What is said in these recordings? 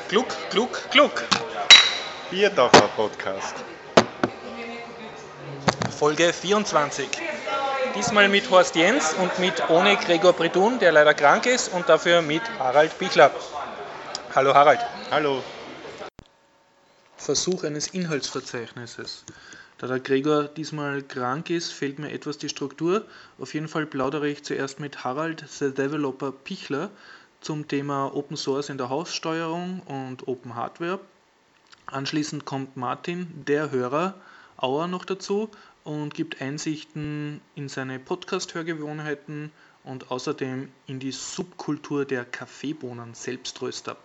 Gluck, Gluck, Gluck. Bierdorfer Podcast. Folge 24. Diesmal mit Horst Jens und ohne Gregor Bredun, der leider krank ist, und dafür mit Harald Bichler. Hallo Harald. Hallo. Versuch eines Inhaltsverzeichnisses. Da der Gregor diesmal krank ist, fehlt mir etwas die Struktur. Auf jeden Fall plaudere ich zuerst mit Harald, the Developer Bichler, zum Thema Open Source in der Haussteuerung und Open Hardware. Anschließend kommt Martin, der Hörer, Auer noch dazu und gibt Einsichten in seine Podcast-Hörgewohnheiten und außerdem in die Subkultur der Kaffeebohnen-Selbströster.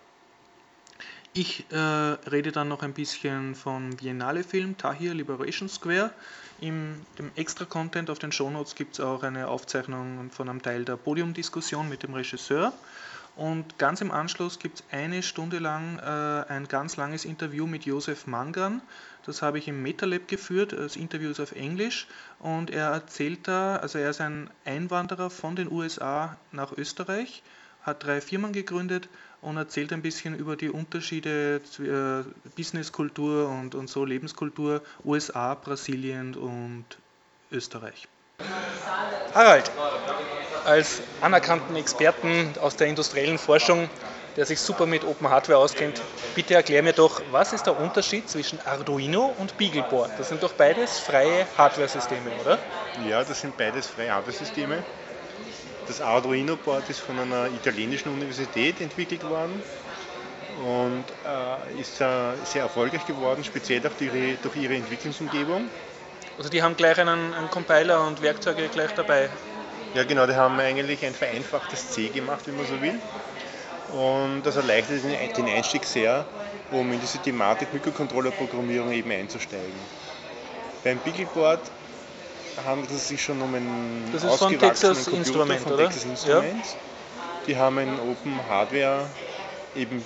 Ich rede dann noch ein bisschen vom Biennale-Film Tahir Liberation Square. Im dem Extra-Content auf den Shownotes gibt es auch eine Aufzeichnung von einem Teil der Podiumdiskussion mit dem Regisseur. Und ganz im Anschluss gibt es eine Stunde lang ein ganz langes Interview mit Josef Mangan. Das habe ich im MetaLab geführt. Das Interview ist auf Englisch und er erzählt da, also er ist ein Einwanderer von den USA nach Österreich, hat 3 Firmen gegründet und erzählt ein bisschen über die Unterschiede Businesskultur und so Lebenskultur USA, Brasilien und Österreich. Harald, als anerkannten Experten aus der industriellen Forschung, der sich super mit Open Hardware auskennt, bitte erklär mir doch, was ist der Unterschied zwischen Arduino und Beagleboard? Das sind doch beides freie Hardware-Systeme, oder? Ja, das sind beides freie Hardware-Systeme. Das Arduino-Board ist von einer italienischen Universität entwickelt worden und ist sehr erfolgreich geworden, speziell auch durch ihre Entwicklungsumgebung. Also die haben gleich einen Compiler und Werkzeuge gleich dabei. Ja genau, die haben eigentlich ein vereinfachtes C gemacht, wenn man so will. Und das erleichtert den Einstieg sehr, um in diese Thematik Mikrocontroller-Programmierung eben einzusteigen. Beim Beagleboard handelt es sich schon um einen ausgewachsenen Computer von Texas Instruments. Ja. Die haben ein Open Hardware eben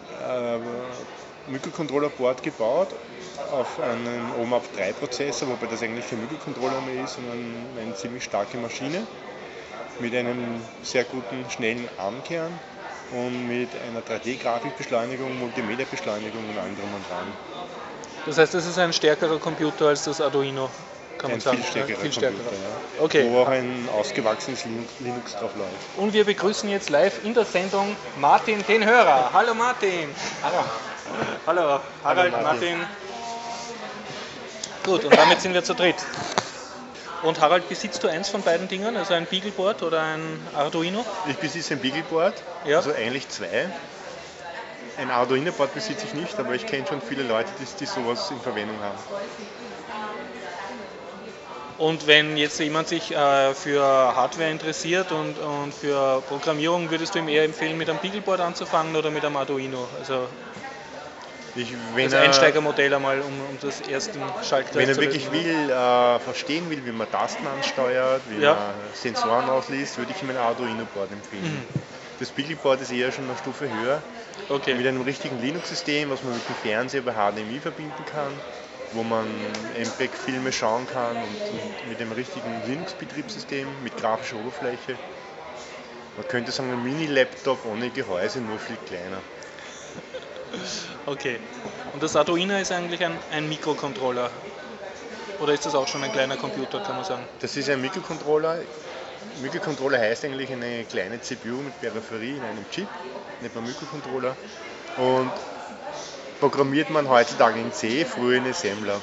Mikrocontroller-Board gebaut auf einen OMAP 3 Prozessor, wobei das eigentlich kein Mikrocontroller mehr ist, sondern eine ziemlich starke Maschine mit einem sehr guten, schnellen ARM-Kern und mit einer 3D-Grafikbeschleunigung, Multimedia-Beschleunigung und allem drum und dran. Das heißt, das ist ein stärkerer Computer als das Arduino, kann man sagen. Viel stärkerer Computer, ja. Okay. Wo auch ein ausgewachsenes Linux drauf läuft. Und wir begrüßen jetzt live in der Sendung Martin, den Hörer. Hallo Martin. Hallo. Hallo Harald, Hallo Martin. Gut, und damit sind wir zu dritt. Und Harald, besitzt du eins von beiden Dingen, also ein Beagleboard oder ein Arduino? Ich besitze ein Beagleboard, ja. Also eigentlich 2. Ein Arduino-Board besitze ich nicht, aber ich kenne schon viele Leute, die sowas in Verwendung haben. Und wenn jetzt jemand sich für Hardware interessiert und für Programmierung, würdest du ihm eher empfehlen, mit einem Beagleboard anzufangen oder mit einem Arduino? Also das Einsteigermodell einmal, um das ersten Schaltkreis zu lösen. Wenn er wirklich verstehen will, wie man Tasten ansteuert, wie man Sensoren ausliest, würde ich ihm ein Arduino-Board empfehlen. Das Beagleboard ist eher schon eine Stufe höher, mit einem richtigen Linux-System, was man mit dem Fernseher über HDMI verbinden kann, wo man MPEG-Filme schauen kann und mit einem richtigen Linux-Betriebssystem mit grafischer Oberfläche. Man könnte sagen, ein Mini-Laptop ohne Gehäuse, nur viel kleiner. Okay. Und das Arduino ist eigentlich ein Mikrocontroller? Oder ist das auch schon ein kleiner Computer, kann man sagen? Das ist ein Mikrocontroller. Mikrocontroller heißt eigentlich eine kleine CPU mit Peripherie in einem Chip, nennt man Mikrocontroller. Und programmiert man heutzutage in C, früher in Assembler.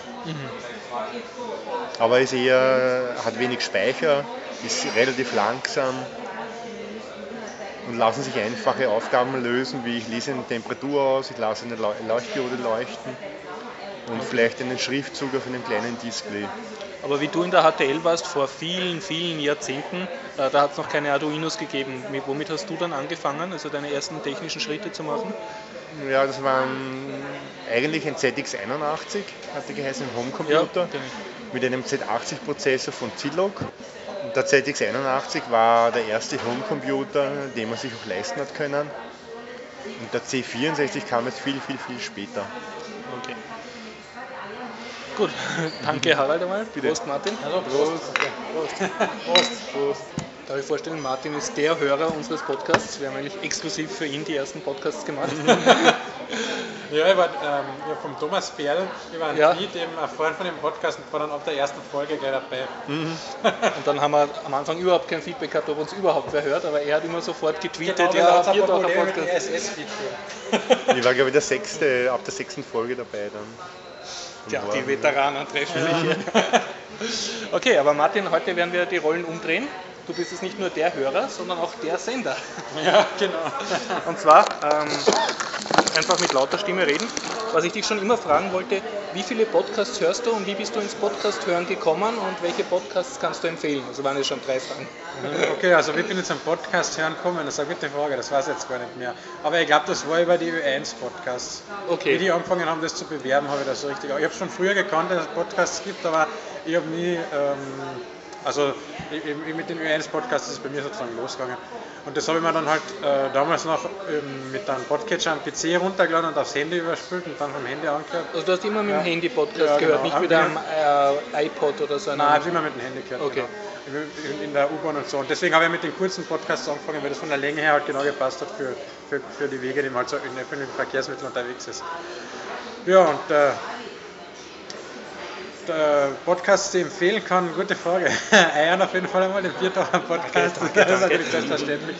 Aber ist hat wenig Speicher, ist relativ langsam und lassen sich einfache Aufgaben lösen, wie ich lese eine Temperatur aus, ich lasse eine Leuchtdiode leuchten und vielleicht einen Schriftzug auf einem kleinen Display. Aber wie du in der HTL warst, vor vielen, vielen Jahrzehnten, da hat es noch keine Arduinos gegeben. Womit hast du dann angefangen, also deine ersten technischen Schritte zu machen? Ja, das war eigentlich ein ZX81, hat der geheißen, ein Homecomputer, mit einem Z80-Prozessor von Zilog. Und der ZX81 war der erste Homecomputer, den man sich auch leisten hat können. Und der C64 kam jetzt viel, viel, viel später. Okay. Gut, danke Harald einmal. Bitte. Prost Martin. Hallo, Prost. Prost. Prost. Prost. Darf ich vorstellen, Martin ist der Hörer unseres Podcasts. Wir haben eigentlich exklusiv für ihn die ersten Podcasts gemacht. Ja, ich war vom Thomas Berl, ich war ein Lied, eben ein Freund von dem Podcast und war dann ab der ersten Folge gleich dabei. Und dann haben wir am Anfang überhaupt kein Feedback gehabt, ob uns überhaupt wer hört, aber er hat immer sofort getweetet, genau, hier doch ein Podcast. Ich war glaube ich ab der 6. Folge dabei dann. Ja, die Veteranen treffen sich hier. Okay, aber Martin, heute werden wir die Rollen umdrehen. Du bist jetzt nicht nur der Hörer, sondern auch der Sender. Ja, genau. Und zwar einfach mit lauter Stimme reden. Was ich dich schon immer fragen wollte, wie viele Podcasts hörst du und wie bist du ins Podcast-Hören gekommen und welche Podcasts kannst du empfehlen? Also waren es schon 3 Fragen. Okay, also wie bin ich zum Podcast-Hören gekommen? Das ist eine gute Frage, das weiß ich jetzt gar nicht mehr. Aber ich glaube, das war über die Ö1-Podcasts. Okay. Wie die angefangen haben, das zu bewerben, habe ich das so richtig. Ich habe schon früher gekannt, dass es Podcasts gibt, aber ich habe nie... Also mit den Ö1-Podcasts ist es bei mir sozusagen losgegangen. Und das habe ich mir dann halt damals noch mit einem Podcatcher am PC runtergeladen und aufs Handy überspült und dann vom Handy angehört. Also du hast immer mit dem Handy-Podcast gehört, nicht mit einem iPod oder so? Nein, ich habe immer mit dem Handy gehört. Okay. Genau. In der U-Bahn und so. Und deswegen habe ich mit den kurzen Podcasts angefangen, weil das von der Länge her halt genau gepasst hat für die Wege, die man halt so in öffentlichen Verkehrsmitteln unterwegs ist. Ja, und Podcasts, die empfehlen kann, gute Frage. Eiern auf jeden Fall einmal, den Viertaucher Podcast, das ist natürlich selbstverständlich.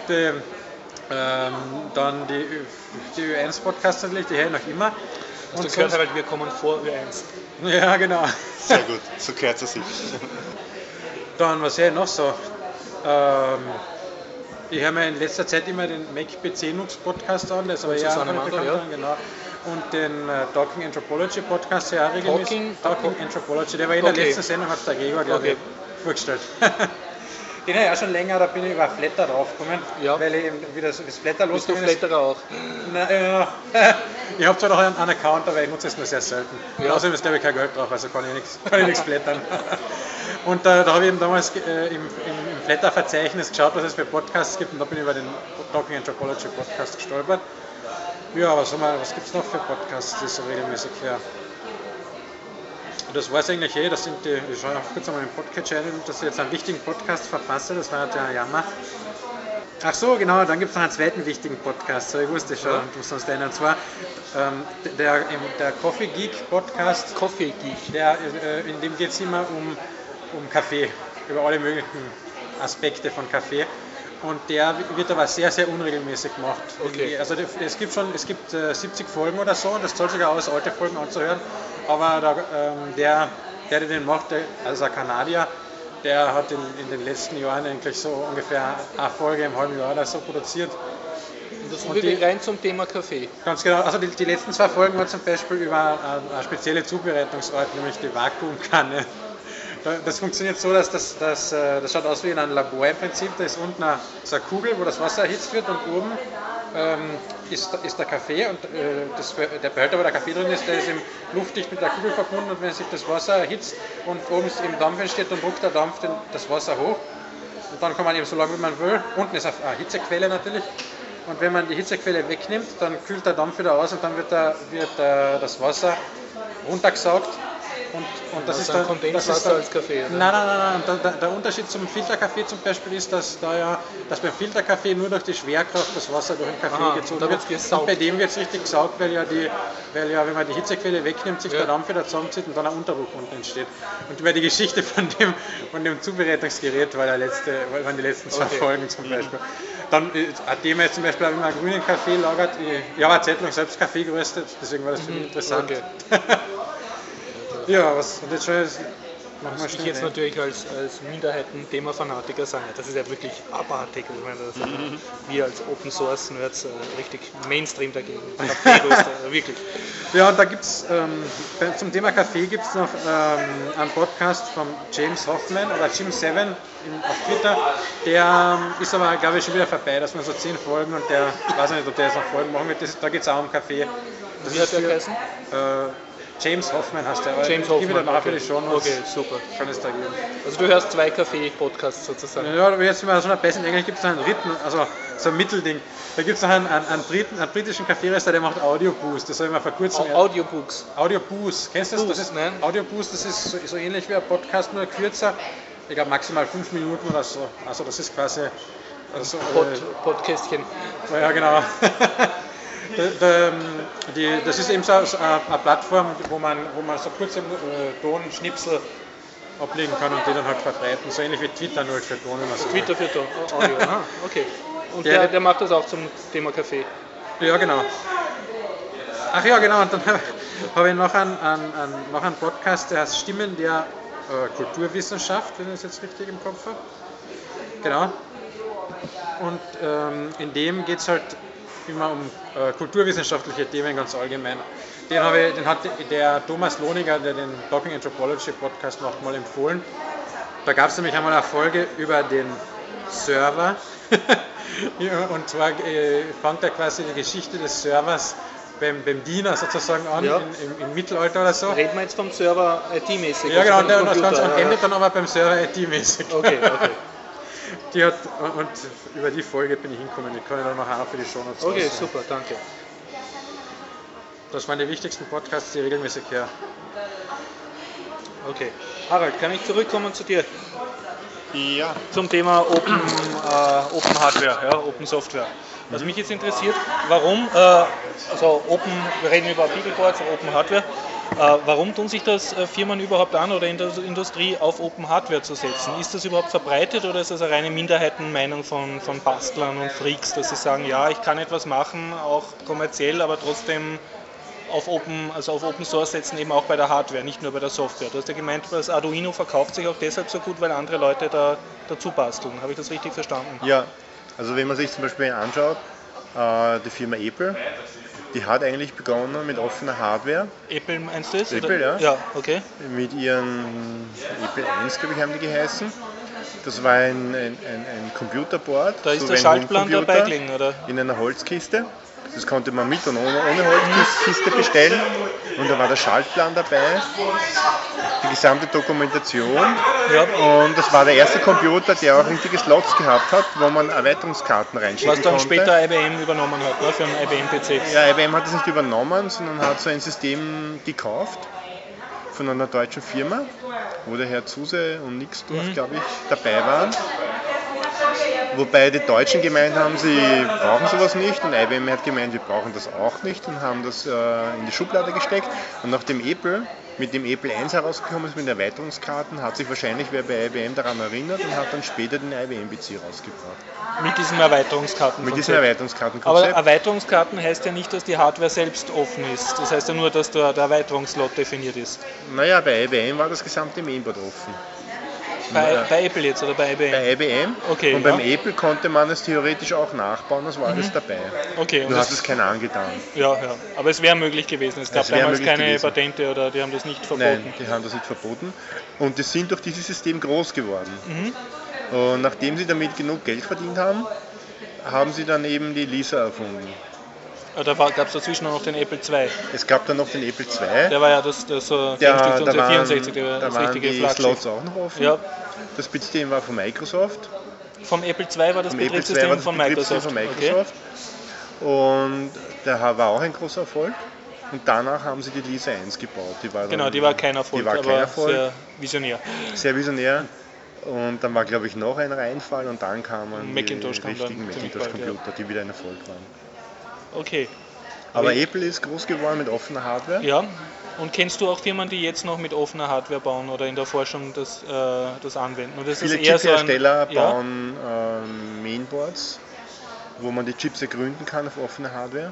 Dann die Ö1-Podcasts natürlich, die höre ich noch immer. Und du gehört halt, wir kommen vor Ö1. Ja, genau. Sehr gut, so gehört es sich. Dann, was höre ich noch so? Ich höre mir in letzter Zeit immer den Mac-PC Nux Podcast an, das ist aber ja genau. Und den Talking Anthropology Podcast ja regelmäßig. Talking Anthropology, der war in der letzten Sendung, hat der Gregor, glaube ich, vorgestellt. Den habe ich auch schon länger, da bin ich über Flatter draufgekommen, weil ich eben wieder das Flatter losgegangen ist. Bist du Flatter auch? Nein, ich habe zwar noch einen Account, aber ich nutze es nur sehr selten. Ja. Außerdem ist glaube ich kein Geld drauf, also kann ich nichts flattern. Und da habe ich eben damals im Flatter-Verzeichnis geschaut, was es für Podcasts gibt, und da bin ich über den Talking Anthropology Podcast gestolpert. Ja, was gibt es noch für Podcasts, die so regelmäßig hören? Das war es eigentlich das sind die, ich schaue auch kurz einmal den Podcatcher, dass ich jetzt einen wichtigen Podcast verpasse, das war der Jammer. Ach so, genau, dann gibt es noch einen zweiten wichtigen Podcast, so ich wusste schon, du musst uns den, und zwar der Coffee Geek Podcast. Coffee Geek. In dem geht es immer um Kaffee, über alle möglichen Aspekte von Kaffee. Und der wird aber sehr, sehr unregelmäßig gemacht. Okay. Also es gibt 70 Folgen oder so, und das zahlt sogar aus, alte Folgen anzuhören. Aber der den macht, also ein Kanadier, der hat in den letzten Jahren eigentlich so ungefähr eine Folge im halben Jahr oder so produziert. Und das ist wirklich rein zum Thema Kaffee. Ganz genau. Also die letzten 2 Folgen waren zum Beispiel über eine spezielle Zubereitungsart, nämlich die Vakuumkanne. Das funktioniert so, dass das schaut aus wie in einem Labor im Prinzip. Da ist unten so eine Kugel, wo das Wasser erhitzt wird, und oben ist der Kaffee, und der Behälter, wo der Kaffee drin ist, der ist eben luftdicht mit der Kugel verbunden, und wenn sich das Wasser erhitzt und oben im Dampf entsteht, dann drückt der Dampf das Wasser hoch, und dann kann man eben so lange wie man will. Unten ist eine Hitzequelle natürlich, und wenn man die Hitzequelle wegnimmt, dann kühlt der Dampf wieder aus, und dann wird das Wasser runtergesaugt. Und das ist dann Kondenswasser als Kaffee, oder? Nein. Der Unterschied zum Filterkaffee zum Beispiel ist, dass beim Filterkaffee nur durch die Schwerkraft das Wasser durch den Kaffee gezogen wird. Und bei dem wird es richtig gesaugt, weil ja, wenn man die Hitzequelle wegnimmt, sich der Dampf wieder zusammenzieht und dann ein Unterdruck unten entsteht. Und über die Geschichte von dem Zubereitungsgerät waren die letzten 2 Folgen zum Beispiel. Dann hat dem jetzt zum Beispiel auch immer grünen Kaffee lagert. Ich habe eine Zeit lang selbst Kaffee geröstet, deswegen war das für mich interessant. Okay. Ja, und jetzt schon muss ich jetzt natürlich als Minderheiten-Thema-Fanatiker sagen, das ist ja wirklich abartig. Ich meine, wir als Open-Source-Nerds richtig Mainstream dagegen. Wirklich. Ja, und da gibt es, zum Thema Kaffee gibt es noch einen Podcast von James Hoffman oder Jim7 auf Twitter. Der ist aber, glaube ich, schon wieder vorbei. Das waren so 10 Folgen, und der, ich weiß nicht, ob der jetzt noch Folgen machen wird. Da geht es auch um Kaffee. Wie hat der geheißen? James Hoffman heißt der, aber James Hoffman, gebe danach für die Shownotes. Okay, super. Kann es da geben. Also du hörst 2 Kaffee-Podcasts sozusagen. Ja, aber jetzt sind wir so einer besten Englisch, gibt es noch einen dritten, also so ein Mittelding. Da gibt es noch einen britischen Kaffeeröster, der macht Audioboost. Das habe ich mal vor kurzem... Audiobooks? Audioboost, kennst du das? Nein. Audioboost, das ist so ähnlich wie ein Podcast, nur kürzer. ich glaube maximal 5 Minuten oder so. Also das ist quasi Podcastchen. Ja, genau. Das ist eben so eine Plattform, wo man so kurze Tonschnipsel ablegen kann und die dann halt verbreiten. So ähnlich wie Twitter, nur für Ton. Twitter für Audio, aha, okay. Und der macht das auch zum Thema Kaffee? Ja, genau. Ach ja, genau. Und dann habe ich noch einen Podcast, der heißt Stimmen der Kulturwissenschaft, wenn ich das jetzt richtig im Kopf habe. Genau. Und in dem geht es halt immer um kulturwissenschaftliche Themen ganz allgemein. Den hat der Thomas Lohniger, der den Talking Anthropology Podcast macht, mal empfohlen. Da gab es nämlich einmal eine Folge über den Server. Und zwar fängt er quasi die Geschichte des Servers beim Diener sozusagen an, ja. im Mittelalter oder so. Reden wir jetzt vom Server IT-mäßig? Ja, genau, und das Ganze endet dann aber beim Server IT-mäßig. Okay. Und über die Folge bin ich hingekommen, die kann ich dann nachher auch für die Shownotes Okay, rausnehmen. Super, danke. Das waren die wichtigsten Podcasts, die ich regelmäßig höre. Okay. Harald, kann ich zurückkommen zu dir? Ja. Zum Thema Open Hardware, ja, Open Software. Was mich jetzt interessiert, warum, wir reden über Beagleboards, Open Hardware, warum tun sich das Firmen überhaupt an oder in der Industrie auf Open Hardware zu setzen? Ist das überhaupt verbreitet oder ist das eine reine Minderheitenmeinung von Bastlern und Freaks, dass sie sagen, ja, ich kann etwas machen, auch kommerziell, aber trotzdem auf Open Source setzen, eben auch bei der Hardware, nicht nur bei der Software. Du hast ja gemeint, das Arduino verkauft sich auch deshalb so gut, weil andere Leute dazu basteln. Habe ich das richtig verstanden? Ja, also wenn man sich zum Beispiel anschaut, die Firma Apple, die hat eigentlich begonnen mit offener Hardware. Apple meinst du das? Apple, ja. Ja, okay. Mit ihren Apple 1, glaube ich, haben die geheißen. Das war ein Computerboard. Da ist der Schaltplan dabei gelegen, oder? In einer Holzkiste. Das konnte man mit und ohne Holzkiste bestellen. Und da war der Schaltplan dabei, die gesamte Dokumentation. Ja. Und das war der erste Computer, der auch richtige Slots gehabt hat, wo man Erweiterungskarten reinschicken konnte. Was dann später IBM übernommen hat, ne, für einen IBM-PC. Ja, IBM hat das nicht übernommen, sondern hat so ein System gekauft von einer deutschen Firma, wo der Herr Zuse und Nixdorf, glaube ich, dabei waren. Wobei die Deutschen gemeint haben, sie brauchen sowas nicht und IBM hat gemeint, wir brauchen das auch nicht und haben das in die Schublade gesteckt. Und nachdem Apple mit dem Apple 1 herausgekommen ist mit den Erweiterungskarten, hat sich wahrscheinlich wer bei IBM daran erinnert und hat dann später den IBM-PC rausgebracht. Mit diesem Erweiterungskarten. Mit diesem Erweiterungskartenkonzept. Aber Erweiterungskarten heißt ja nicht, dass die Hardware selbst offen ist. Das heißt ja nur, dass der Erweiterungslot definiert ist. Naja, bei IBM war das gesamte Mainboard offen. Bei Apple jetzt oder bei IBM? Bei IBM. Okay, und beim Apple konnte man es theoretisch auch nachbauen, das war alles dabei. Okay, du hast es keiner angetan. Ja, aber es wäre möglich gewesen. Es gab damals keine Patente oder die haben das nicht verboten. Nein, die haben das nicht verboten. Und die sind durch dieses System groß geworden. Und nachdem sie damit genug Geld verdient haben, haben sie dann eben die Lisa erfunden. Da gab es dazwischen noch den Apple II. Es gab dann noch den Apple II. Der war ja das 64, das richtige Flaggschiff. Slots auch noch offen. Ja. Das Betriebssystem war von Microsoft. Vom Apple II war das Betriebssystem von Microsoft. Okay. Und der war auch ein großer Erfolg. Und danach haben sie die Lisa 1 gebaut. Die war kein Erfolg, sehr visionär. Sehr visionär. Und dann war, glaube ich, noch ein Reinfall und dann kamen die richtigen Macintosh-Computer, die wieder ein Erfolg waren. Okay. Aber Apple ist groß geworden mit offener Hardware. Ja. Und kennst du auch Firmen, die jetzt noch mit offener Hardware bauen oder in der Forschung das anwenden? Und das Viele Chiphersteller bauen Mainboards, wo man die Chips ergründen kann auf offener Hardware.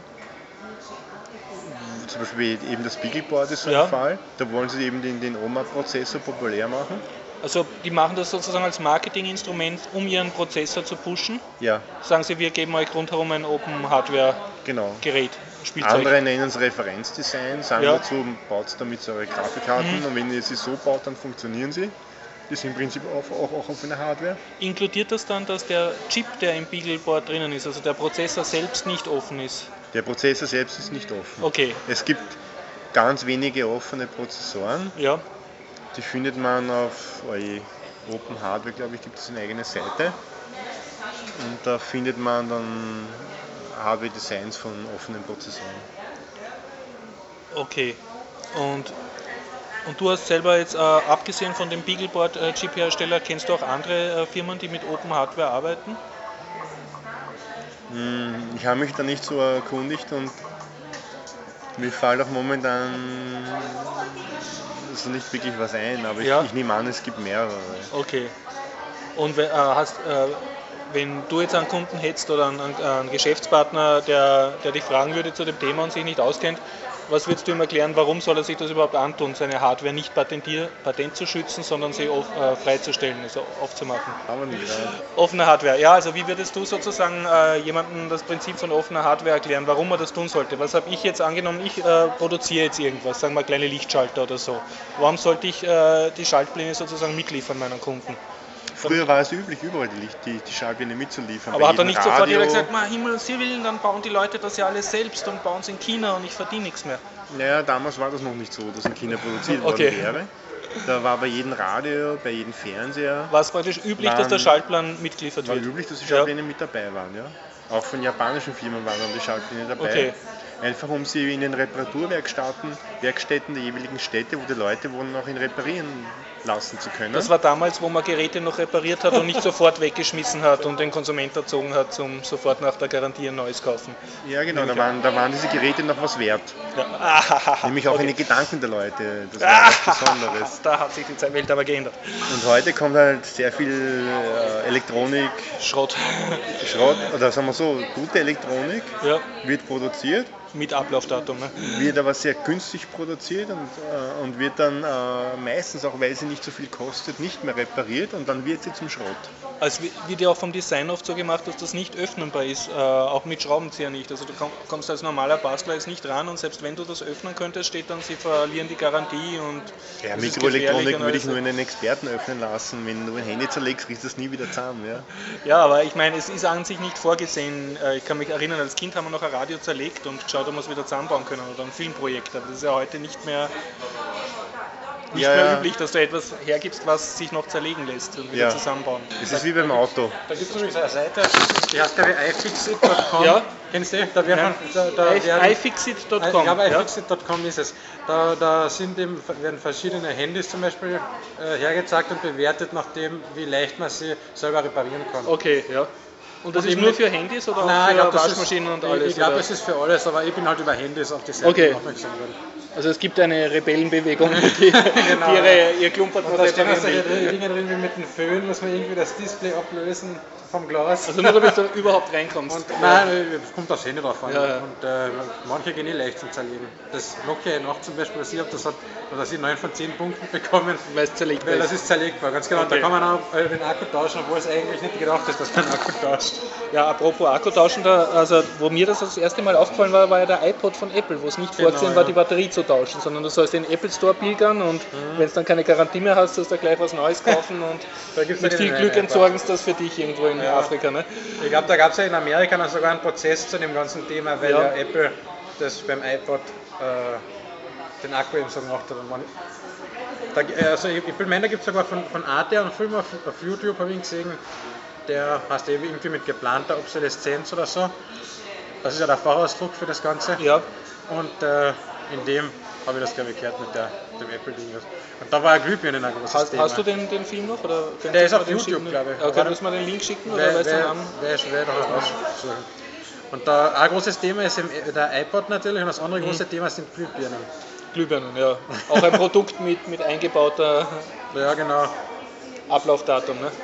Zum Beispiel eben das Beagleboard ist so ein Fall. Da wollen sie eben den OMA-Prozessor populär machen. Also die machen das sozusagen als Marketinginstrument, um ihren Prozessor zu pushen? Ja. Sagen sie, wir geben euch rundherum ein Open-Hardware-Gerät, Spielzeug. Andere nennen es Referenzdesign, sagen dazu, baut damit so eure Grafikkarten und wenn ihr sie so baut, dann funktionieren sie. Die sind im Prinzip auch auf einer Hardware. Inkludiert das dann, dass der Chip, der im Beagleboard drinnen ist, also der Prozessor selbst nicht offen ist? Der Prozessor selbst ist nicht offen. Okay. Es gibt ganz wenige offene Prozessoren. Ja. Die findet man auf Open Hardware, glaube ich, gibt es eine eigene Seite. Und da findet man dann Hardware-Designs von offenen Prozessoren. Okay. Und Und du hast selber jetzt, abgesehen von dem Beagleboard-Chip-Hersteller, kennst du auch andere Firmen, die mit Open Hardware arbeiten? Ich habe mich da nicht so erkundigt und mir fällt auch momentan also nicht wirklich was ein, aber ich nehme an, es gibt mehrere. Okay. Und wenn du jetzt einen Kunden hättest oder einen Geschäftspartner, der dich fragen würde zu dem Thema und sich nicht auskennt, was würdest du ihm erklären, warum soll er sich das überhaupt antun, seine Hardware nicht patent zu schützen, sondern sie freizustellen, also aufzumachen? Offene Hardware, ja, also wie würdest du sozusagen jemandem das Prinzip von offener Hardware erklären, warum er das tun sollte? Was habe ich jetzt angenommen, ich produziere jetzt irgendwas, sagen wir kleine Lichtschalter oder so. Warum sollte ich die Schaltpläne sozusagen mitliefern meinen Kunden? Früher war es üblich, überall die Schaltpläne mitzuliefern. Aber hat er nicht sofort jeder gesagt, Himmel, Sie willen, dann bauen die Leute das ja alles selbst und bauen es in China und ich verdiene nichts mehr? Naja, damals war das noch nicht so, dass in China produziert worden wäre. Da war bei jedem Radio, bei jedem Fernseher... War es praktisch üblich, dass der Schaltplan mitgeliefert wird? War üblich, dass die Schaltpläne mit dabei waren, ja. Auch von japanischen Firmen waren dann die Schaltpläne dabei. Okay. Einfach um sie in den Reparaturwerkstätten der jeweiligen Städte, wo die Leute wohnen, auch in reparieren lassen zu können. Das war damals, wo man Geräte noch repariert hat und nicht sofort weggeschmissen hat und den Konsument erzogen hat, zum sofort nach der Garantie ein neues kaufen. Ja genau, da waren diese Geräte noch was wert. Ja. Nämlich auch in den Gedanken der Leute. Das war was Besonderes. Da hat sich die Welt aber geändert. Und heute kommt halt sehr viel Elektronik. Schrott, oder sagen wir so, gute Elektronik wird produziert. Mit Ablaufdatum. Ne? Wird aber sehr günstig produziert und wird dann meistens, auch weil sie nicht so viel kostet, nicht mehr repariert und dann wird sie zum Schrott. Also wird ja auch vom Design oft so gemacht, dass das nicht öffnenbar ist, auch mit Schraubenzieher nicht. Also du kommst als normaler Bastler jetzt nicht ran und selbst wenn du das öffnen könntest, steht dann, sie verlieren die Garantie und ja, Mikroelektronik würde ich nur einen Experten öffnen lassen. Wenn du ein Handy zerlegst, kriegst du das nie wieder zusammen. Ja, aber ich meine, es ist an sich nicht vorgesehen. Ich kann mich erinnern, als Kind haben wir noch ein Radio zerlegt und geschaut, ob wir es wieder zusammenbauen können oder ein Filmprojekt. Aber das ist ja heute nicht mehr üblich, dass du etwas hergibst, was sich noch zerlegen lässt und wieder zusammenbauen. Es ist wie beim Auto. Da gibt es nämlich eine Seite, die heißt glaube ich ifixit.com. Ja. Kennst du? ifixit.com. Ich glaube, ifixit.com ist es. Da werden verschiedene Handys zum Beispiel hergezeigt und bewertet nach dem, wie leicht man sie selber reparieren kann. Okay, ja. Und das ist nur für Handys oder auch für Waschmaschinen und alles? Ich glaube, es ist für alles, aber ich bin halt über Handys auf die Seite aufmerksam geworden. Also es gibt eine Rebellenbewegung, die ihr Klumpert noch reparieren will. Da stehen also Dinge drin wie mit dem Föhn, muss man irgendwie das Display ablösen vom Glas. Also nur damit du überhaupt reinkommst. Nein, es kommt aufs Handy drauf an. Ja. Und manche gehen leicht zum Zerlegen. Das Nokia 8 zum Beispiel, das ich habe, das hat 9 von 10 Punkten bekommen. Weil es zerlegbar ist. Das ist zerlegbar, ganz genau. Okay. Da kann man auch den Akku tauschen, obwohl es eigentlich nicht gedacht ist, dass man den Akku tauscht. Ja, apropos Akku tauschen, also wo mir das erste Mal aufgefallen war, war ja der iPod von Apple, wo es nicht vorgesehen war, die Batterie zu tauschen, sondern du sollst in den Apple Store pilgern und wenn es dann keine Garantie mehr hast, sollst du gleich was Neues kaufen und mit viel Glück entsorgen sie das für dich irgendwo in Afrika. Ne? Ich glaube, da gab es ja in Amerika noch sogar einen Prozess zu dem ganzen Thema, weil ja Apple das beim iPod den Akku eben so gemacht hat. Also ich meine, da gibt es sogar von Arte einen Film auf YouTube, habe ich ihn gesehen, der heißt irgendwie mit geplanter Obsoleszenz oder so. Das ist ja der Fachausdruck für das Ganze. Ja. Und in dem habe ich das, glaube ich, gehört mit dem Apple-Ding. Und da war eine Glühbirne ein großes Thema. Hast du den Film noch? Oder der ist auf YouTube, glaube ich. Okay, müssen wir den Link schicken? Oder weißt du den Namen? Und da ein großes Thema ist der iPod natürlich und das andere große Thema sind Glühbirnen. Glühbirnen, ja. Auch ein Produkt mit eingebauter Ablaufdatum. Ne?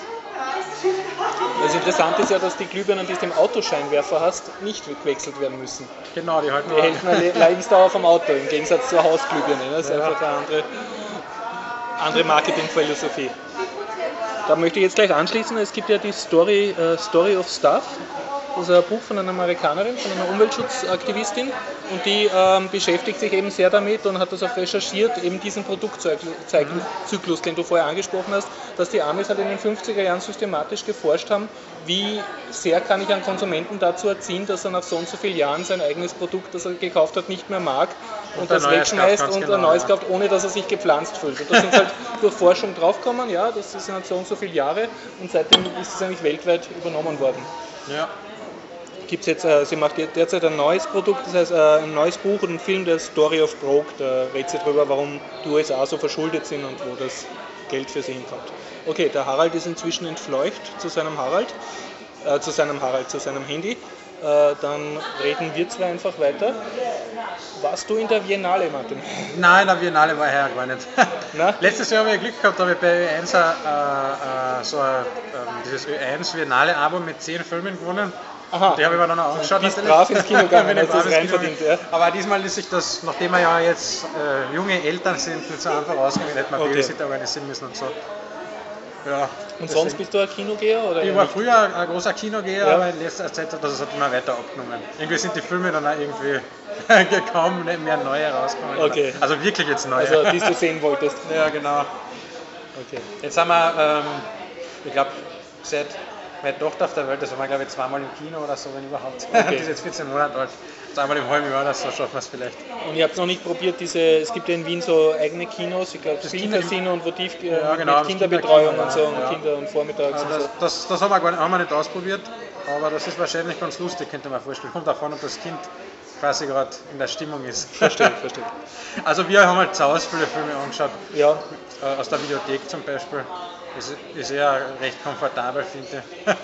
Das Interessante ist ja, dass die Glühbirnen, die du im Autoscheinwerfer hast, nicht gewechselt werden müssen. Genau, die halten eine Lebensdauer vom Auto, im Gegensatz zur Hausglühbirne. Das ist einfach eine andere Marketingphilosophie. Da möchte ich jetzt gleich anschließen, es gibt ja die Story of Stuff. Das ist ein Buch von einer Amerikanerin, von einer Umweltschutzaktivistin und die beschäftigt sich eben sehr damit und hat das auch recherchiert, eben diesen Produktzyklus, den du vorher angesprochen hast, dass die Amis halt in den 50er Jahren systematisch geforscht haben, wie sehr kann ich einen Konsumenten dazu erziehen, dass er nach so und so vielen Jahren sein eigenes Produkt, das er gekauft hat, nicht mehr mag und das wegschmeißt und ein neues kauft, ohne dass er sich gepflanzt fühlt. Und da sind halt durch Forschung draufgekommen, ja, das sind halt so und so viele Jahre und seitdem ist es eigentlich weltweit übernommen worden. Ja. gibt es jetzt, sie macht derzeit ein neues Produkt, das heißt ein neues Buch und ein Film, der Story of Broke, da redet sie drüber, warum die USA so verschuldet sind und wo das Geld für sie hinkommt. Okay, der Harald ist inzwischen entfleucht zu seinem Handy. Dann reden wir zwei einfach weiter. Warst du in der Biennale, Martin? Nein, in der Biennale war ich gar nicht. Letztes Jahr habe ich Glück gehabt, habe ich bei Ö1 dieses Ö1 Biennale-Abo mit 10 Filmen gewonnen. Aha. Die habe ich mir dann auch angeschaut. Du bist brav ins Kino gegangen, hast das rein verdient. Ja. Aber diesmal ließ sich das, nachdem wir ja jetzt junge Eltern sind, nicht so einfach ausgehen, hätte man Babysitter organisieren müssen und so. Ja, und sonst bist du ein Kinogeher? Oder ich war früher ein großer Kinogeher, aber in letzter Zeit hat das immer weiter abgenommen. Irgendwie sind die Filme dann auch irgendwie kaum mehr neue rausgekommen. Okay. Also wirklich jetzt neue. Also die du sehen wolltest. Ja, genau. Okay. Jetzt haben wir, ich glaube, seit meine Tochter auf der Welt, das waren wir glaube ich zweimal im Kino oder so, wenn überhaupt. Okay. Die ist jetzt 14 Monate alt. Zweimal im halben Jahr oder so schaffen wir es vielleicht. Und ihr habt noch nicht probiert, es gibt ja in Wien so eigene Kinos, ich glaube das Filmcasino und Votiv genau, mit Kinderbetreuung und so ja. und Kinder und Vormittags und so. Das haben wir nicht ausprobiert, aber das ist wahrscheinlich ganz lustig, könnte man vorstellen. Kommt davon, ob das Kind quasi gerade in der Stimmung ist. Verstehe. Also wir haben halt zu Hause viele Filme angeschaut. Ja. Aus der Videothek zum Beispiel. Ist eher recht komfortabel, finde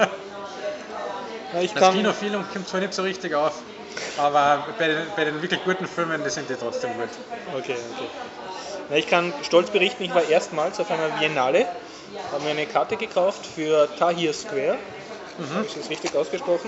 ich. Das Kinofilm kommt zwar nicht so richtig auf, aber bei den wirklich guten Filmen, die sind die trotzdem gut. Okay. Na, ich kann stolz berichten, ich war erstmals auf einer Biennale, habe mir eine Karte gekauft für Tahrir Square. Habe ich das richtig ausgesprochen?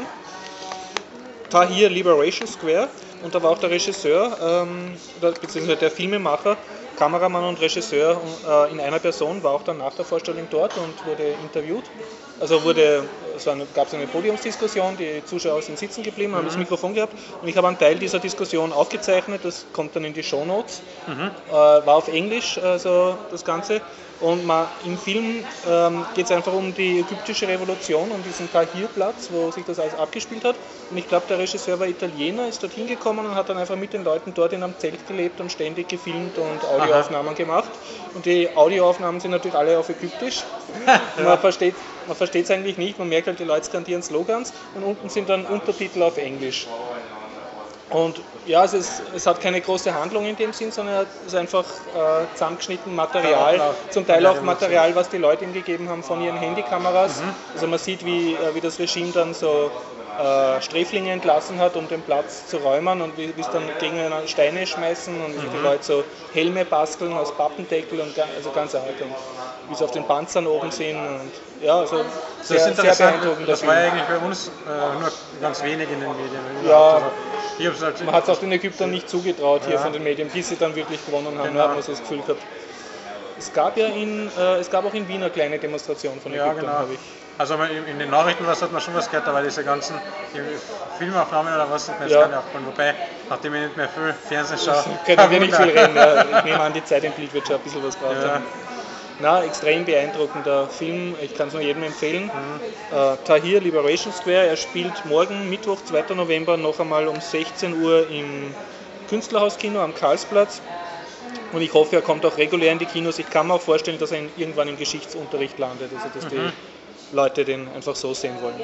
Tahrir Liberation Square, und da war auch der Regisseur, beziehungsweise der Filmemacher, Kameramann und Regisseur in einer Person, war auch dann nach der Vorstellung dort und wurde interviewt. Also gab es eine Podiumsdiskussion, die Zuschauer sind sitzen geblieben, haben das Mikrofon gehabt und ich habe einen Teil dieser Diskussion aufgezeichnet, das kommt dann in die Shownotes, war auf Englisch, also das Ganze. Und im Film geht es einfach um die ägyptische Revolution, um diesen Tahrir-Platz, wo sich das alles abgespielt hat. Und ich glaube, der Regisseur war Italiener, ist dorthin gekommen und hat dann einfach mit den Leuten dort in einem Zelt gelebt und ständig gefilmt und Audioaufnahmen gemacht. Und die Audioaufnahmen sind natürlich alle auf Ägyptisch. Man versteht es eigentlich nicht, man merkt halt, die Leute skandieren Slogans und unten sind dann Untertitel auf Englisch. Und ja, es hat keine große Handlung in dem Sinn, sondern es ist einfach zusammengeschnitten Material, zum Teil auch Material, was die Leute ihm gegeben haben von ihren Handykameras. Also man sieht, wie das Regime dann so Sträflinge entlassen hat, um den Platz zu räumen und wie es dann gegen Steine schmeißen und wie die Leute so Helme basteln aus Pappendeckel und also ganz arg. Und wie sie auf den Panzern oben sind und ja, also sehr beeindruckend. Das war eigentlich bei uns nur ganz wenig in den Medien. Ja, also, man hat es auch den Ägyptern nicht zugetraut hier von den Medien, bis sie dann wirklich gewonnen haben, hat man so das Gefühl gehabt. Es gab auch in Wien eine kleine Demonstration von Ägyptern, habe ich. Also in den Nachrichten hat man schon was gehört, aber diese ganzen Filmaufnahmen oder was sind mir jetzt gar nicht aufgefallen. Wobei, nachdem ich nicht mehr viel Fernsehen schaue, können wir nicht viel reden. Ja. Ich nehme an, die Zeit im Bild wird schon ein bisschen was braucht haben. Na, extrem beeindruckender Film, ich kann es nur jedem empfehlen. Tahrir Liberation Square, er spielt morgen, Mittwoch, 2. November, noch einmal um 16 Uhr im Künstlerhauskino am Karlsplatz. Und ich hoffe, er kommt auch regulär in die Kinos. Ich kann mir auch vorstellen, dass er irgendwann im Geschichtsunterricht landet, also dass die Leute den einfach so sehen wollen.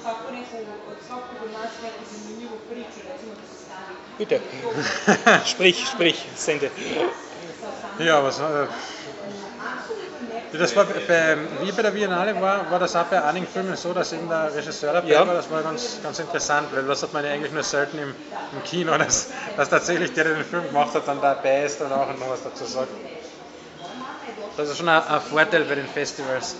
Bitte, sprich, sende. Ja, was das war wie bei der Biennale war das auch bei einigen Filmen so, dass eben der Regisseur dabei war. Das war ganz interessant, weil das hat man ja eigentlich nur selten im Kino, dass tatsächlich der den Film gemacht hat, dann dabei ist und auch noch was dazu sagt. Das ist schon ein Vorteil bei den Festivals.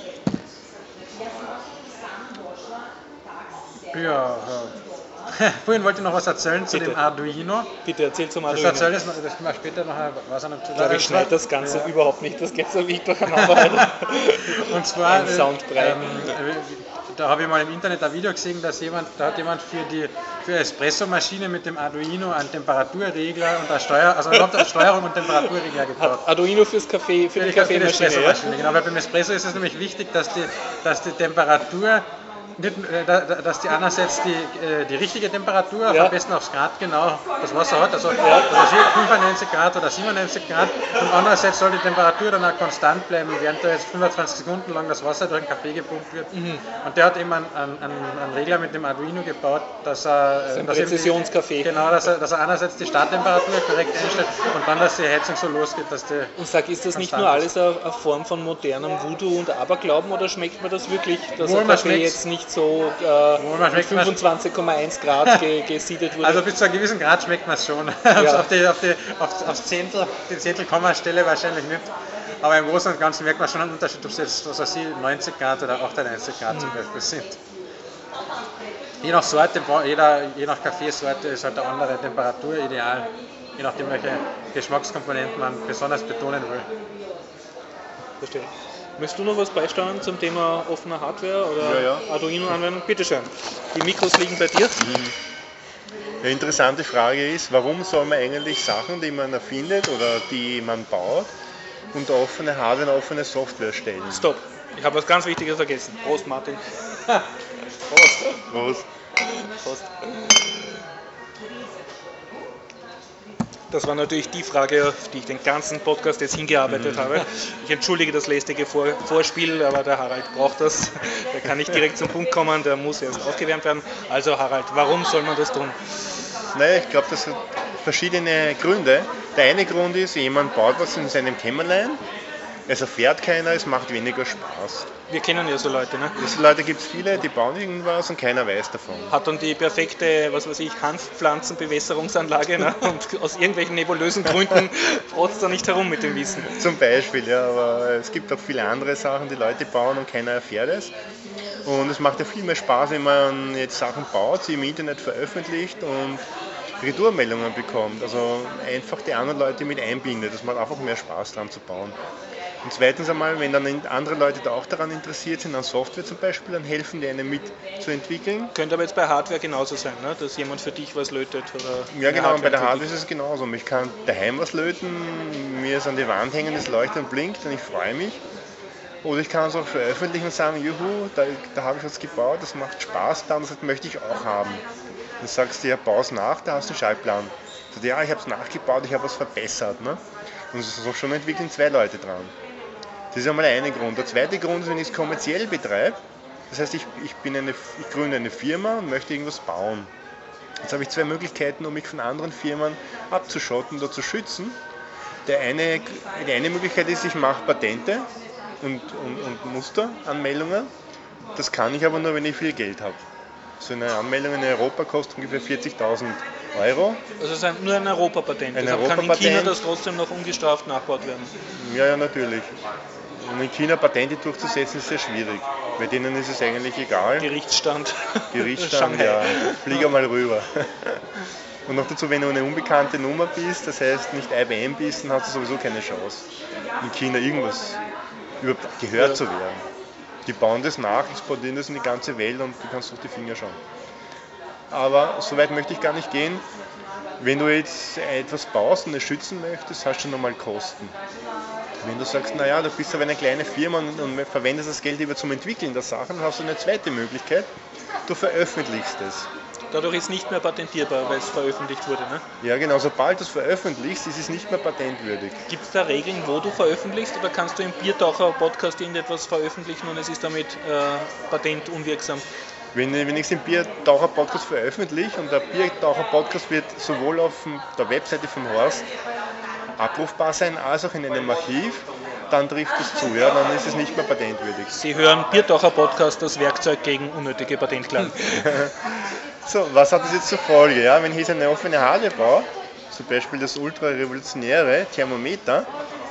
Ja. Vorhin wollte ich noch was erzählen zu dem Arduino. Bitte erzähl zum Arduino. Das können wir später noch. Ich glaube, ich schneide das Ganze überhaupt nicht, das geht so wie durcheinander. Und zwar, ein Soundbrei. da habe ich mal im Internet ein Video gesehen, da hat jemand für Espresso-Maschine mit dem Arduino einen Temperaturregler und eine Steuerung und Temperaturregler gebaut. Arduino fürs Kaffee, für die Kaffeemaschine. Genau, weil beim Espresso ist es nämlich wichtig, dass die Temperatur dass die einerseits die richtige Temperatur, am besten aufs Grad genau das Wasser hat, also 95 Grad oder 97 Grad, und andererseits soll die Temperatur dann auch konstant bleiben, während da jetzt 25 Sekunden lang das Wasser durch den Kaffee gepumpt wird. Und der hat eben einen Regler mit dem Arduino gebaut, dass er... ein Präzisionskaffee. Genau, dass er einerseits die Starttemperatur korrekt einstellt und dann, dass die Heizung so losgeht, dass die... Und sag, ist das nicht nur alles eine Form von modernem Voodoo und Aberglauben, oder schmeckt mir das wirklich, dass ein Kaffee jetzt nicht so 25,1 Grad gesiedet wurde? Also bis zu einem gewissen Grad schmeckt man es schon. Aufs Zehntel-Kommastelle wahrscheinlich nicht. Aber im Großen und Ganzen merkt man schon einen Unterschied, ob es jetzt 90 Grad oder 98 Grad zum Beispiel sind. Je nach Sorte, je nach Kaffeesorte ist halt eine andere Temperatur ideal, je nachdem welche Geschmackskomponenten man besonders betonen will. Verstehe. Möchtest du noch was beisteuern zum Thema offener Hardware oder Arduino-Anwendung? Bitte schön. Die Mikros liegen bei dir. Eine interessante Frage ist, warum soll man eigentlich Sachen, die man erfindet oder die man baut, unter offene Hardware und offene Software stellen? Stopp. Ich habe was ganz Wichtiges vergessen. Prost, Martin. Prost. Das war natürlich die Frage, auf die ich den ganzen Podcast jetzt hingearbeitet habe. Ich entschuldige das lästige Vorspiel, aber der Harald braucht das. Der kann nicht direkt zum Punkt kommen, der muss erst aufgewärmt werden. Also Harald, warum soll man das tun? Naja, ich glaube, das hat verschiedene Gründe. Der eine Grund ist, jemand baut was in seinem Kämmerlein, es erfährt keiner, es macht weniger Spaß. Wir kennen ja so Leute, ne? Diese Leute gibt es viele, die bauen irgendwas und keiner weiß davon. Hat dann die perfekte, Hanfpflanzenbewässerungsanlage, ne? Und aus irgendwelchen nebulösen Gründen frotzt er nicht herum mit dem Wissen. Zum Beispiel, ja, aber es gibt auch viele andere Sachen, die Leute bauen und keiner erfährt es. Und es macht ja viel mehr Spaß, wenn man jetzt Sachen baut, sie im Internet veröffentlicht und Retourmeldungen bekommt. Also einfach die anderen Leute mit einbindet. Das macht einfach mehr Spaß, daran zu bauen. Und zweitens einmal, wenn dann andere Leute da auch daran interessiert sind, an Software zum Beispiel, dann helfen die einem mit zu entwickeln. Könnte aber jetzt bei Hardware genauso sein, ne? Dass jemand für dich was lötet? Oder ja genau, und bei der Hardware ist es genauso. Ich kann daheim was löten, mir ist an die Wand hängen, es leuchtet und blinkt und ich freue mich. Oder ich kann es auch veröffentlichen und sagen, juhu, da habe ich was gebaut, das macht Spaß, das möchte ich auch haben. Dann sagst du, ja, bau's nach, da hast du einen Schaltplan. So, ja, ich habe es nachgebaut, ich habe was verbessert. Ne? Und so schon entwickeln zwei Leute dran. Das ist einmal der eine Grund. Der zweite Grund ist, wenn ich es kommerziell betreibe, das heißt, ich gründe eine Firma und möchte irgendwas bauen. Jetzt habe ich zwei Möglichkeiten, um mich von anderen Firmen abzuschotten oder zu schützen. Die eine Möglichkeit ist, ich mache Patente und Musteranmeldungen. Das kann ich aber nur, wenn ich viel Geld habe. So eine Anmeldung in Europa kostet ungefähr 40.000 €. Also es ist nur ein Europapatent. Deshalb kann in China das trotzdem noch ungestraft nachgebaut werden. Ja, natürlich. Und in China Patente durchzusetzen ist sehr schwierig. Bei denen ist es eigentlich egal. Gerichtsstand, ja. Flieg einmal rüber. Und noch dazu, wenn du eine unbekannte Nummer bist, das heißt nicht IBM bist, dann hast du sowieso keine Chance, in China irgendwas überhaupt gehört zu werden. Die bauen das nach, exportieren das in die ganze Welt und du kannst durch die Finger schauen. Aber so weit möchte ich gar nicht gehen. Wenn du jetzt etwas baust und es schützen möchtest, hast du nochmal Kosten. Wenn du sagst, naja, du bist aber eine kleine Firma und verwendest das Geld lieber zum Entwickeln der Sachen, hast du eine zweite Möglichkeit, du veröffentlichst es. Dadurch ist es nicht mehr patentierbar, weil es veröffentlicht wurde, ne? Ja genau, sobald du es veröffentlichst, ist es nicht mehr patentwürdig. Gibt es da Regeln, wo du veröffentlichst, oder kannst du im Biertaucher-Podcast irgendetwas veröffentlichen und es ist damit patentunwirksam? Wenn ich es im Biertaucher-Podcast veröffentliche und der Biertaucher-Podcast wird sowohl auf der Webseite vom Horst abrufbar sein, als auch in einem Archiv, dann trifft es zu, ja, dann ist es nicht mehr patentwürdig. Sie hören Biertaucher-Podcast, das Werkzeug gegen unnötige Patentklagen. So, was hat das jetzt zur Folge? Ja, wenn ich jetzt eine offene Hardware baue, zum Beispiel das ultra-revolutionäre Thermometer,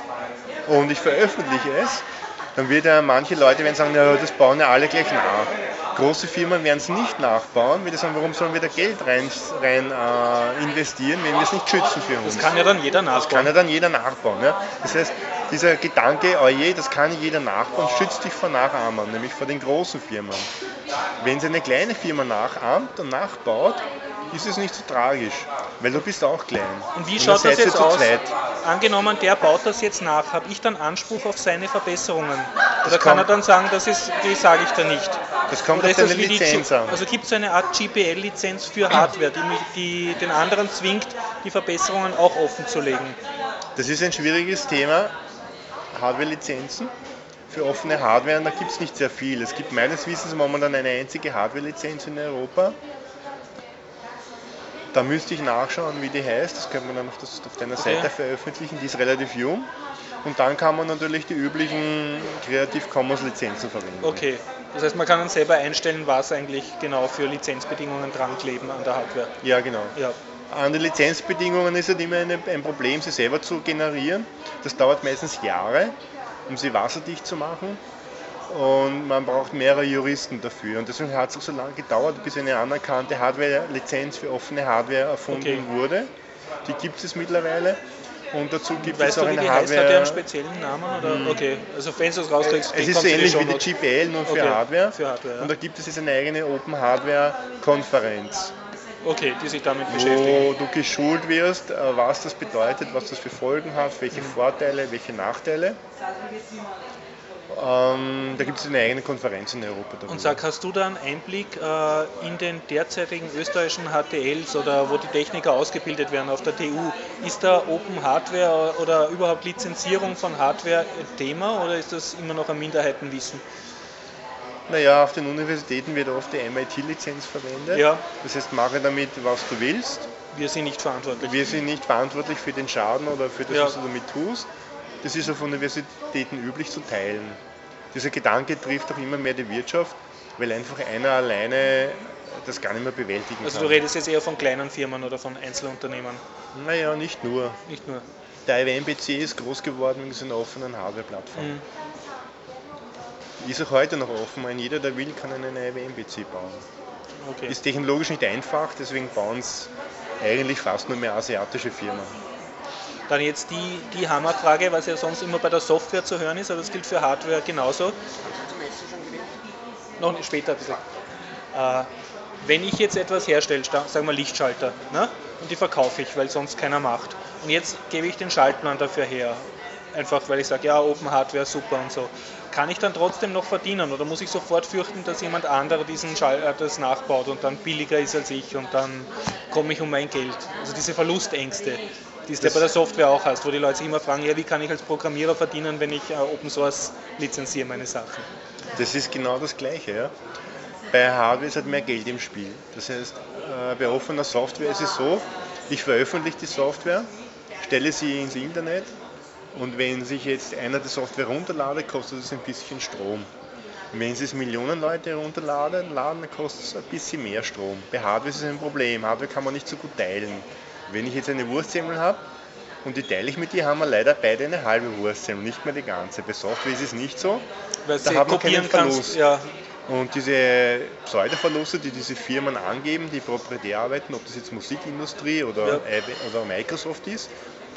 und ich veröffentliche es, dann wird ja manche Leute werden sagen, ja, das bauen ja alle gleich nach. Große Firmen werden es nicht nachbauen, weil die sagen, warum sollen wir da Geld rein investieren, wenn wir es nicht schützen für uns. Das kann ja dann jeder nachbauen. Ja. Das heißt, dieser Gedanke, oh je, das kann jeder nachbauen, schützt dich vor Nachahmern, nämlich vor den großen Firmen. Wenn sie eine kleine Firma nachahmt und nachbaut, ist es nicht so tragisch, weil du bist auch klein. Und wie schaut das jetzt aus? Angenommen, der baut das jetzt nach, habe ich dann Anspruch auf seine Verbesserungen? Oder kann er dann sagen, die sage ich da nicht? Das kommt auf deine Lizenz an. Also gibt es eine Art GPL-Lizenz für Hardware, die den anderen zwingt, die Verbesserungen auch offen zu legen? Das ist ein schwieriges Thema, Hardware-Lizenzen für offene Hardware, und da gibt es nicht sehr viel. Es gibt meines Wissens momentan eine einzige Hardware-Lizenz in Europa. Da müsste ich nachschauen, wie die heißt. Das könnte man dann auf deiner Seite veröffentlichen. Die ist relativ jung. Und dann kann man natürlich die üblichen Creative Commons Lizenzen verwenden. Okay, das heißt, man kann dann selber einstellen, was eigentlich genau für Lizenzbedingungen dran kleben an der Hardware. Ja, genau. Ja. An den Lizenzbedingungen ist halt immer ein Problem, sie selber zu generieren. Das dauert meistens Jahre, um sie wasserdicht zu machen. Und man braucht mehrere Juristen dafür. Und deswegen hat es auch so lange gedauert, bis eine anerkannte Hardware-Lizenz für offene Hardware erfunden wurde. Die gibt es mittlerweile. Und dazu gibt es auch eine Hardware. Heißt, hat der einen speziellen Namen? Oder? Okay, also wenn du es rauskriegst, es ist so ähnlich wie die GPL, nur für Hardware. Für Hardware, ja. Und da gibt es jetzt eine eigene Open Hardware Konferenz. Okay, die sich damit beschäftigen. Wo du geschult wirst, was das bedeutet, was das für Folgen hat, welche Vorteile, welche Nachteile. Da gibt es eine eigene Konferenz in Europa darüber. Und sag, hast du da einen Einblick in den derzeitigen österreichischen HTLs oder wo die Techniker ausgebildet werden auf der TU? Ist da Open Hardware oder überhaupt Lizenzierung von Hardware ein Thema oder ist das immer noch ein Minderheitenwissen? Naja, auf den Universitäten wird oft die MIT-Lizenz verwendet. Ja. Das heißt, mache damit, was du willst. Wir sind nicht verantwortlich. Wir sind nicht verantwortlich für den Schaden oder für das, was du damit tust. Das ist auf Universitäten üblich zu teilen. Dieser Gedanke trifft auch immer mehr die Wirtschaft, weil einfach einer alleine das gar nicht mehr bewältigen kann. Also du redest jetzt eher von kleinen Firmen oder von Einzelunternehmen? Naja, nicht nur. Nicht nur. Der IWM-PC ist groß geworden wegen seiner offenen Hardware-Plattform. Ist auch heute noch offen. Jeder, der will, kann einen IWM-PC bauen. Okay. Ist technologisch nicht einfach, deswegen bauen es eigentlich fast nur mehr asiatische Firmen. Dann jetzt die Hammerfrage, was ja sonst immer bei der Software zu hören ist, aber das gilt für Hardware genauso. Noch nicht, später ein bisschen. Wenn ich jetzt etwas herstelle, sagen wir Lichtschalter, ne? Und die verkaufe ich, weil sonst keiner macht. Und jetzt gebe ich den Schaltplan dafür her. Einfach weil ich sage, ja, Open Hardware, super und so. Kann ich dann trotzdem noch verdienen oder muss ich sofort fürchten, dass jemand anderer das nachbaut und dann billiger ist als ich und dann komme ich um mein Geld? Also diese Verlustängste, die es ja bei der Software auch hast, wo die Leute sich immer fragen, ja, wie kann ich als Programmierer verdienen, wenn ich Open Source lizenziere meine Sachen? Das ist genau das Gleiche. Ja? Bei Hardware ist halt mehr Geld im Spiel. Das heißt, bei offener Software ist es so, ich veröffentliche die Software, stelle sie ins Internet. Und wenn sich jetzt einer die Software runterladet, kostet es ein bisschen Strom. Und wenn es Millionen Leute runterladen, dann kostet es ein bisschen mehr Strom. Bei Hardware ist es ein Problem. Hardware kann man nicht so gut teilen. Wenn ich jetzt eine Wurstsemmel habe und die teile ich mit dir, haben wir leider beide eine halbe Wurstsemmel, nicht mehr die ganze. Bei Software ist es nicht so. Weil da hat man keinen Verlust. Ja. Und diese Pseudoverluste, die diese Firmen angeben, die proprietär arbeiten, ob das jetzt Musikindustrie oder Microsoft ist,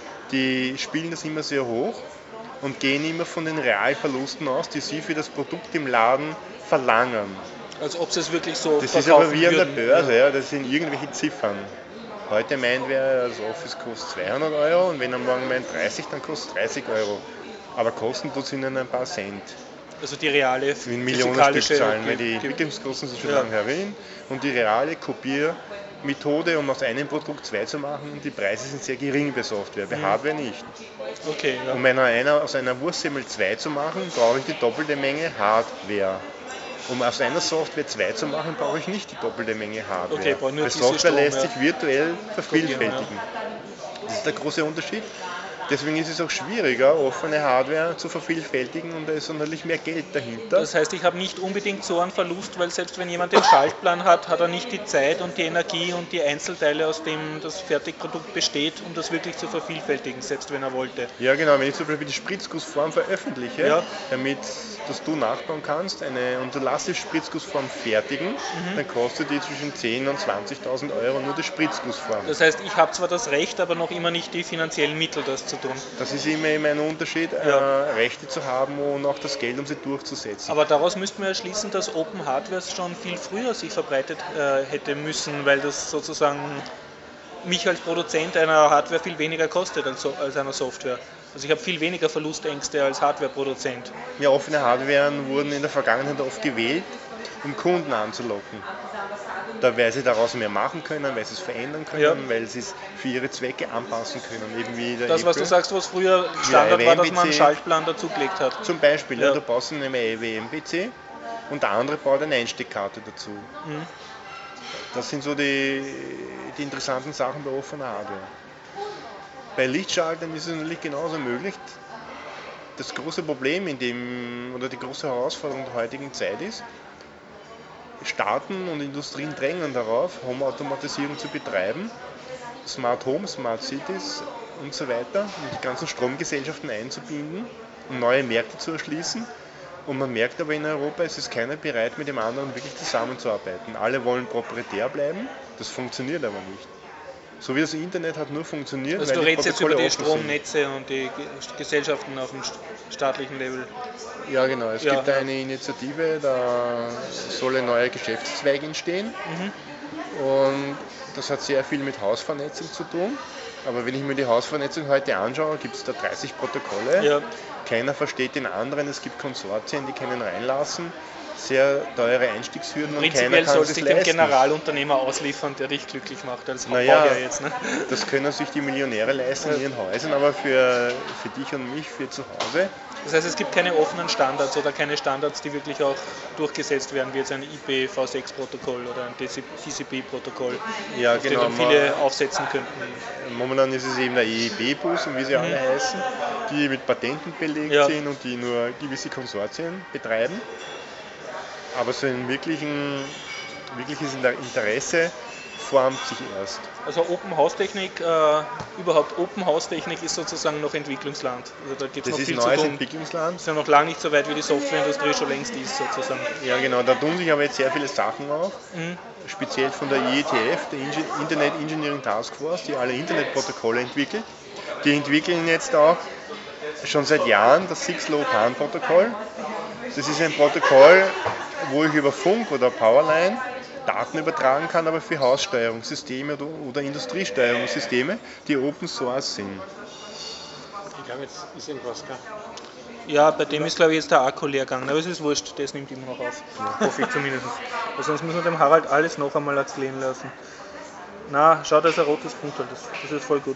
die spielen das immer sehr hoch und gehen immer von den Realverlusten aus, die sie für das Produkt im Laden verlangen. Als ob sie es wirklich so Das ist aber wie an der Börse, ja, das sind irgendwelche Ziffern. Heute meint wer, das Office kostet 200 Euro und wenn er morgen meint 30, dann kostet es 30 Euro. Aber kosten tut es ihnen ein paar Cent. Also die reale in Millionen Stückzahlen, weil die Entwicklungskosten sind schon lange erwähnt und die reale Kopiermethode, um aus einem Produkt zwei zu machen, die Preise sind sehr gering bei Software, bei Hardware nicht. Okay, ja. Um aus einer Wurstsemmel 2 zu machen, brauche ich die doppelte Menge Hardware. Um aus einer Software 2 zu machen, brauche ich nicht die doppelte Menge Hardware. Okay, weil Software lässt sich virtuell vervielfältigen. Das ist der große Unterschied. Deswegen ist es auch schwieriger, offene Hardware zu vervielfältigen und da ist natürlich mehr Geld dahinter. Das heißt, ich habe nicht unbedingt so einen Verlust, weil selbst wenn jemand den Schaltplan hat, hat er nicht die Zeit und die Energie und die Einzelteile, aus denen das Fertigprodukt besteht, um das wirklich zu vervielfältigen, selbst wenn er wollte. Ja genau, wenn ich zum Beispiel die Spritzgussform veröffentliche, damit dass du nachbauen kannst, und du lässt die Spritzgussform fertigen, dann kostet die zwischen 10.000 und 20.000 Euro nur die Spritzgussform. Das heißt, ich habe zwar das Recht, aber noch immer nicht die finanziellen Mittel, das zu tun. Das ist immer ein Unterschied, Rechte zu haben und auch das Geld, um sie durchzusetzen. Aber daraus müssten wir ja schließen, dass Open Hardware schon viel früher sich verbreitet hätte müssen, weil das sozusagen mich als Produzent einer Hardware viel weniger kostet als einer Software. Also ich habe viel weniger Verlustängste als Hardware-Produzent. Ja, offene Hardware wurden in der Vergangenheit oft gewählt, um Kunden anzulocken. Da, weil sie daraus mehr machen können, weil sie es verändern können, weil sie es für ihre Zwecke anpassen können. Eben wie der das, was du sagst, was früher Standard war, dass man einen Schaltplan dazugelegt hat. Zum Beispiel, du baust einen IWM-PC und der andere baut eine Einsteckkarte dazu. Das sind so die interessanten Sachen bei offener Hardware. Bei Lichtschaltern ist es natürlich genauso möglich. Das große Problem oder die große Herausforderung der heutigen Zeit ist, Staaten und Industrien drängen darauf, Home-Automatisierung zu betreiben, Smart Home, Smart Cities und so weiter, und die ganzen Stromgesellschaften einzubinden, um neue Märkte zu erschließen. Und man merkt aber in Europa, es ist keiner bereit, mit dem anderen wirklich zusammenzuarbeiten. Alle wollen proprietär bleiben, das funktioniert aber nicht. So wie das Internet hat nur funktioniert, also weil du redest jetzt über die Stromnetze und die Gesellschaften auf dem staatlichen Level. Ja genau, es gibt eine Initiative, da soll ein neuer Geschäftszweig entstehen und das hat sehr viel mit Hausvernetzung zu tun. Aber wenn ich mir die Hausvernetzung heute anschaue, gibt es da 30 Protokolle, keiner versteht den anderen, es gibt Konsortien, die keinen reinlassen, sehr teure Einstiegshürden und keiner kann es leisten. Dem Generalunternehmer ausliefern, der dich glücklich macht als Bauherr jetzt. Ne? Das können sich die Millionäre leisten in ihren Häusern, aber für dich und mich, für zu Hause. Das heißt, es gibt keine offenen Standards oder keine Standards, die wirklich auch durchgesetzt werden, wie jetzt ein IPv6-Protokoll oder ein TCP-Protokoll, auf die dann viele aufsetzen könnten. Momentan ist es eben der EIB-Bus und wie sie alle heißen, die mit Patenten belegt sind und die nur gewisse Konsortien betreiben. Aber so ein wirkliches Interesse formt sich erst. Also Open-House-Technik, überhaupt Open-House-Technik ist sozusagen noch Entwicklungsland. Also da gibt's das noch ist viel neues zu tun. Entwicklungsland. Das ist ja noch lange nicht so weit, wie die Softwareindustrie schon längst ist sozusagen. Ja genau, da tun sich aber jetzt sehr viele Sachen auf. Speziell von der IETF, der Internet Engineering Task Force, die alle Internetprotokolle entwickelt. Die entwickeln jetzt auch schon seit Jahren das 6LoWPAN-Protokoll. Das ist ein Protokoll, wo ich über Funk oder Powerline Daten übertragen kann, aber für Haussteuerungssysteme oder Industriesteuerungssysteme, die Open Source sind. Ich glaube, jetzt ist irgendwas, gell? Ja, bei dem ist glaube ich jetzt der Akku leer gegangen, aber es ist wurscht, das nimmt immer noch auf. Hoffe ich zumindest. Weil sonst müssen wir dem Harald alles noch einmal erklären lassen. Na, schau, da ist ein rotes Punkt, das ist voll gut.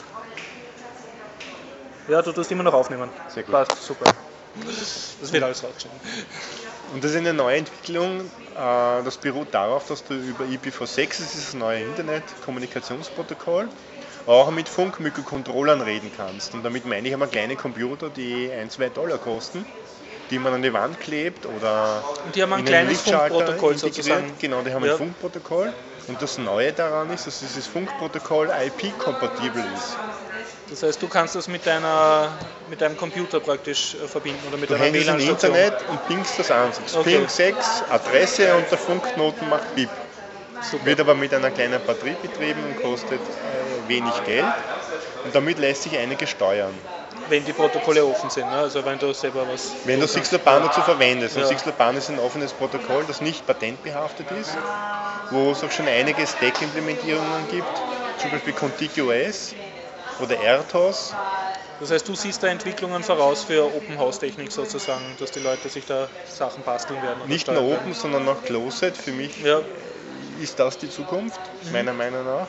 Ja, du tust immer noch aufnehmen. Sehr gut. Passt, super. Das wird alles rausgeschnitten. Und das ist eine neue Entwicklung, das beruht darauf, dass du über IPv6, das ist das neue Internet-Kommunikationsprotokoll, auch mit Funkmikrocontrollern reden kannst. Und damit meine ich einmal kleine Computer, die $1-2 kosten, die man an die Wand klebt oder und die haben ein kleines Funkprotokoll sozusagen. Genau, die haben ein Funkprotokoll. Und das Neue daran ist, dass dieses Funkprotokoll IP-kompatibel ist. Das heißt, du kannst das mit deinem Computer praktisch verbinden oder mit deiner WLAN-Station. Du hängst Internet und pingst das an. Ping 6, Adresse und der Funkknoten macht Bip. Super. Wird aber mit einer kleinen Batterie betrieben und kostet wenig Geld. Und damit lässt sich einiges steuern. Wenn die Protokolle offen sind, ne? Also wenn du selber was... Wenn du 6LoWPAN dazu verwendest. Und 6LoWPAN ist ein offenes Protokoll, das nicht patentbehaftet ist, wo es auch schon einige Stack-Implementierungen gibt, zum Beispiel ContiGOS oder RTOS. Das heißt, du siehst da Entwicklungen voraus für Open-House-Technik sozusagen, dass die Leute sich da Sachen basteln werden? Nicht nur Open, sondern auch Closed. Für mich ist das die Zukunft, meiner Meinung nach.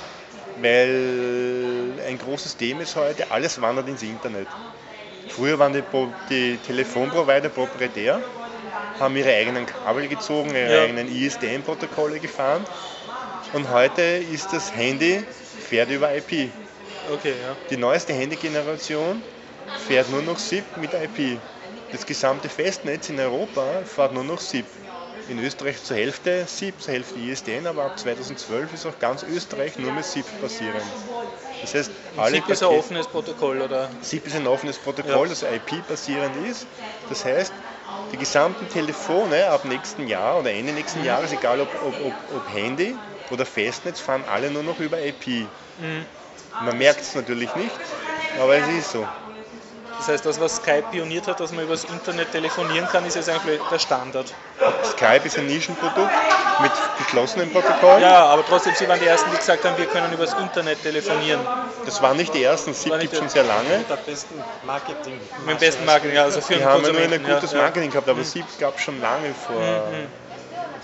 Weil ein großes Thema ist heute, alles wandert ins Internet. Früher waren die Telefonprovider proprietär, haben ihre eigenen Kabel gezogen, ihre eigenen ISDN-Protokolle gefahren. Und heute ist das Handy, fährt über IP. Okay, ja. Die neueste Handygeneration fährt nur noch SIP mit IP. Das gesamte Festnetz in Europa fährt nur noch SIP. In Österreich zur Hälfte SIP, zur Hälfte ISDN, aber ab 2012 ist auch ganz Österreich nur mehr SIP basierend. Das heißt, SIP ist ein offenes Protokoll, oder? SIP ist ein offenes Protokoll, das IP basierend ist. Das heißt, die gesamten Telefone ab nächsten Jahr oder Ende nächsten Jahres, egal ob Handy oder Festnetz, fahren alle nur noch über IP. Man merkt es natürlich nicht, aber es ist so. Das heißt, das, was Skype pioniert hat, dass man über das Internet telefonieren kann, ist jetzt eigentlich der Standard. Skype ist ein Nischenprodukt mit geschlossenen Protokollen. Ja, aber trotzdem, Sie waren die Ersten, die gesagt haben, wir können über das Internet telefonieren. Das waren nicht die Ersten, SIP gibt es schon sehr lange. Mit dem besten Marketing. Mit dem besten Marketing, also für die haben nur ein gutes Marketing gehabt, aber SIP gab es schon lange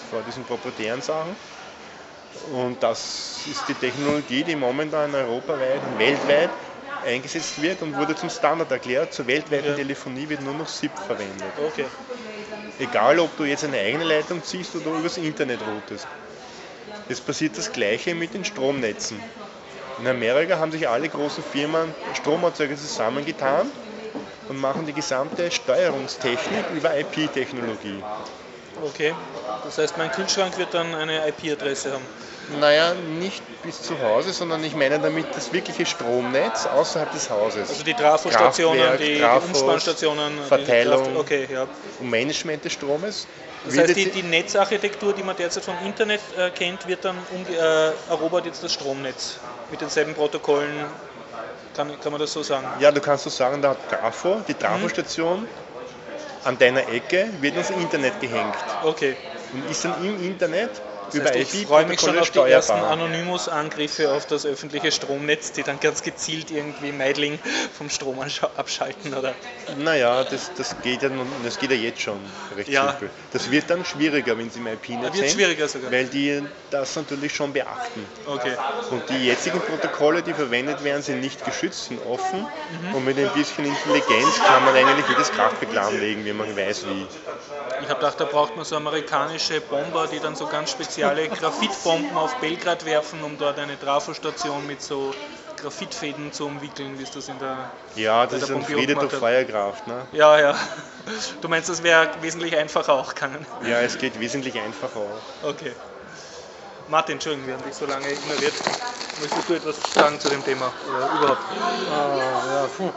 vor diesen proprietären Sachen. Und das ist die Technologie, die momentan europaweit und weltweit eingesetzt wird und wurde zum Standard erklärt. Zur weltweiten Telefonie wird nur noch SIP verwendet. Okay. Egal, ob du jetzt eine eigene Leitung ziehst oder übers Internet routest. Jetzt passiert das Gleiche mit den Stromnetzen. In Amerika haben sich alle großen Firmen, Stromerzeuger zusammengetan und machen die gesamte Steuerungstechnik über IP-Technologie. Okay, das heißt, mein Kühlschrank wird dann eine IP-Adresse haben? Naja, nicht bis zu Hause, sondern ich meine damit das wirkliche Stromnetz außerhalb des Hauses. Also die Trafostationen, die Umspannstationen, Verteilung und Management des Stromes. Das heißt, die Netzarchitektur, die man derzeit vom Internet kennt, wird dann erobert jetzt das Stromnetz mit denselben Protokollen. Kann man das so sagen? Ja, du kannst so sagen, da hat die Trafostation an deiner Ecke wird ins Internet gehängt. Okay. Und ist dann im Internet das heißt, ich freue mich schon auf die ersten Anonymous-Angriffe auf das öffentliche Stromnetz, die dann ganz gezielt irgendwie Meidling vom Strom abschalten, oder? Naja, das geht ja jetzt schon recht simpel. Das wird dann schwieriger, wenn sie im IP-Netz sind, schwieriger sogar. Weil die das natürlich schon beachten. Okay. Und die jetzigen Protokolle, die verwendet werden, sind nicht geschützt, sind offen. Und mit ein bisschen Intelligenz kann man eigentlich jedes Kraftwerk lahmlegen, wie man weiß wie. Ich habe gedacht, da braucht man so amerikanische Bomber, die dann so ganz spezielle Graphitbomben auf Belgrad werfen, um dort eine Trafostation mit so Graphitfäden zu umwickeln, wie es das in der Ja, das ist ein Friede durch Feuerkraft, ne? Ja. Du meinst, das wäre wesentlich einfacher auch gegangen? Ja, es geht wesentlich einfacher auch. Okay. Martin, Entschuldigung, wir haben dich so lange ignoriert. Möchtest du etwas sagen zu dem Thema oder überhaupt?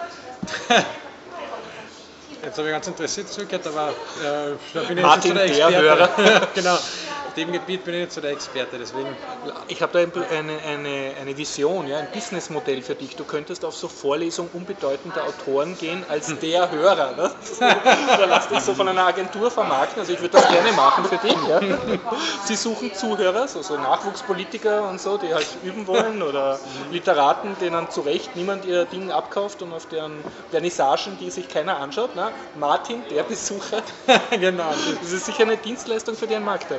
Jetzt habe ich ganz interessiert zugehört, aber da bin ich Martin, nicht so der Hörer. Experte. Genau, auf dem Gebiet bin ich nicht so der Experte, deswegen. Ich habe da eine Vision, ein Businessmodell für dich. Du könntest auf so Vorlesungen unbedeutender Autoren gehen als der Hörer. Ne? Da lass dich so von einer Agentur vermarkten, also ich würde das gerne machen für dich. Ja? Sie suchen Zuhörer, so Nachwuchspolitiker und so, die halt üben wollen, oder Literaten, denen zu Recht niemand ihr Ding abkauft und auf deren Vernissagen, die sich keiner anschaut. Ne? Martin, der Besucher. Genau, das ist sicher eine Dienstleistung für den Markt.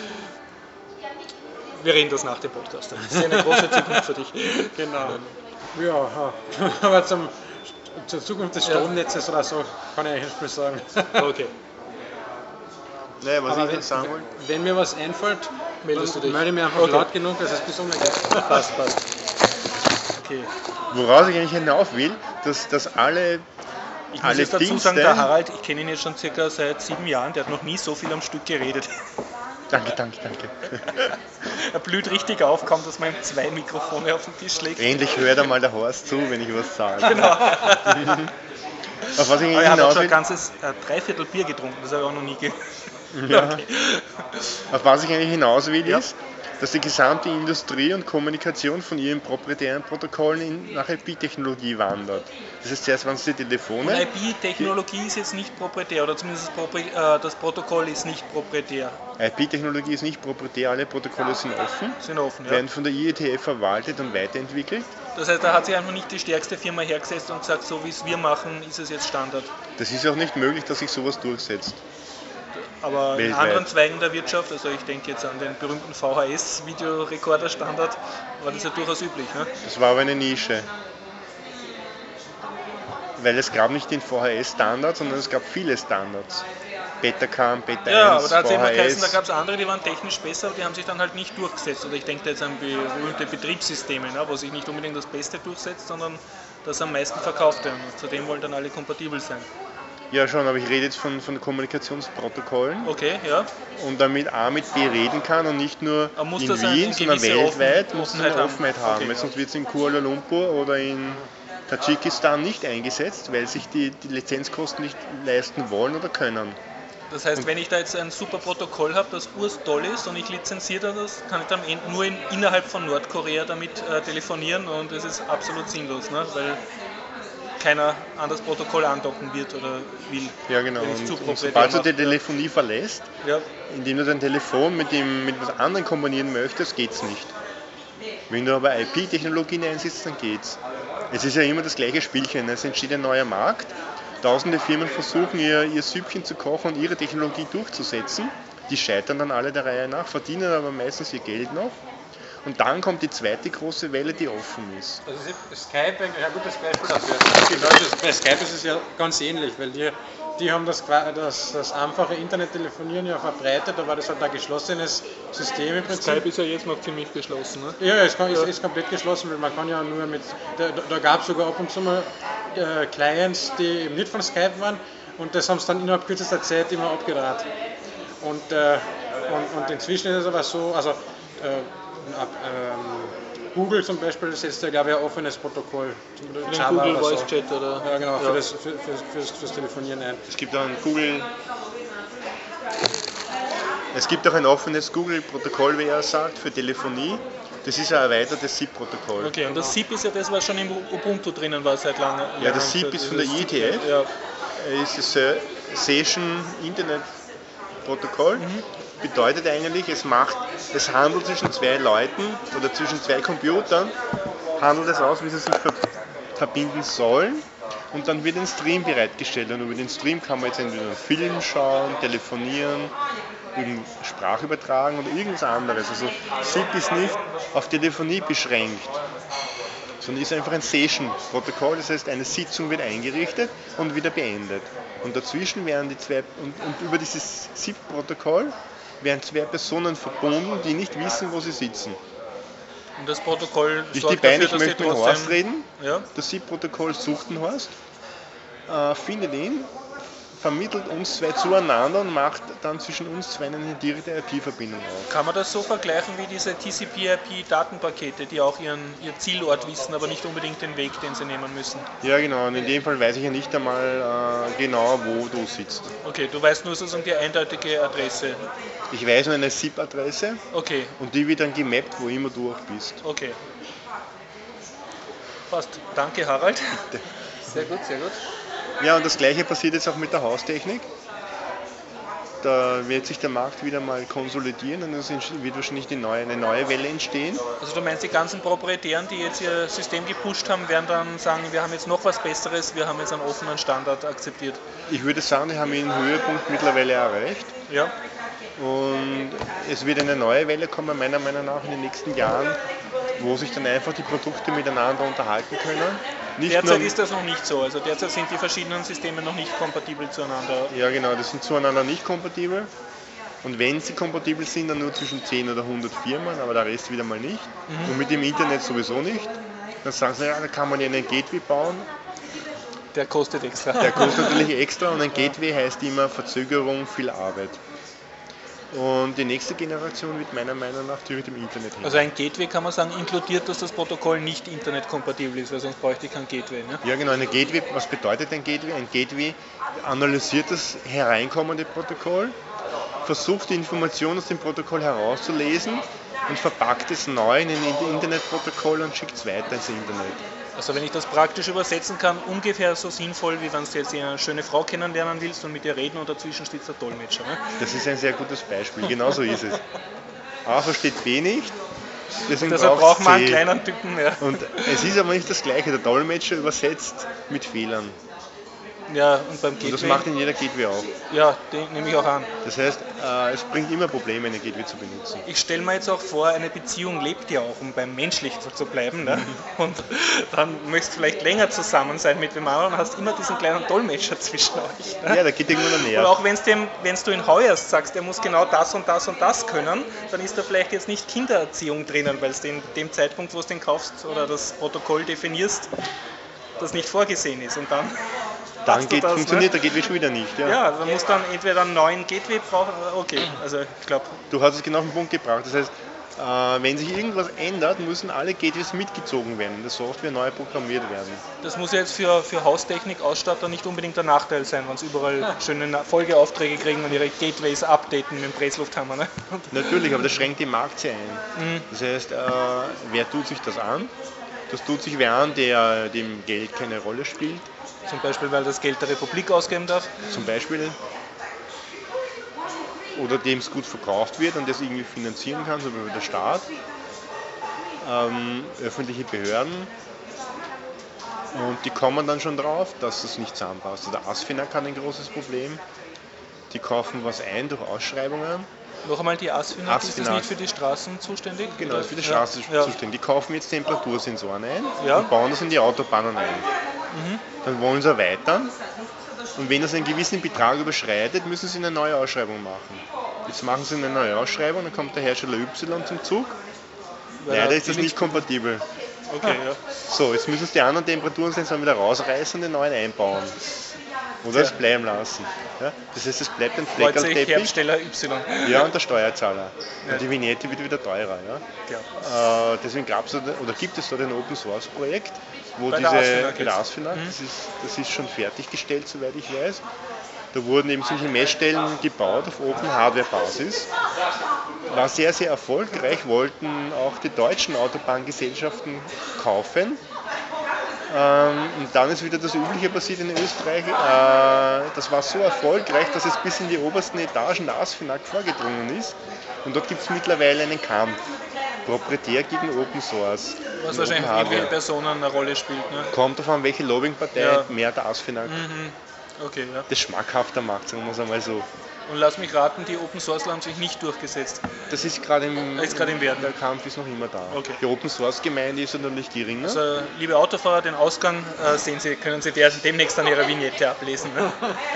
Wir reden das nach dem Podcast. Das ist eine große Zukunft für dich. Genau. Ja, aber zur Zukunft des Stromnetzes oder so kann ich eigentlich nicht mehr sagen. Okay. Naja, was ich sagen wollte. Wenn mir was einfällt, meldest du dich. Melde ich mir einfach laut genug, dass es besonders ist. Passt. Okay. Woraus ich eigentlich hinauf will, dass alle Ich muss jetzt dazu sagen, der Harald, ich kenne ihn jetzt schon circa seit 7 Jahren, der hat noch nie so viel am Stück geredet. Danke. Er blüht richtig auf, kaum dass man ihm 2 Mikrofone auf den Tisch legt. Endlich hört einmal der Horst zu, wenn ich was sage. Genau. Auf was ich er hat auch schon ein ganzes 3/4 Bier getrunken, das habe ich auch noch nie Ja. Okay. Auf was ich eigentlich hinaus will, ist, dass die gesamte Industrie und Kommunikation von ihren proprietären Protokollen nach IP-Technologie wandert. Das heißt, zuerst waren es die Telefone. Und IP-Technologie ist jetzt nicht proprietär, oder zumindest das Protokoll ist nicht proprietär. IP-Technologie ist nicht proprietär, alle Protokolle sind offen, werden von der IETF verwaltet und weiterentwickelt. Das heißt, da hat sich einfach nicht die stärkste Firma hergesetzt und gesagt, so wie es wir machen, ist es jetzt Standard. Das ist auch nicht möglich, dass sich sowas durchsetzt. Aber weltweit. In anderen Zweigen der Wirtschaft, also ich denke jetzt an den berühmten VHS-Videorekorder-Standard, war das ja durchaus üblich. Ne? Das war aber eine Nische. Weil es gab nicht den VHS-Standard, sondern es gab viele Standards. Betacam, Beta 1, ja, aber da hat es immer VHS. geheißen, da gab es andere, die waren technisch besser, aber die haben sich dann halt nicht durchgesetzt. Oder ich denke da jetzt an berühmte Betriebssysteme, ne, wo sich nicht unbedingt das Beste durchsetzt, sondern das am meisten verkauft werden. Und zudem wollen dann alle kompatibel sein. Ja schon, aber ich rede jetzt von Kommunikationsprotokollen. Okay, ja. Und damit A mit B reden kann und nicht nur in Wien, sondern weltweit muss man eine Offenheit haben. Okay, sonst wird es in Kuala Lumpur oder in Tadschikistan nicht eingesetzt, weil sich die Lizenzkosten nicht leisten wollen oder können. Das heißt, wenn ich da jetzt ein super Protokoll habe, das urstoll ist und ich lizenziere das, kann ich dann nur innerhalb von Nordkorea damit telefonieren und das ist absolut sinnlos, ne? Weil keiner an das Protokoll andocken wird oder will. Ja, genau. Und sobald du die Telefonie verlässt, indem du dein Telefon mit etwas anderem kombinieren möchtest, geht es nicht. Wenn du aber IP-Technologien einsetzt, dann geht's. Es ist ja immer das gleiche Spielchen. Es entsteht ein neuer Markt. Tausende Firmen versuchen ihr Süppchen zu kochen und ihre Technologie durchzusetzen. Die scheitern dann alle der Reihe nach, verdienen aber meistens ihr Geld noch. Und dann kommt die zweite große Welle, die offen ist. Also Skype, ein gutes Beispiel dafür. Bei Skype ist es ja ganz ähnlich, weil die haben das einfache Internettelefonieren ja verbreitet, da war das halt ein geschlossenes System im Prinzip. Skype ist ja jetzt noch ziemlich geschlossen, ne? Ja, es ist komplett geschlossen, weil man kann ja nur mit, da gab es sogar ab und zu mal Clients, die eben nicht von Skype waren und das haben sie dann innerhalb kürzester Zeit immer abgedraht. Und inzwischen ist es aber so, also Google zum Beispiel setzt ja, glaube ich, ein offenes Protokoll. Für den Google Voice Chat oder? Ja, genau, ja. Fürs Telefonieren ein. Es gibt auch ein offenes Google-Protokoll, wie er sagt, für Telefonie. Das ist ein erweitertes SIP-Protokoll. Okay, und das SIP ist ja das, was schon im Ubuntu drinnen war seit langem. Ja, das SIP ist von der IETF. Ja. Ist das Session Internet Protokoll. Bedeutet eigentlich, es handelt zwischen zwei Leuten oder zwischen zwei Computern, handelt es aus, wie sie sich verbinden sollen, und dann wird ein Stream bereitgestellt und über den Stream kann man jetzt entweder einen Film schauen, telefonieren, Sprache übertragen oder irgendwas anderes. Also SIP ist nicht auf Telefonie beschränkt, sondern ist einfach ein Session-Protokoll, das heißt, eine Sitzung wird eingerichtet und wieder beendet. Und dazwischen werden die zwei, und über dieses SIP-Protokoll werden zwei Personen verbunden, die nicht wissen, wo sie sitzen. Und das Protokoll sorgt dafür, dass ich möchte mit Horst reden. Ja? Das SIP-Protokoll sucht den Horst, findet ihn, vermittelt uns zwei zueinander und macht dann zwischen uns zwei eine direkte IP-Verbindung auf. Kann man das so vergleichen wie diese TCP/IP-Datenpakete, die auch ihr Zielort wissen, aber nicht unbedingt den Weg, den sie nehmen müssen? Ja, genau. Und in dem Fall weiß ich ja nicht einmal genau, wo du sitzt. Okay, du weißt nur sozusagen die eindeutige Adresse. Ich weiß nur eine SIP-Adresse. Okay. Und die wird dann gemappt, wo immer du auch bist. Okay. Passt. Danke, Harald. Bitte. Sehr gut, sehr gut. Ja, und das gleiche passiert jetzt auch mit der Haustechnik. Da wird sich der Markt wieder mal konsolidieren und es wird wahrscheinlich eine neue Welle entstehen. Also du meinst, die ganzen Proprietären, die jetzt ihr System gepusht haben, werden dann sagen, wir haben jetzt noch was Besseres, wir haben jetzt einen offenen Standard akzeptiert? Ich würde sagen, die haben ihren Höhepunkt mittlerweile erreicht. Ja. Und es wird eine neue Welle kommen, meiner Meinung nach, in den nächsten Jahren, wo sich dann einfach die Produkte miteinander unterhalten können. Derzeit ist das noch nicht so, also derzeit sind die verschiedenen Systeme noch nicht kompatibel zueinander. Ja genau, das sind zueinander nicht kompatibel. Und wenn sie kompatibel sind, dann nur zwischen 10 oder 100 Firmen, aber der Rest wieder mal nicht. Und mit dem Internet sowieso nicht. Dann sagen sie, ja, da kann man ja einen Gateway bauen. Der kostet extra. Der kostet natürlich extra und ein Gateway heißt immer Verzögerung, viel Arbeit. Und die nächste Generation wird meiner Meinung nach direkt im Internet hin. Also ein Gateway, kann man sagen, inkludiert, dass das Protokoll nicht internetkompatibel ist, weil sonst bräuchte ich kein Gateway. Ne? Ja genau, ein Gateway, was bedeutet ein Gateway? Ein Gateway analysiert das hereinkommende Protokoll, versucht die Information aus dem Protokoll herauszulesen und verpackt es neu in ein Internetprotokoll und schickt es weiter ins Internet. Also wenn ich das praktisch übersetzen kann, ungefähr so sinnvoll, wie wenn du jetzt eine schöne Frau kennenlernen willst und mit ihr reden und dazwischen steht der Dolmetscher. Ne? Das ist ein sehr gutes Beispiel, genau so ist es. A versteht B nicht, deswegen braucht man einen kleinen Typen. Ja. Und es ist aber nicht das Gleiche, der Dolmetscher übersetzt mit Fehlern. Ja, und beim Gateway. Und das macht in jeder Gateway auch. Ja, den nehme ich auch an. Das heißt, es bringt immer Probleme, eine Gateway zu benutzen. Ich stelle mir jetzt auch vor, eine Beziehung lebt ja auch, um beim menschlich zu bleiben. Ne? Und dann möchtest du vielleicht länger zusammen sein mit dem anderen und hast immer diesen kleinen Dolmetscher zwischen euch. Ne? Ja, da geht irgendwann näher. Oder auch wenn du ihn heuerst, sagst, er muss genau das und das und das können, dann ist da vielleicht jetzt nicht Kindererziehung drinnen, weil es in dem Zeitpunkt, wo du den kaufst oder das Protokoll definierst, das nicht vorgesehen ist. Und dann funktioniert der Gateway schon wieder nicht. Ja, man muss dann entweder einen neuen Gateway brauchen. Okay, also ich glaube. Du hast es genau auf den Punkt gebracht. Das heißt, wenn sich irgendwas ändert, müssen alle Gateways mitgezogen werden, in der Software neu programmiert werden. Das muss ja jetzt für Haustechnik-Ausstatter nicht unbedingt ein Nachteil sein, wenn sie überall schöne Folgeaufträge kriegen und ihre Gateways updaten mit dem Presslufthammer. Ne? Natürlich, aber das schränkt die Markt sehr ein. Das heißt, wer tut sich das an? Das tut sich wer an, der dem Geld keine Rolle spielt. Zum Beispiel, weil das Geld der Republik ausgeben darf? Zum Beispiel. Oder dem es gut verkauft wird und das irgendwie finanzieren kann, so wie der Staat. Öffentliche Behörden. Und die kommen dann schon drauf, dass das nicht zusammenpasst. Der ASFINAG hat ein großes Problem. Die kaufen was ein durch Ausschreibungen Noch einmal, die ASFINAG ist das nicht für die Straßen zuständig? Genau, ist für die Straßen zuständig. Die kaufen jetzt Temperatursensoren ein und bauen das in die Autobahnen ein. Dann wollen sie erweitern und wenn das einen gewissen Betrag überschreitet, müssen sie eine neue Ausschreibung machen. Jetzt machen sie eine neue Ausschreibung, dann kommt der Hersteller Y zum Zug. Leider ist das nicht kompatibel. Okay, ja. So, jetzt müssen sie die anderen Temperaturensensoren wieder rausreißen und den neuen einbauen. Oder es bleiben lassen. Ja? Das heißt, es bleibt ein Fleck am Teppich. Hersteller Y. Ja, und der Steuerzahler. Ja. Und die Vignette wird wieder teurer. Ja? Deswegen gibt es dort ein Open Source Projekt, wo bei der ASFINAG, das ist schon fertiggestellt, soweit ich weiß. Da wurden eben solche Messstellen gebaut auf Open Hardware Basis. War sehr, sehr erfolgreich, wollten auch die deutschen Autobahngesellschaften kaufen. Und dann ist wieder das Übliche passiert in Österreich. Das war so erfolgreich, dass es bis in die obersten Etagen der ASFINAG vorgedrungen ist. Und dort gibt es mittlerweile einen Kampf. Proprietär gegen Open Source. Was wahrscheinlich mit welchen Personen eine Rolle spielt. Ne? Kommt davon, welche Lobbyingpartei mehr der ASFINAG okay, das schmackhafter macht, sagen wir es einmal so. Und lass mich raten, die Open Source haben sich nicht durchgesetzt. Das ist gerade im Werden. Der Kampf ist noch immer da. Okay. Die Open Source Gemeinde ist natürlich geringer. Also, liebe Autofahrer, den Ausgang können Sie demnächst an Ihrer Vignette ablesen. Ne?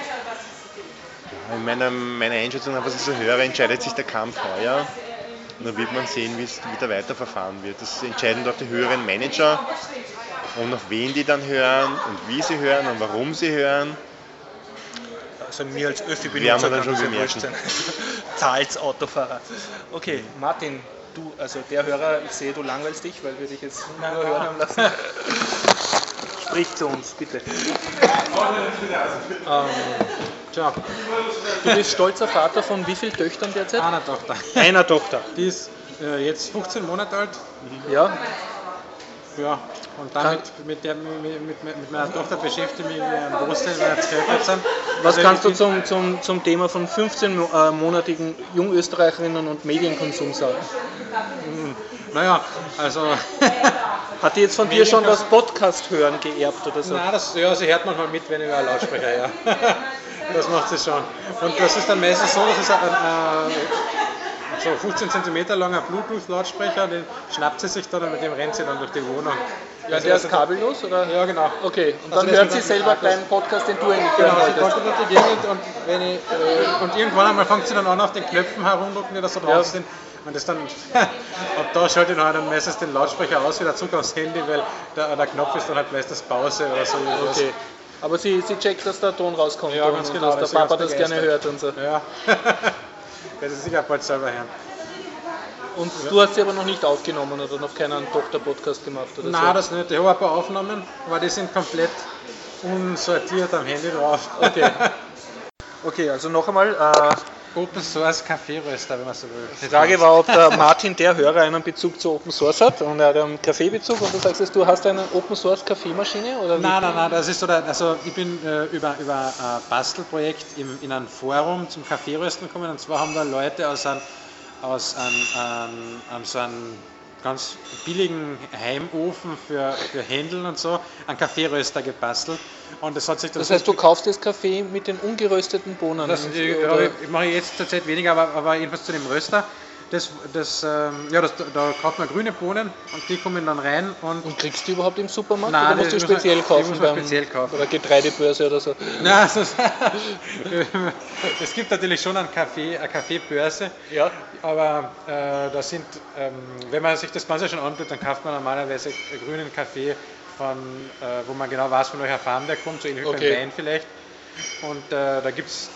In meiner Einschätzung, was ich so höre, entscheidet sich der Kampf heuer. Und dann wird man sehen, wie da weiterverfahren wird. Das entscheiden dort die höheren Manager und auf wen die dann hören und wie sie hören und warum sie hören. Also mir als Öffi-Benutzer kann das ja wurscht sein. Zahls Autofahrer. Okay, Martin, du, also der Hörer, ich sehe, du langweilst dich, weil wir dich jetzt nur hören haben lassen. Sprich zu uns, bitte. Du bist stolzer Vater von wie vielen Töchtern derzeit? Einer Tochter. Einer Tochter. Die ist jetzt 15 Monate alt. Ja. Ja, und damit mit meiner Tochter beschäftige ich mich am Großteil meiner 12 sind. Was kannst du zum Thema von 15-monatigen Jungösterreicherinnen und Medienkonsum sagen? Naja, also... Hat die jetzt von dir schon das Podcast hören geerbt oder so? Nein, sie hört manchmal mit, wenn ich über einen Lautsprecher, ja. Das macht sie schon. Und das ist dann meistens so, dass es so 15 cm langer Bluetooth-Lautsprecher, den schnappt sie sich dann und mit dem rennt sie dann durch die Wohnung. Ja, der ist kabellos, oder? Ja, genau. Okay, und dann hört sie selber einen kleinen Podcast, den du eigentlich hören wolltest. Genau, sie folgt durch die Gegend und irgendwann einmal fängt sie dann an, auf den Knöpfen herumdrücken, die da so drauf sind. Und das dann, ab da schalte ich dann meistens den Lautsprecher aus, wieder zurück aufs Handy, weil der Knopf ist dann halt meistens Pause oder so. Okay. Aber sie checkt, dass der Ton rauskommt, ja, ganz genau, dass der Papa das gerne hört und so. Ja, werde sicher bald selber hören. Und du hast sie aber noch nicht aufgenommen oder noch keinen Tochter-Podcast gemacht? Oder Nein, so? Das nicht. Ich habe ein paar Aufnahmen, aber die sind komplett unsortiert am Handy drauf. Okay, also noch einmal. Open Source Kaffeeröster, wenn man so will. Die Frage war, ob der Martin, der Hörer, einen Bezug zu Open Source hat und er hat einen Kaffeebezug und du sagst jetzt, du hast eine Open Source Kaffeemaschine? Oder nein, das ist so, also ich bin über ein Bastelprojekt in ein Forum zum Kaffeerösten gekommen und zwar haben da Leute aus so einem ganz billigen Heimofen für Händeln und so einen Kaffeeröster gebastelt. Und das heißt, du kaufst das Kaffee mit den ungerösteten Bohnen? Das mache ich jetzt zurzeit weniger, aber jedenfalls zu dem Röster. Da kauft man grüne Bohnen und die kommen dann rein. Und kriegst du die überhaupt im Supermarkt? Nein, oder musst du speziell kaufen? Muss man speziell kaufen. Oder Getreidebörse oder so? Nein, es gibt natürlich schon eine Kaffeebörse, ja. Aber da sind, wenn man sich das Ganze schon antut, dann kauft man normalerweise grünen Kaffee, wo man genau weiß, von welcher Farm der kommt, so ähnlich wie beim Wein vielleicht. Und da gibt's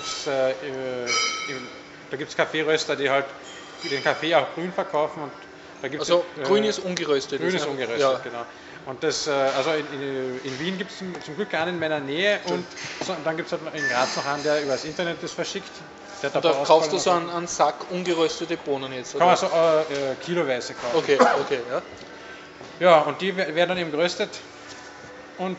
Kaffeeröster, die halt den Kaffee auch grün verkaufen. Und da gibt's grün ist ungeröstet. Grün ist ungeröstet, ja. Genau. Und das, also in Wien gibt es zum Glück einen in meiner Nähe und dann gibt es halt in Graz noch einen, der übers Internet das verschickt. Da kaufst du so einen Sack ungeröstete Bohnen jetzt? Oder? Kann man so kiloweise kaufen. Okay, ja. Ja, und die werden dann eben geröstet und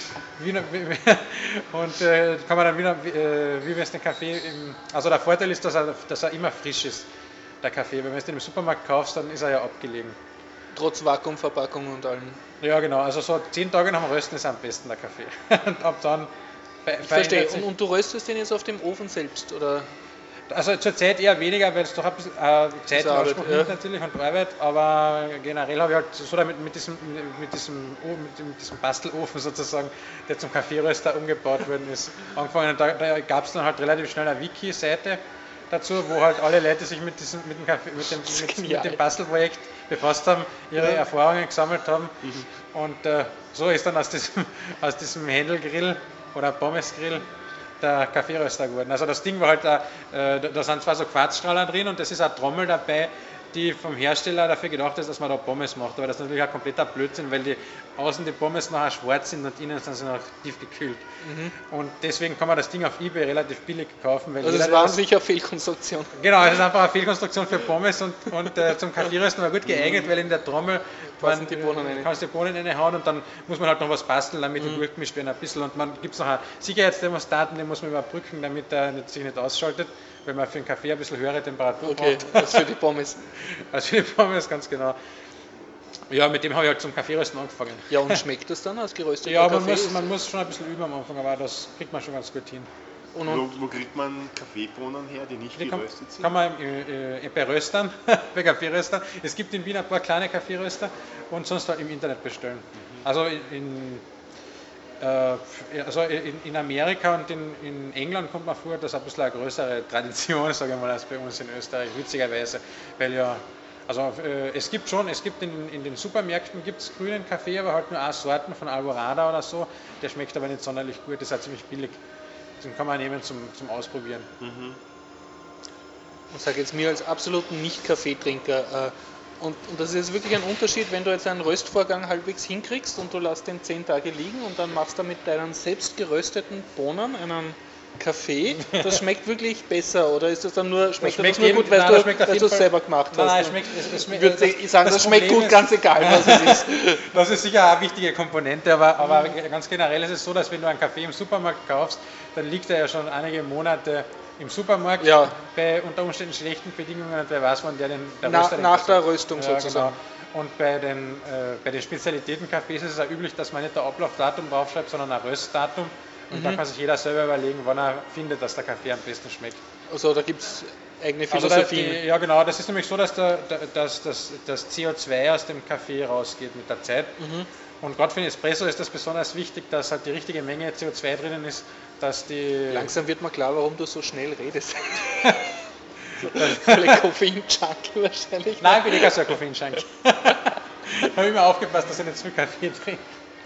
kann man dann wieder, wie wenn es den Kaffee, also der Vorteil ist, dass er immer frisch ist, der Kaffee. Wenn du es im Supermarkt kaufst, dann ist er ja abgelegen. Trotz Vakuumverpackung und allem. Ja, genau. Also so 10 Tage nach dem Rösten ist am besten der Kaffee. Und ab dann... Ich verstehe. Und du röstest den jetzt auf dem Ofen selbst, oder? Also zurzeit eher weniger, weil es doch ein bisschen Zeit in Anspruch nimmt natürlich und Arbeit, aber generell habe ich halt so damit mit diesem Bastelofen sozusagen, der zum Kaffeeröster umgebaut worden ist, angefangen. Und da gab es dann halt relativ schnell eine Wiki-Seite dazu, wo halt alle Leute sich mit dem Bastelprojekt befasst haben, ihre Erfahrungen gesammelt haben. Und so ist dann aus diesem Händelgrill oder Pommesgrill der Kaffeeröster geworden. Also das Ding war halt, da sind zwar so Quarzstrahler drin und das ist eine Trommel dabei, die vom Hersteller dafür gedacht ist, dass man da Pommes macht. Aber das ist natürlich ein kompletter Blödsinn, weil außen die Pommes nachher schwarz sind und innen sind sie noch tief gekühlt. Und deswegen kann man das Ding auf eBay relativ billig kaufen. Weil also das war sicher eine Fehlkonstruktion. Genau, es ist einfach eine Fehlkonstruktion für Pommes und zum Kaffeerösten war gut geeignet, weil in der Trommel kannst du die Bohnen reinhauen und dann muss man halt noch was basteln, damit die durchgemischt werden ein bisschen. Und man gibt es noch einen Sicherheitsthermostaten, den muss man überbrücken, damit er sich nicht ausschaltet, weil man für den Kaffee ein bisschen höhere Temperatur braucht. Als für die Pommes. Als für die Pommes, ganz genau. Ja, mit dem habe ich halt zum Kaffeerösten angefangen. Ja, und schmeckt das dann als gerösteter Kaffee? Ja, man muss schon ein bisschen üben am Anfang, aber das kriegt man schon ganz gut hin. Und wo kriegt man Kaffeebohnen her, die nicht geröstet sind? Kann man bei Röstern, bei Kaffeeröstern. Es gibt in Wien ein paar kleine Kaffeeröster und sonst halt im Internet bestellen. Also in Amerika und in England kommt man vor, dass ein bisschen eine größere Tradition, sage ich mal, als bei uns in Österreich, witzigerweise. Weil ja, also es gibt in den Supermärkten gibt's grünen Kaffee, aber halt nur eine Sorten von Alvorada oder so. Der schmeckt aber nicht sonderlich gut, ist halt ziemlich billig. Den kann man nehmen zum Ausprobieren. Ich sage jetzt mir als absoluten Nicht-Kaffeetrinker, und das ist jetzt wirklich ein Unterschied, wenn du jetzt einen Röstvorgang halbwegs hinkriegst und du lässt den 10 Tage liegen und dann machst du mit deinen selbst gerösteten Bohnen einen Kaffee, das schmeckt wirklich besser, oder ist das dann nur, schmeckt das nur gut, weil du es selber gemacht hast? Nein, das schmeckt gut, ganz egal, was es ist. Das ist sicher eine wichtige Komponente, aber ganz generell ist es so, dass wenn du einen Kaffee im Supermarkt kaufst, dann liegt er ja schon einige Monate im Supermarkt bei unter Umständen schlechten Bedingungen und wer weiß, wann der Röster nach der Röstung sozusagen. Genau. Und bei den Spezialitäten-Cafés ist es ja üblich, dass man nicht ein Ablaufdatum draufschreibt, sondern ein Röstdatum. Und da kann sich jeder selber überlegen, wann er findet, dass der Kaffee am besten schmeckt. Also da gibt es eigene Philosophien. Ja genau, das ist nämlich so, dass das CO2 aus dem Kaffee rausgeht mit der Zeit. Und gerade für den Espresso ist das besonders wichtig, dass halt die richtige Menge CO2 drinnen ist, dass die... Langsam wird mir klar, warum du so schnell redest. Alle Koffein-Junkie wahrscheinlich. Nein, bin ich kein so ein Koffein-Junkie. Habe immer aufgepasst, dass ich nicht zu viel Kaffee trinke.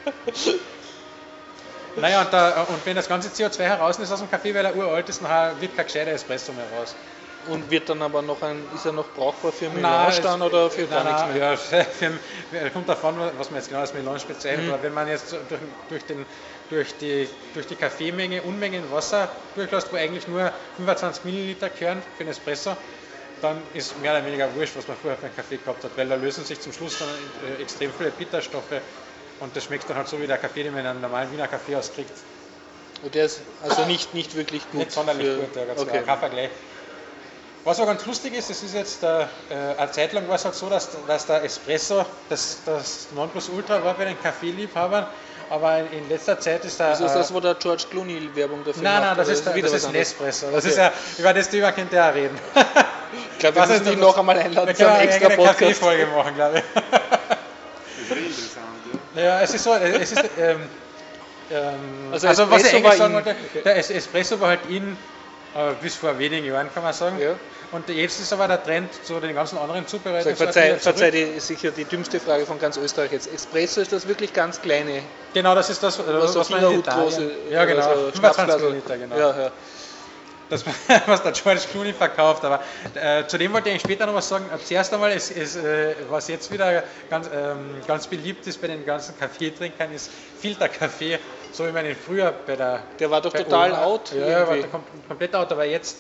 Naja, und wenn das ganze CO2 heraus ist aus dem Kaffee, weil er uralt ist, dann wird kein gescheiter Espresso mehr raus. Und wird dann aber ist er noch brauchbar für Melange dann oder für gar nichts mehr? Ja, kommt davon, was man jetzt genau als Melange bezeichnet, aber wenn man jetzt durch die Kaffeemenge Unmengen Wasser durchlässt, wo eigentlich nur 25 Milliliter gehören für den Espresso, dann ist mehr oder weniger wurscht, was man vorher für einen Kaffee gehabt hat, weil da lösen sich zum Schluss dann extrem viele Bitterstoffe und das schmeckt dann halt so wie der Kaffee, den man in einem normalen Wiener Kaffee auskriegt. Und der ist also nicht wirklich gut? Nicht sonderlich gut, ja, ganz klar, kein Vergleich. Was auch ganz lustig ist, es ist jetzt, eine Zeit lang war es halt so, dass der Espresso das Nonplusultra war bei den Kaffeeliebhabern, aber in letzter Zeit ist da... Ist das, wo der George Clooney Werbung dafür macht? Nein, das ist Nespresso. Das ist ja, über das Thema könnt ihr ja reden. Ich glaube, wir müssen dich noch einmal einladen zu einem extra Podcast. Wir können eine Kaffeefolge machen, glaube ich. Das wäre interessant, ja. Ja, es ist so, also was ich eigentlich sagen wollte, der Espresso war halt bis vor wenigen Jahren, kann man sagen. Ja. Und jetzt ist aber der Trend zu den ganzen anderen Zubereitungsarten. Verzeih sicher die dümmste Frage von ganz Österreich jetzt. Espresso ist das wirklich ganz kleine? Genau, das ist das, was man in Italien... Ja, genau, also 25 Liter, genau. Ja. Das, was der George Clooney verkauft, aber zu dem wollte ich später noch was sagen. Zuerst einmal, was jetzt wieder ganz beliebt ist bei den ganzen Kaffeetrinkern, ist Filterkaffee, so wie man ihn früher Der war doch total Oma, out. Ja, war komplett out, aber jetzt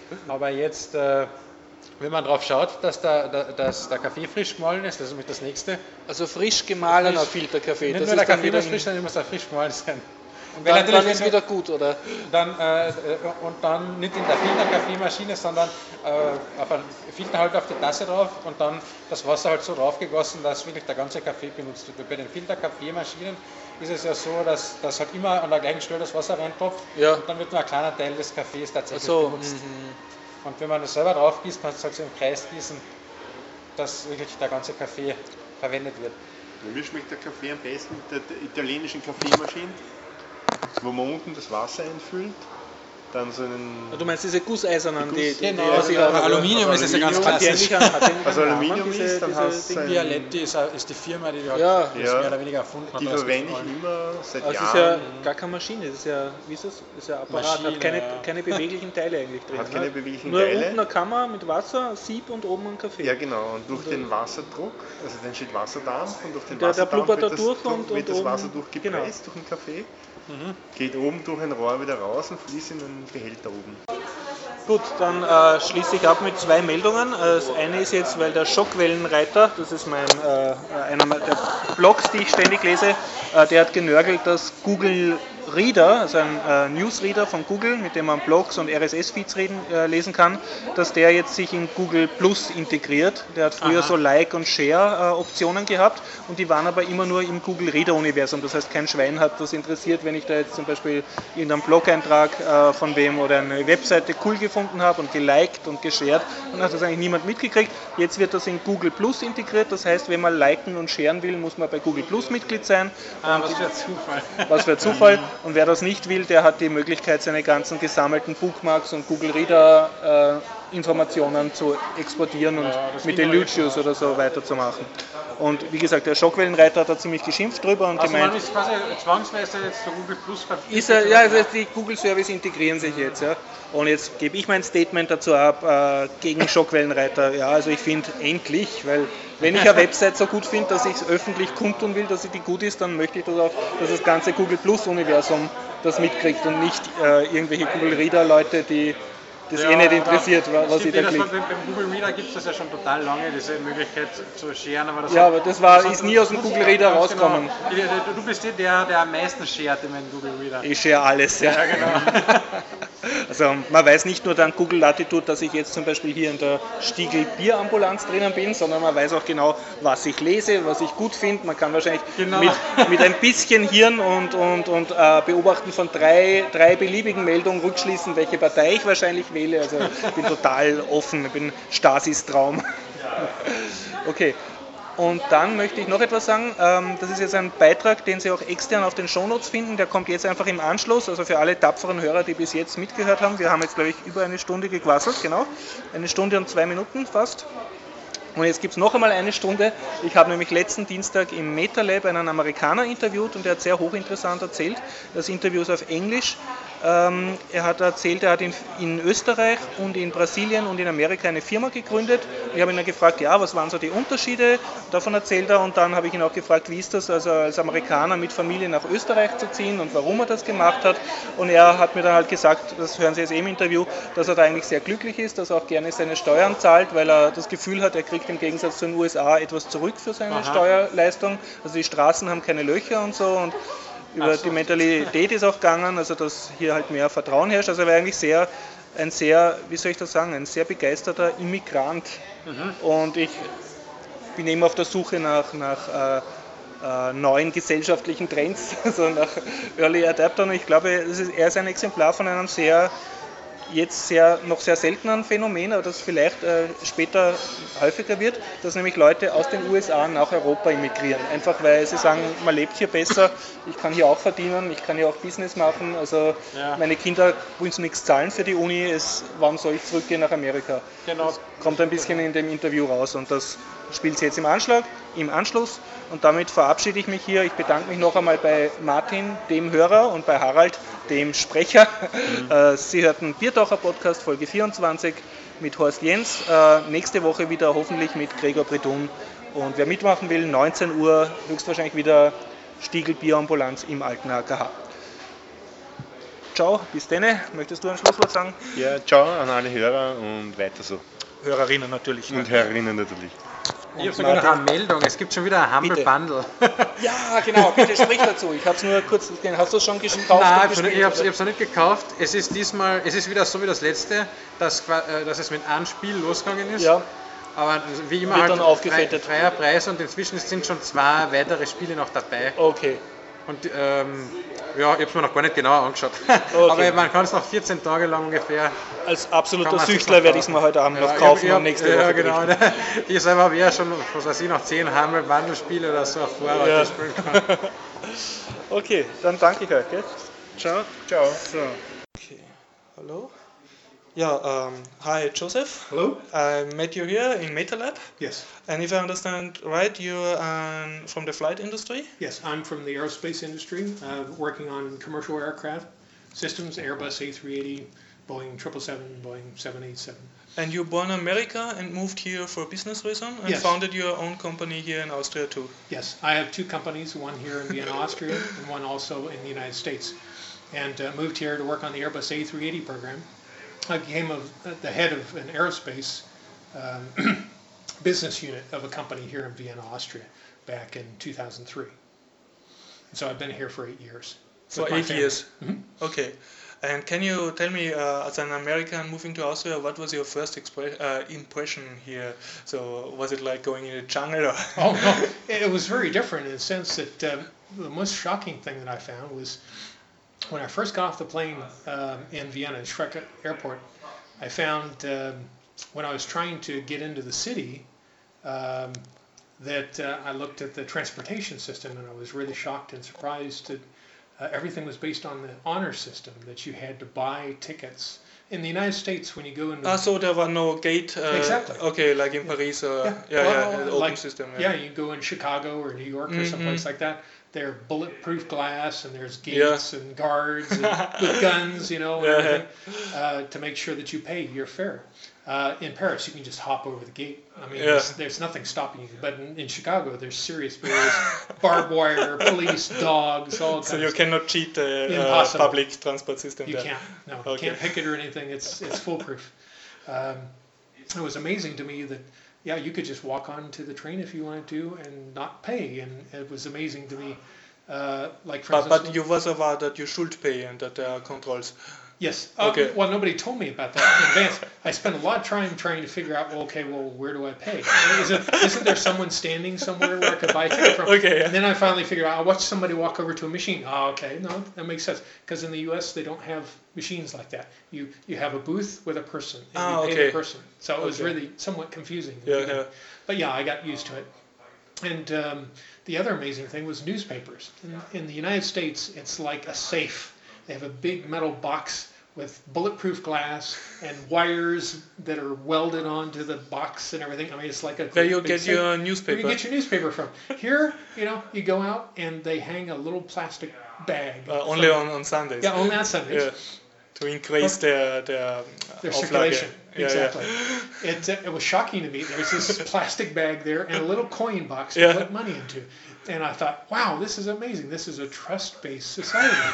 wenn man drauf schaut, dass der Kaffee frisch gemahlen ist, das ist nämlich das nächste. Also frisch gemahlener Filterkaffee. Nicht nur der Kaffee muss frisch sein, der muss auch frisch gemahlen sein. Und dann ist wieder gut, oder? Und dann nicht in der Filterkaffeemaschine, sondern auf einen Filter halt auf die Tasse drauf und dann das Wasser halt so draufgegossen, dass wirklich der ganze Kaffee benutzt wird. Bei den Filterkaffeemaschinen ist es ja so, dass halt immer an der gleichen Stelle das Wasser reintropft und dann wird nur ein kleiner Teil des Kaffees tatsächlich benutzt. Und wenn man das selber drauf gießt, man sagt so im Kreis gießen, dass wirklich der ganze Kaffee verwendet wird. Mir schmeckt der Kaffee am besten mit der italienischen Kaffeemaschine, wo man unten das Wasser einfüllt. Dann so einen. Du meinst diese gusseisernen, genau, Aluminium ist ja ganz klassisch. Also Aluminium ist, dann hast du Vialetti ist die Firma, die das mehr oder weniger erfunden hat. Die verwende ich immer seit Jahren. Das ist ja gar keine Maschine, das ist ja, wie ist das? Das ist ja ein Apparat, Maschine, hat keine beweglichen Teile eigentlich drin. Hat keine beweglichen Nur Teile. Nur unten eine Kammer mit Wasser, Sieb und oben ein Kaffee. Ja genau, und durch den Wasserdruck, also dann steht Wasserdampf und durch den der Wasserdampf blubbert da durch wird das Wasser oben, durchgepresst durch den Kaffee. Geht oben durch ein Rohr wieder raus und fließt in einen Behälter oben. Gut, dann schließe ich ab mit 2 Meldungen. Das eine ist jetzt, weil der Schockwellenreiter, das ist einer der Blogs, die ich ständig lese, der hat genörgelt, dass Google Reader, also ein Newsreader von Google, mit dem man Blogs und RSS-Feeds lesen kann, dass der jetzt sich in Google Plus integriert. Der hat früher so Like- und Share-Optionen gehabt und die waren aber immer nur im Google Reader-Universum. Das heißt, kein Schwein hat das interessiert, wenn ich da jetzt zum Beispiel irgendeinen Blog-Eintrag von wem oder eine Webseite cool gefunden habe und geliked und geshared, dann hat das eigentlich niemand mitgekriegt. Jetzt wird das in Google Plus integriert, das heißt, wenn man liken und sharen will, muss man bei Google Plus Mitglied sein. Was für Zufall. Was für Zufall. Und wer das nicht will, der hat die Möglichkeit, seine ganzen gesammelten Bookmarks und Google Reader Informationen zu exportieren und mit Elutius oder so weiterzumachen. Und wie gesagt, der Schockwellenreiter hat da ziemlich geschimpft drüber und also gemeint, man ist quasi zwangsweise jetzt zu Google Plus verpflichtet. Also die Google Service integrieren sich jetzt, ja. Und jetzt gebe ich mein Statement dazu ab gegen Schockwellenreiter. Ja, also ich finde endlich, weil wenn ich eine Website so gut finde, dass ich es öffentlich kundtun will, dass sie die gut ist, dann möchte ich das auch, dass das ganze Google Plus Universum das mitkriegt und nicht irgendwelche Google Reader Leute, die das nicht interessiert, was ich da klicke. Beim Google Reader gibt es das ja schon total lange, diese Möglichkeit zu sharen. Aber das ist nie aus dem Google Reader rausgekommen. Genau. Du bist der am meisten shared in meinem Google Reader. Ich share alles, ja. Ja, genau. Also man weiß nicht nur dank Google Latitude, dass ich jetzt zum Beispiel hier in der Stiegl Bierambulanz drinnen bin, sondern man weiß auch genau, was ich lese, was ich gut finde. Man kann wahrscheinlich mit ein bisschen Hirn und Beobachten von drei beliebigen Meldungen rückschließen, welche Partei ich wahrscheinlich wähle. Also ich bin total offen, ich bin Stasis Traum. Okay. Und dann möchte ich noch etwas sagen, das ist jetzt ein Beitrag, den Sie auch extern auf den Shownotes finden, der kommt jetzt einfach im Anschluss, also für alle tapferen Hörer, die bis jetzt mitgehört haben, wir haben jetzt glaube ich über eine Stunde gequasselt, genau, 1 Stunde und 2 Minuten fast. Und jetzt gibt es noch einmal 1 Stunde. Ich habe nämlich letzten Dienstag im MetaLab einen Amerikaner interviewt und der hat sehr hochinteressant erzählt. Das Interview ist auf Englisch. Er hat erzählt, er hat in Österreich und in Brasilien und in Amerika eine Firma gegründet. Ich habe ihn dann gefragt, ja, was waren so die Unterschiede? Davon erzählt er und dann habe ich ihn auch gefragt, wie ist das, also als Amerikaner mit Familie nach Österreich zu ziehen und warum er das gemacht hat. Und er hat mir dann halt gesagt, das hören Sie jetzt im Interview, dass er da eigentlich sehr glücklich ist, dass er auch gerne seine Steuern zahlt, weil er das Gefühl hat, er kriegt im Gegensatz zu den USA etwas zurück für seine Steuerleistung. Also die Straßen haben keine Löcher und so und über die Mentalität ist auch gegangen, also dass hier halt mehr Vertrauen herrscht. Also er war eigentlich ein sehr begeisterter Immigrant. Und ich bin eben auf der Suche nach neuen gesellschaftlichen Trends, also nach Early Adaptern. Und ich glaube, er ist ein Exemplar von einem noch sehr seltenen Phänomen, aber das vielleicht später häufiger wird, dass nämlich Leute aus den USA nach Europa emigrieren. Einfach weil sie sagen, man lebt hier besser, ich kann hier auch verdienen, ich kann hier auch Business machen, also meine Kinder wollen nichts zahlen für die Uni, warum soll ich zurückgehen nach Amerika? Genau. Das kommt ein bisschen in dem Interview raus und das spielt sie jetzt im Anschluss und damit verabschiede ich mich hier. Ich bedanke mich noch einmal bei Martin, dem Hörer, und bei Harald, dem Sprecher. Sie hörten Biertaucher Podcast Folge 24 mit Horst Jens. Nächste Woche wieder hoffentlich mit Gregor Bredun. Und wer mitmachen will, 19 Uhr, höchstwahrscheinlich wieder Stiegl Bierambulanz im alten AKH. Ciao, bis denne. Möchtest du ein Schlusswort sagen? Ja, ciao an alle Hörer und weiter so. Hörerinnen natürlich. Und Hörerinnen natürlich. Ich habe sogar noch eine Meldung, es gibt schon wieder ein Humble Bundle. Ja, genau, bitte sprich dazu. Ich habe es nur kurz, hast du es schon gekauft? Nein, ich habe es noch nicht gekauft. Es ist wieder so wie das letzte, dass es mit einem Spiel losgegangen ist. Ja. Aber wie immer wird halt dann aufgefettet. Freier Preis und inzwischen sind schon 2 weitere Spiele noch dabei. Okay. Und ja, ich habe es mir noch gar nicht genauer angeschaut. Okay. Aber man kann es noch 14 Tage lang ungefähr. Als absoluter Süchtler werde ich es mir heute Abend noch kaufen und nächste Woche Ja, genau. berichten. Ich selber habe ja schon, was weiß ich, noch 10 Hammer-Wandelspiele oder so auf Vorrat Ja. spielen kann. Okay, dann danke ich euch. Gell? Ciao. Ciao. So. Okay, hello. Yeah, hi Joseph. Hello? I met you here in MetaLab, Yes. and if I understand right, you're from the flight industry? Yes, I'm from the aerospace industry, working on commercial aircraft systems, Airbus A380, Boeing 777, Boeing 787. And you're born in America and moved here for a business reason and Yes. founded your own company here in Austria too. Yes, I have two companies, one here in Vienna, Austria, and one also in the United States. And moved here to work on the Airbus A380 program. I became the head of an aerospace business unit of a company here in Vienna, Austria, back in 2003. And so I've been here for 8 years. For with my 8 family. years? Mhm. Okay. And can you tell me, as an American moving to Austria, what was your first impression here? So was it like going in a jungle? Or Oh no, it was very different in the sense that the most shocking thing that I found was when I first got off the plane in Vienna, in Schreck Airport. I found when I was trying to get into the city that I looked at the transportation system and I was really shocked and surprised that everything was based on the honor system, that you had to buy tickets. In the United States, when you go into so there were no gate? Exactly. Okay, like in Paris or Well, the open like, system. Yeah, you go in Chicago or New York or someplace like that. They're bulletproof glass, and there's Yeah. gates and guards and with guns, and everything, to make sure that you pay your fare. In Paris, you can just hop over the gate. I mean, there's nothing stopping you. But in Chicago, there's serious barriers, barbed wire, police, dogs, all kinds. So you cannot cheat the Impossible. public transport system You there? can't. No, Okay. you can't pick it or anything. It's foolproof. It was amazing to me that you could just walk onto the train if you wanted to and not pay, and it was amazing to me. Like for instance, But you was aware that you should pay and that there are controls. yes. Okay. Well, nobody told me about that in advance. I spent a lot of time trying to figure out. Well, where do I pay? Isn't there someone standing somewhere where I could buy a ticket from? Okay, yeah. And then I finally figured out. I watched somebody walk over to a machine. Oh, okay. No, that makes sense. Because in the U.S. they don't have machines like that. You have a booth with a person. And you pay okay. the person. So it was Okay. really somewhat confusing. in the Yeah, beginning. yeah. But yeah, I got used to it. And the other amazing thing was newspapers. In the United States, it's like a safe. They have a big metal box with bulletproof glass and wires that are welded onto the box and everything. I mean, it's like a Where you big get safe. your Where newspaper. you get your newspaper from. Here, you go out and they hang a little plastic bag. Only on Sundays. Yeah, only on Sundays. Yeah. To increase their Their Auflage. circulation. Yeah, Exactly. It was shocking to me. There was this plastic bag there and a little coin box to Yeah. put money into. And I thought, wow, this is amazing. This is a trust-based society.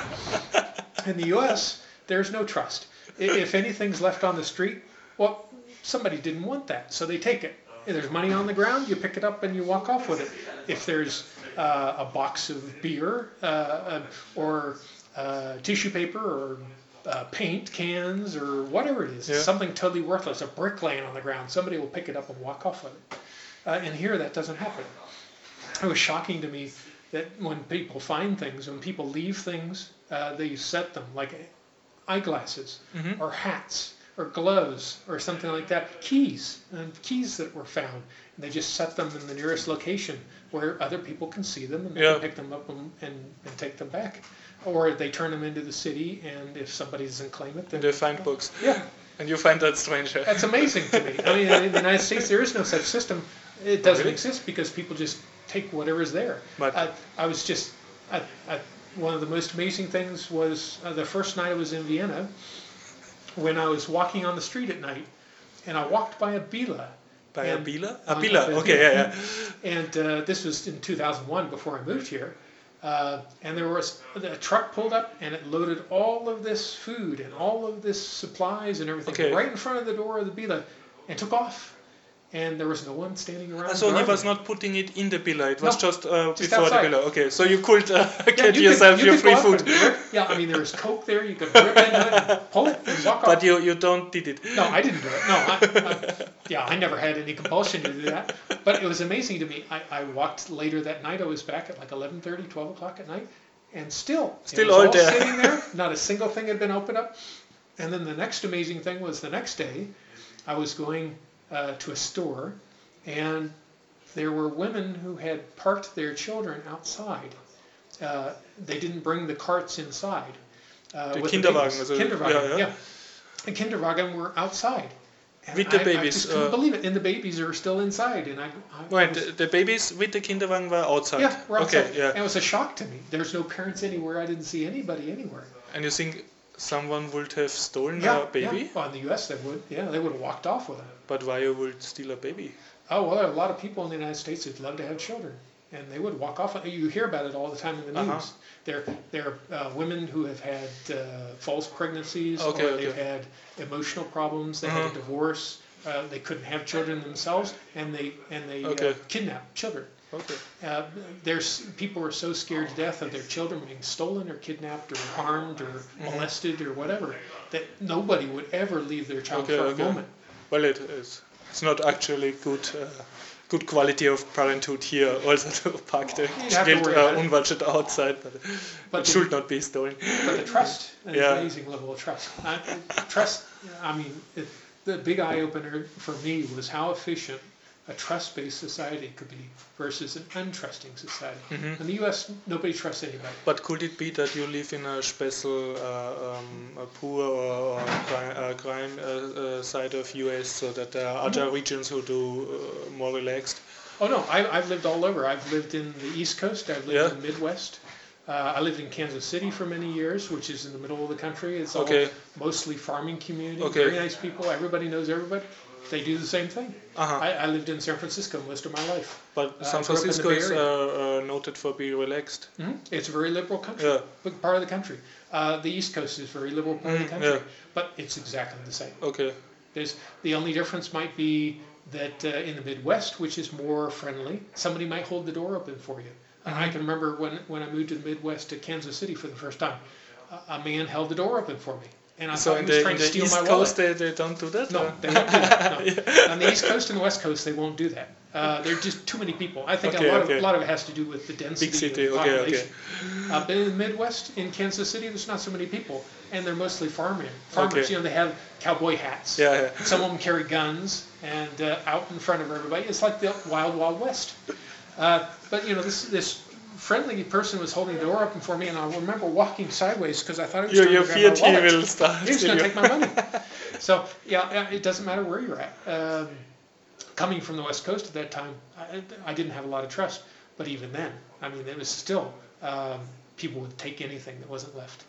In the U.S., there's no trust. If anything's left on the street, well, somebody didn't want that, so they take it. If there's money on the ground, you pick it up and you walk off with it. If there's a box of beer or tissue paper or paint cans or whatever it is, something totally worthless, a brick laying on the ground, somebody will pick it up and walk off with it. And here that doesn't happen. It was shocking to me that when people find things, when people leave things, they set them like eyeglasses or hats or gloves or something like that, keys that were found. And they just set them in the nearest location where other people can see them and they can pick them up and take them back. Or they turn them into the city, and if somebody doesn't claim it, then they find books. Yeah. And you find that strange. That's amazing to me. I mean, in the United States, there is no such system. It doesn't exist because people just take whatever's there. But I was just, one of the most amazing things was the first night I was in Vienna, when I was walking on the street at night, and I walked by a Billa. By a Billa? A Billa, okay, yeah. And this was in 2001, before I moved here. And there was a truck pulled up and it loaded all of this food and all of this supplies and everything right in front of the door of the Billa and took off. And there was no one standing around. So he guarding. was not putting it in the Billa, it was just before outside. the Billa. Okay, so you could get you yourself could your go free up food. and rip- yeah, I mean, there was Coke there. You could rip into it and pull it and walk off. But you don't did it. No, I didn't do it. No, I never had any compulsion to do that. But it was amazing to me. I walked later that night. I was back at like 11:30, 12 o'clock at night. And still all all there. sitting there. Not a single thing had been opened up. And then the next amazing thing was the next day, I was going to a store, and there were women who had parked their children outside. They didn't bring the carts inside. The Kinderwagen. Kinderwagen, yeah. The Kinderwagen were outside. And with the babies. I just couldn't believe it. And the babies are still inside. And the babies with the Kinderwagen were outside? Yeah, were outside. Okay, yeah. And it was a shock to me. There's no parents anywhere. I didn't see anybody anywhere. And you think someone would have stolen a baby? Yeah. Well, in the U.S. they would. Yeah, they would have walked off with it. But why you would steal a baby? Oh, well, there are a lot of people in the United States who'd love to have children. And they would walk off. You hear about it all the time in the news. There are women who have had false pregnancies, or they've had emotional problems. They had a divorce. They couldn't have children themselves, and they kidnap children. Okay. People are so scared to death of their children being stolen or kidnapped or harmed or molested or whatever that nobody would ever leave their child for a moment. Well, it is. It's not actually good quality of parenthood here. Also to park the child unwatched outside, but it should not be stolen. But the trust, an amazing level of trust. Trust. I mean, the big eye opener for me was how efficient a trust-based society could be versus an untrusting society. In the U.S., nobody trusts anybody. But could it be that you live in a special poor or crime side of U.S. so that there are other regions who do more relaxed? Oh no, I've lived all over. I've lived in the East Coast. I've lived in the Midwest. I lived in Kansas City for many years, which is in the middle of the country. It's all mostly farming community. Very nice people. Everybody knows everybody. They do the same thing. I lived in San Francisco most of my life. But San Francisco is noted for being relaxed. It's a very liberal country, big part of the country. The East Coast is a very liberal part of the country, but it's exactly the same. Okay. The only difference might be that in the Midwest, which is more friendly, somebody might hold the door open for you. I can remember when I moved to the Midwest to Kansas City for the first time, a man held the door open for me. And I thought he was trying to steal my wallet. So in the East Coast they don't do that? No, they won't do that. No. On the East Coast and the West Coast, they won't do that. There are just too many people. I think a lot of it has to do with the density big city, of the population. But in the Midwest, in Kansas City, there's not so many people. And they're mostly farmers. They have cowboy hats. Some of them carry guns and out in front of everybody. It's like the Wild Wild West. But this friendly person was holding the door open for me, and I remember walking sideways because I thought he was going to grab my wallet. He was going to take my money. So it doesn't matter where you're at. Coming from the West Coast at that time, I didn't have a lot of trust. But even then, I mean, it was still people would take anything that wasn't left.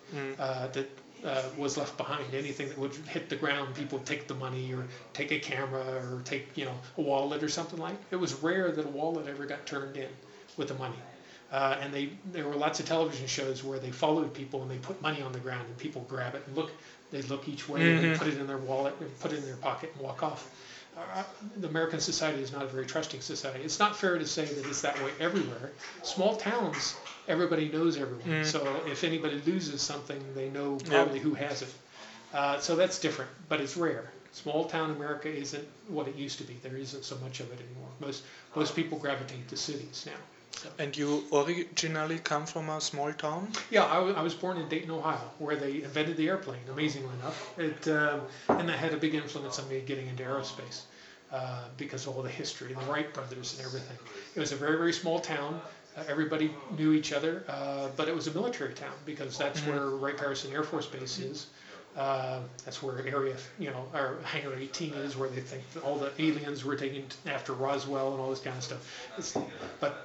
Was left behind. Anything that would hit the ground, people would take the money or take a camera or take a wallet or something like. It was rare that a wallet ever got turned in with the money. And there were lots of television shows where they followed people and they put money on the ground and people grab it and look. They'd look each way and they'd put it in their wallet and put it in their pocket and walk off. The American society is not a very trusting society. It's not fair to say that it's that way everywhere. Small towns, everybody knows everyone. So if anybody loses something, they know probably who has it. So that's different, but it's rare. Small town America isn't what it used to be. There isn't so much of it anymore. Most people gravitate to cities now. So. And you originally come from a small town? Yeah, I was born in Dayton, Ohio, where they invented the airplane, amazingly enough. And that had a big influence on me getting into aerospace because of all the history, the Wright brothers and everything. It was a very, very small town. Everybody knew each other, but it was a military town because that's where Wright-Patterson Air Force Base is. That's where our Hangar 18 is, where they think all the aliens were taken after Roswell and all this kind of stuff. But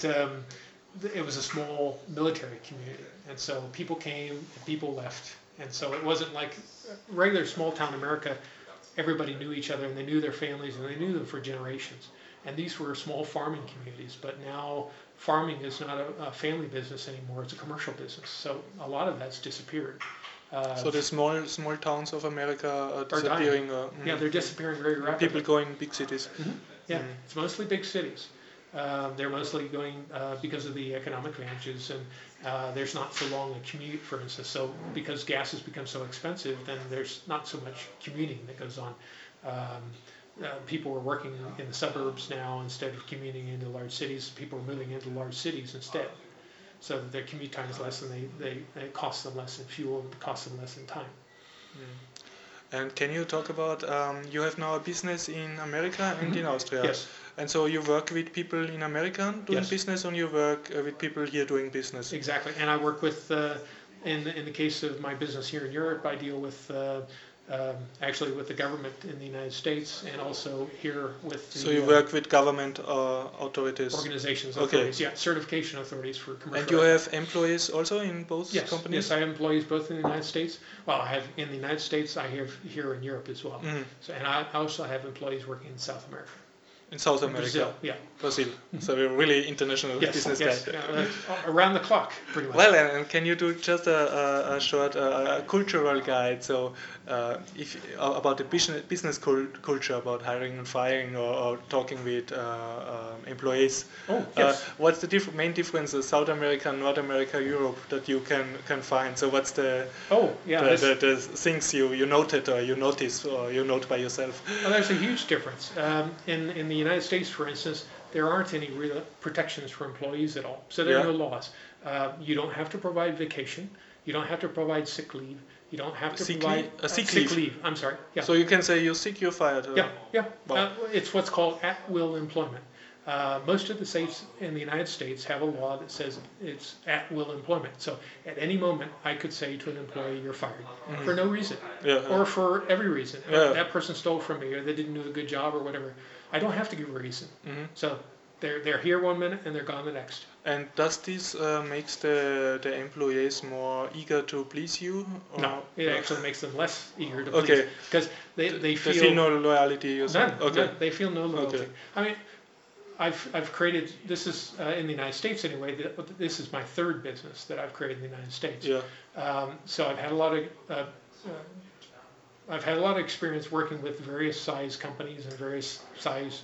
it was a small military community, and so people came and people left, and so it wasn't like regular small town America. Everybody knew each other, and they knew their families, and they knew them for generations. And these were small farming communities, but now farming is not a family business anymore; it's a commercial business. So a lot of that's disappeared. So the small towns of America are disappearing. They're disappearing very rapidly. People going big cities. It's mostly big cities. They're mostly going because of the economic advantages, and there's not so long a commute, for instance. So because gas has become so expensive, then there's not so much commuting that goes on. People are working in the suburbs now instead of commuting into large cities. People are moving into large cities instead. so that their commute time is less, and it costs them less in fuel and costs them less in time. And can you talk about, you have now a business in America and in Austria. Yes. And so you work with people in America doing business, and you work with people here doing business. Exactly. And I work with, in the case of my business here in Europe, I deal with actually with the government in the United States, and also here with the, so you work with government authorities? Organizations, authorities, certification authorities for commercial. And you have employees also in both companies? Yes, I have employees both in the United States. Well, I have in the United States, I have here in Europe as well. So, and I also have employees working in South America. In South America? Brazil. So you're really international business guy. Around the clock, pretty much. Well, and can you do just a short cultural guide? So if about the business culture, about hiring and firing, or talking with employees. What's the main differences, South America, North America, Europe, that you can find? So what's the the things you noted, or you notice, or you note by yourself? Well, there's a huge difference. In the United States, for instance, there aren't any real protections for employees at all. So there are no laws. You don't have to provide vacation. You don't have to provide sick leave. You don't have to provide sick leave. I'm sorry. Yeah. So you can say you're sick, you're fired. Wow. It's what's called at-will employment. Most of the states in the United States have a law that says it's at-will employment. So at any moment, I could say to an employee, "You're fired," for no reason, or for every reason. That person stole from me, or they didn't do a good job, or whatever. I don't have to give a reason. So they're here 1 minute and they're gone the next. And does this makes the employees more eager to please you? Or no, it actually makes them less eager to please, because they feel no loyalty. None. They feel no loyalty. I mean, I've created, this is in the United States anyway, this is my third business that I've created in the United States. So I've had a lot of experience working with various size companies and various size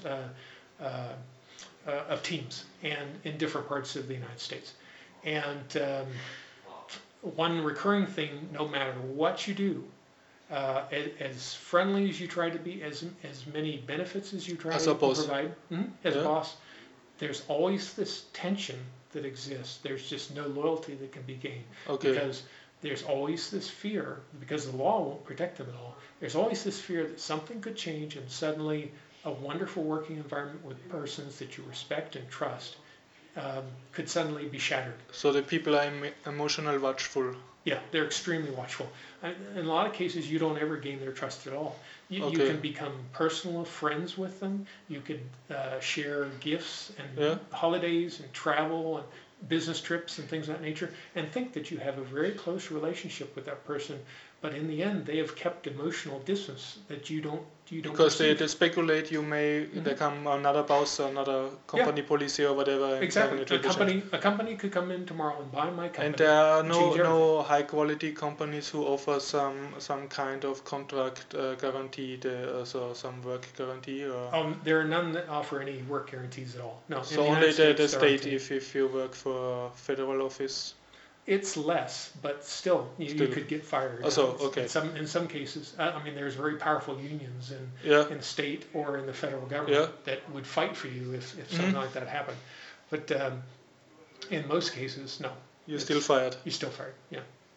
of teams, and in different parts of the United States. And one recurring thing, no matter what you do, as friendly as you try to be, as many benefits as you try to provide as a boss, there's always this tension that exists. There's just no loyalty that can be gained, because there's always this fear, because the law won't protect them at all. There's always this fear that something could change, and suddenly a wonderful working environment with persons that you respect and trust could suddenly be shattered. So the people are emotional watchful. Yeah, they're extremely watchful. In a lot of cases, you don't ever gain their trust at all. You can become personal friends with them. You could share gifts and holidays and travel and business trips and things of that nature, and think that you have a very close relationship with that person. But in the end, they have kept emotional distance that you don't. Because they speculate you may become another boss or another company policy or whatever. Exactly. A company could come in tomorrow and buy my company. And there are no high quality companies who offer some kind of contract guarantee, so some work guarantee. Or there are none that offer any work guarantees at all. No. So only the state, if you work for a federal office. It's less, but still, you could get fired. In some cases, I mean, there's very powerful unions in the state or in the federal government that would fight for you if something like that happened. But in most cases, no. You're still fired. You're still fired. Yeah.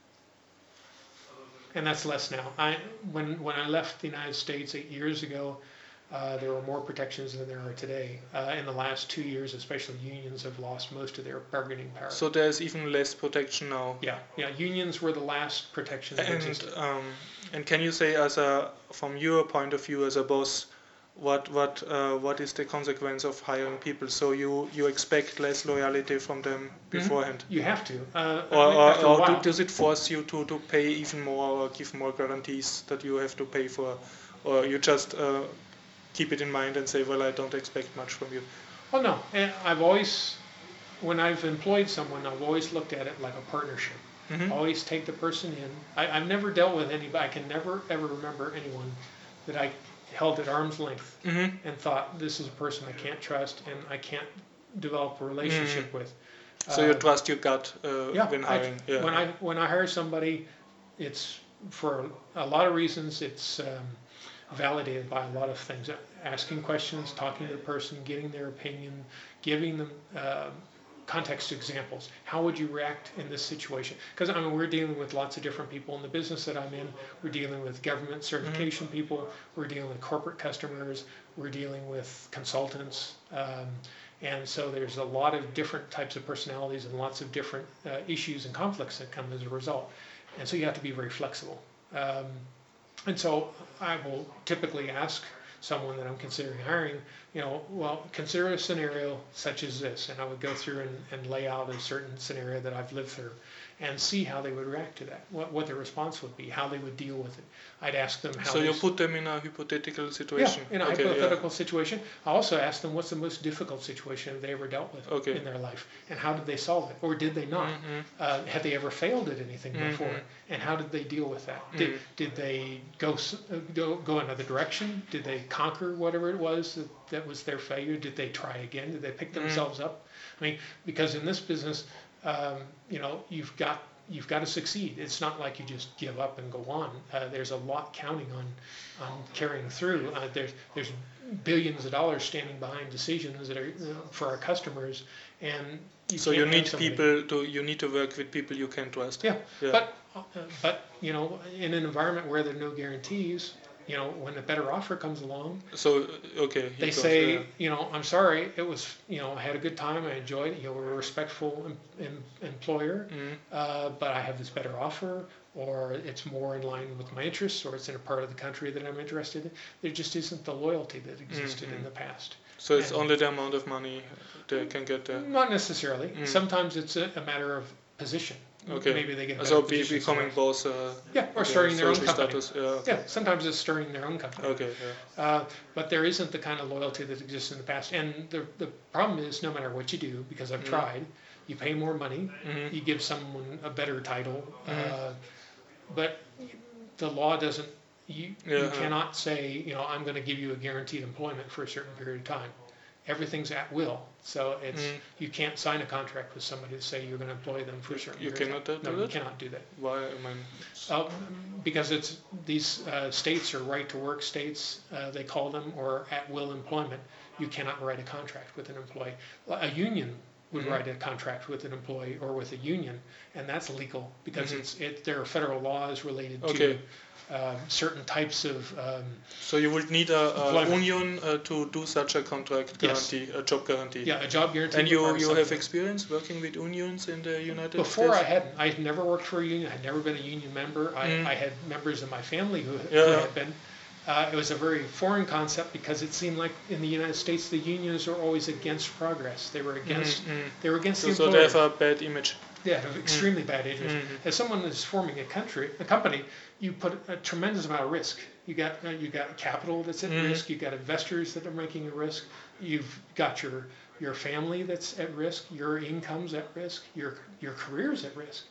And that's less now. When I left the United States 8 years ago, there were more protections than there are today. In the last 2 years, especially, unions have lost most of their bargaining power. So there's even less protection now. Yeah. Unions were the last protection that existed. And can you say, from your point of view as a boss, what is the consequence of hiring people? So you expect less loyalty from them beforehand? You have to. Or does it force you to pay even more, or give more guarantees that you have to pay for, or you just keep it in mind and say, well, I don't expect much from you? Oh, no. And I've always, when I've employed someone, I've always looked at it like a partnership. Always take the person in. I've never dealt with anybody. I can never, ever remember anyone that I held at arm's length and thought, this is a person I can't trust and I can't develop a relationship with. So you trust your gut when hiring? When I hire somebody, it's for a lot of reasons. It's validated by a lot of things. Asking questions, talking to the person, getting their opinion, giving them context examples. How would you react in this situation? Because I mean, we're dealing with lots of different people in the business that I'm in. We're dealing with government certification people. We're dealing with corporate customers. We're dealing with consultants. And so there's a lot of different types of personalities and lots of different issues and conflicts that come as a result. And so you have to be very flexible. And so I will typically ask someone that I'm considering hiring, well, consider a scenario such as this. And I would go through and lay out a certain scenario that I've lived through and see how they would react to that, what their response would be, how they would deal with it. I'd ask them how. So you put them in a hypothetical situation. Yeah, in a hypothetical situation. I also ask them what's the most difficult situation they ever dealt with in their life, and how did they solve it, or did they not? Had they ever failed at anything before, and how did they deal with that? Did they go another direction? Did they conquer whatever it was that was their failure? Did they try again? Did they pick themselves up? I mean, because in this business, you've got to succeed. It's not like you just give up and go on. There's a lot counting on carrying through. There's billions of dollars standing behind decisions that are for our customers, and you need you need to work with people you can trust. Yeah. But in an environment where there are no guarantees, when a better offer comes along, they say, I'm sorry, it was, I had a good time, I enjoyed it, we're a respectful employer, but I have this better offer, or it's more in line with my interests, or it's in a part of the country that I'm interested in. There just isn't the loyalty that existed in the past. So it's only the amount of money they can get there? Not necessarily. Sometimes it's a matter of position. Okay. Maybe they get a so becoming boss. Or starting their own company. Status. Sometimes it's starting their own company. Okay. But there isn't the kind of loyalty that exists in the past. And the problem is, no matter what you do, because I've tried, you pay more money, you give someone a better title, but the law doesn't. You cannot say, I'm going to give you a guaranteed employment for a certain period of time. Everything's at will. So it's you can't sign a contract with somebody to say you're going to employ them for a certain period of time. No, you cannot do that. Why? Because it's these states are right-to-work states, they call them, or at-will employment. You cannot write a contract with an employee. A union would write a contract with an employee or with a union, and that's legal because there are federal laws related to certain types of. So you would need a union to do such a contract guarantee, a job guarantee. Yeah, a job guarantee. And you have experience working with unions in the United States? Before I hadn't. I had never worked for a union. I had never been a union member. I had members of my family who had been. It was a very foreign concept because it seemed like in the United States the unions were always against progress. They were against. They were against the employer. So they have a bad image. Yeah, extremely bad image. As someone is forming a company, you put a tremendous amount of risk. You got capital that's at risk. You got investors that are making a risk. You've got your family that's at risk. Your income's at risk. Your career's at risk.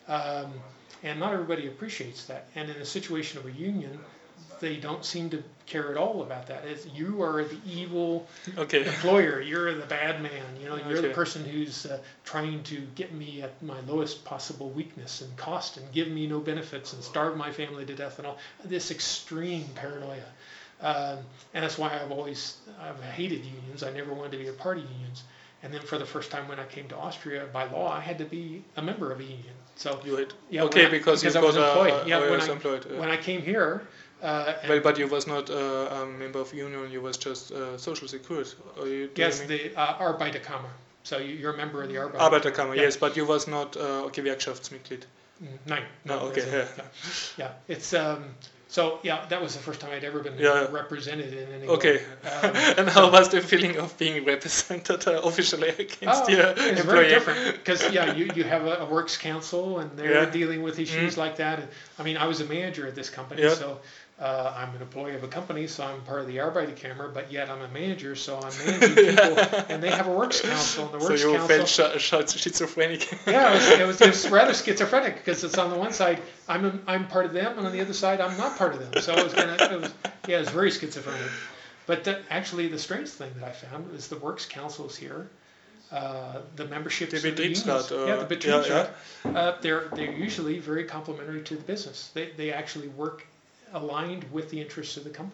And not everybody appreciates that. And in a situation of a union, they don't seem to care at all about that. You are the evil employer. You're the bad man. You're the person who's trying to get me at my lowest possible weakness and cost and give me no benefits and starve my family to death and all. This extreme paranoia. And that's why I've hated unions. I never wanted to be a part of unions. And then for the first time when I came to Austria, by law, I had to be a member of a union. So because I was employed. Employed. When I came here. But you was not a member of union. You was just social security. Yes, the Arbeiterkammer. So you're a member of the Arbeiterkammer. Yes, but you was not Gewerkschaftsmitglied. No. Okay. Yeah. It's that was the first time I'd ever been represented in any way. Okay. And how was the feeling of being represented officially against your employer? It's very different because you have a works council and they're dealing with issues like that. And, I mean, I was a manager at this company, so I'm an employee of a company, so I'm part of the Arbeiterkammer, but yet I'm a manager, so I'm managing people, and they have a works council. And the works council, felt schizophrenic. It was rather schizophrenic because it's on the one side I'm part of them, and on the other side I'm not part of them. So it was very schizophrenic. But actually, the strangest thing that I found is the works councils here. The memberships of the unions, the Betriebsrat, they're usually very complementary to the business. They actually work aligned with the interests of the company.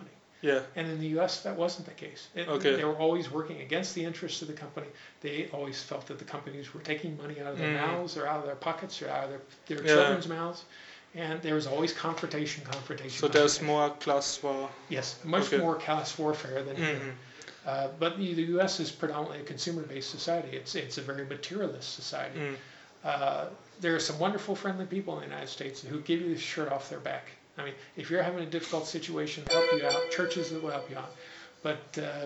Yeah. And in the U.S., that wasn't the case. They were always working against the interests of the company. They always felt that the companies were taking money out of their mouths or out of their pockets or out of their children's mouths. And there was always confrontation. So there's more class war. Yes, much more class warfare than here. But the U.S. is predominantly a consumer-based society. It's a very materialist society. There are some wonderful, friendly people in the United States who give you the shirt off their back. I mean, if you're having a difficult situation, help you out. Churches that will help you out. But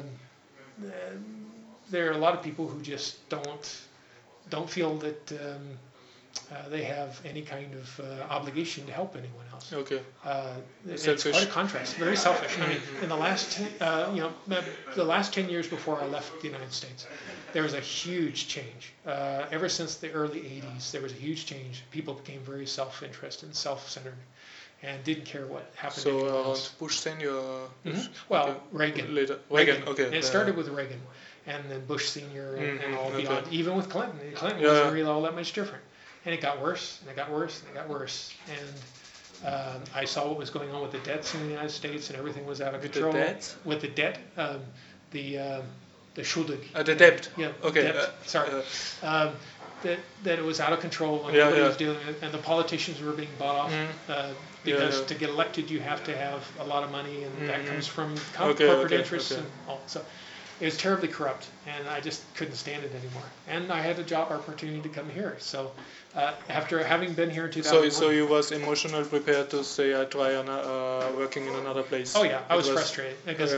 there are a lot of people who just don't feel that they have any kind of obligation to help anyone else. Okay. It's quite a contrast. Very selfish. I mean, in the last the last 10 years before I left the United States, there was a huge change. Ever since the early 80s, there was a huge change. People became very self-interested and self-centered, and didn't care what happened. So around Bush Senior. Well, Reagan. Later. Reagan. Okay. And it started with Reagan, and then Bush Senior, and all beyond. Even with Clinton, Clinton wasn't really all that much different. And it got worse, and it got worse, and it got worse. And I saw what was going on with the debts in the United States, and everything was out of control. With the debts? With the debt, the Schulden. The debt. Yeah. Okay. Debt, sorry. That it was out of control, and nobody was dealing with it, and the politicians were being bought off. Because to get elected, you have to have a lot of money, and that comes from corporate interests and all. So it was terribly corrupt, and I just couldn't stand it anymore. And I had a job opportunity to come here. So after having been here in 2001... So you was emotionally prepared to say, I try working in another place? Oh yeah, I was frustrated because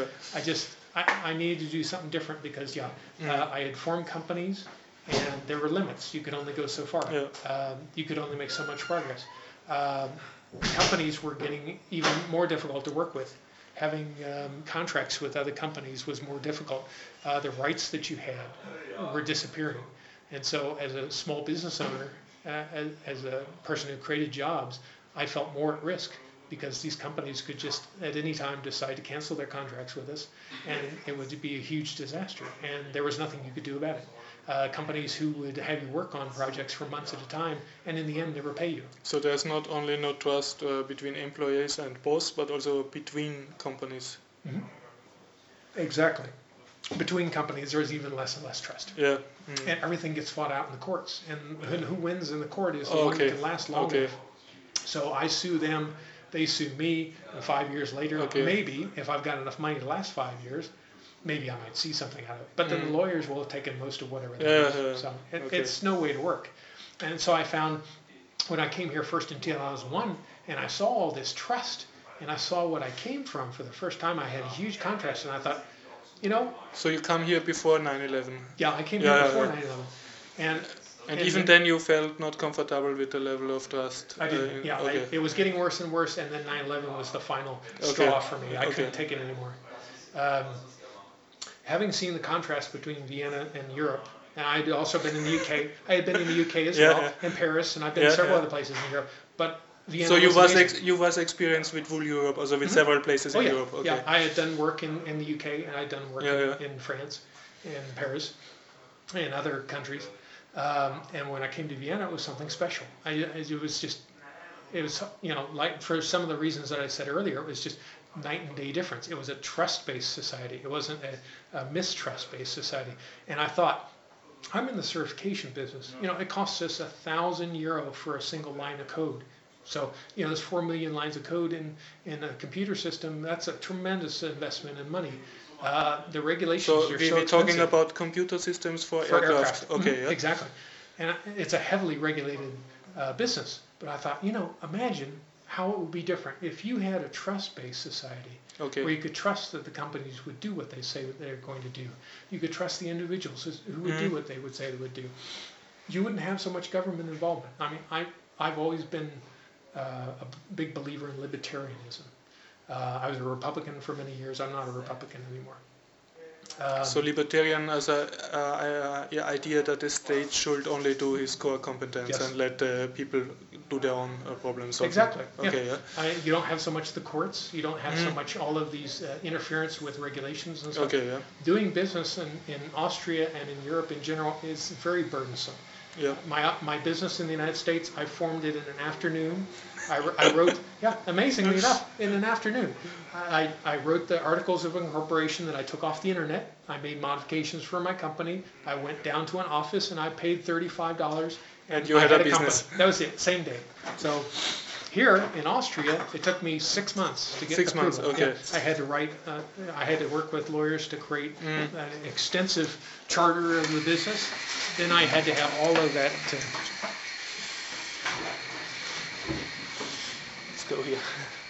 I needed to do something different because I had formed companies, and there were limits. You could only go so far. You could only make so much progress. Companies were getting even more difficult to work with. Having contracts with other companies was more difficult. The rights that you had were disappearing. And so as a small business owner, as a person who created jobs, I felt more at risk because these companies could just at any time decide to cancel their contracts with us, and it would be a huge disaster. And there was nothing you could do about it. Companies who would have you work on projects for months at a time, and in the end never pay you. So there's not only no trust between employees and boss, but also between companies. Exactly. Between companies, there's even less and less trust. Yeah. And everything gets fought out in the courts, and who wins in the court is the one that can last longer. So I sue them, they sue me, and 5 years later, maybe if I've got enough money to last 5 years, maybe I might see something out of it. But then the lawyers will have taken most of whatever they do. So it's no way to work. And so I found when I came here first in 2001, and I saw all this trust, and I saw what I came from for the first time, I had a huge contrast, and I thought, So you come here before 9/11? Yeah, I came here before 9/11. And even then you felt not comfortable with the level of trust? I didn't, it was getting worse and worse, and then 9/11 was the final straw for me. I couldn't take it anymore. Having seen the contrast between Vienna and Europe, and I'd also been in the UK. I had been in the UK as well, in Paris, and I've been in several other places in Europe. But Vienna so you was experienced with full Europe, also with several places in Europe. Okay. Yeah, I had done work in the UK, and I'd done work in France, in Paris, and other countries. And when I came to Vienna, it was something special. It was like for some of the reasons that I said earlier, it was just night and day difference. It was a trust-based society. It wasn't a mistrust-based society. And I thought, I'm in the certification business. It costs us €1,000 for a single line of code. So, there's 4 million lines of code in a computer system. That's a tremendous investment in money. The regulations are so expensive. So we're talking about computer systems for aircraft. Okay, Exactly. And it's a heavily regulated business. But I thought, imagine how it would be different if you had a trust-based society where you could trust that the companies would do what they say they're going to do. You could trust the individuals who would do what they would say they would do. You wouldn't have so much government involvement. I mean, I've always been a big believer in libertarianism. I was a Republican for many years. I'm not a Republican anymore. So libertarian as an idea that the state should only do his core competence and let people do their own problems. Exactly. Okay. Yeah. You don't have so much the courts. You don't have so much all of these interference with regulations and stuff. Okay. Yeah. Doing business in Austria and in Europe in general is very burdensome. Yeah. My business in the United States, I formed it in an afternoon. I wrote, amazingly enough, in an afternoon. I wrote the articles of incorporation that I took off the internet. I made modifications for my company. I went down to an office and I paid $35. And you had a business. Company. That was it, same day. So here in Austria, it took me 6 months to get 6 months, approval. okay. Yeah, I had to write, I had to work with lawyers to create an extensive charter of the business. Then I had to have all of that to... Let's go here.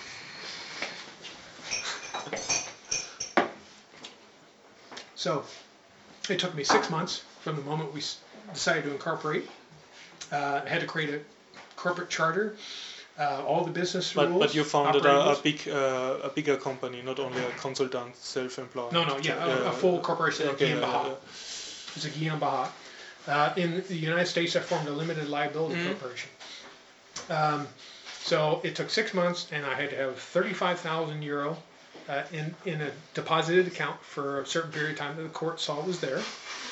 So it took me 6 months from the moment we decided to incorporate. I had to create a corporate charter, all the business rules. But you founded a bigger company, not only a consultant, self-employed. No, a full corporation, GmbH. It's a GmbH. In the United States, I formed a limited liability corporation. So it took 6 months, and I had to have 35,000 euro in a deposited account for a certain period of time that the court saw was there.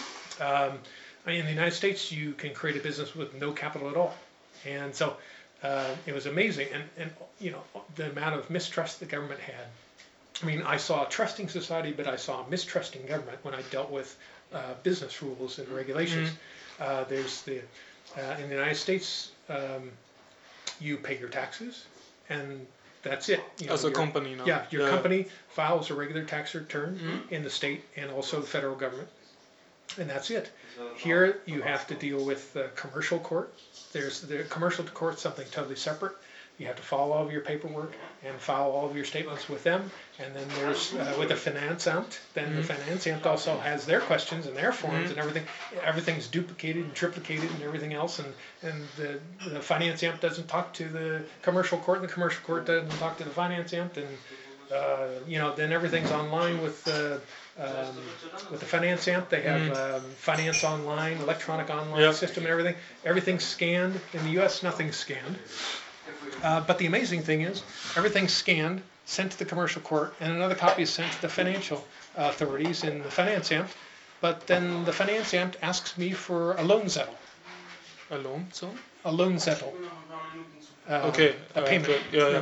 In the United States, you can create a business with no capital at all, and so it was amazing. And you know, the amount of mistrust the government had. I mean, I saw a trusting society, but I saw a mistrusting government when I dealt with business rules and regulations. There's in the United States, you pay your taxes, and that's it. You know, as a company now. Yeah, your company files a regular tax return in the state and also the federal government, and that's it. Here you have to deal with the commercial court. There's the commercial court, something totally separate. You have to follow all of your paperwork and file all of your statements with them. And then there's with the Finanzamt. Then the Finanzamt also has their questions and their forms and everything. Everything's duplicated and triplicated and everything else. And the Finanzamt doesn't talk to the commercial court, and the commercial court doesn't talk to the Finanzamt. And you know, then everything's online with the Finanzamt. They have finance online, electronic online system, and everything. Everything's scanned. In the U.S., nothing's scanned. But the amazing thing is, everything's scanned, sent to the commercial court, and another copy is sent to the financial authorities in the Finanzamt. But then the Finanzamt asks me for a Lohnzettel. A loan, so? A Lohnzettel. Okay. A payment.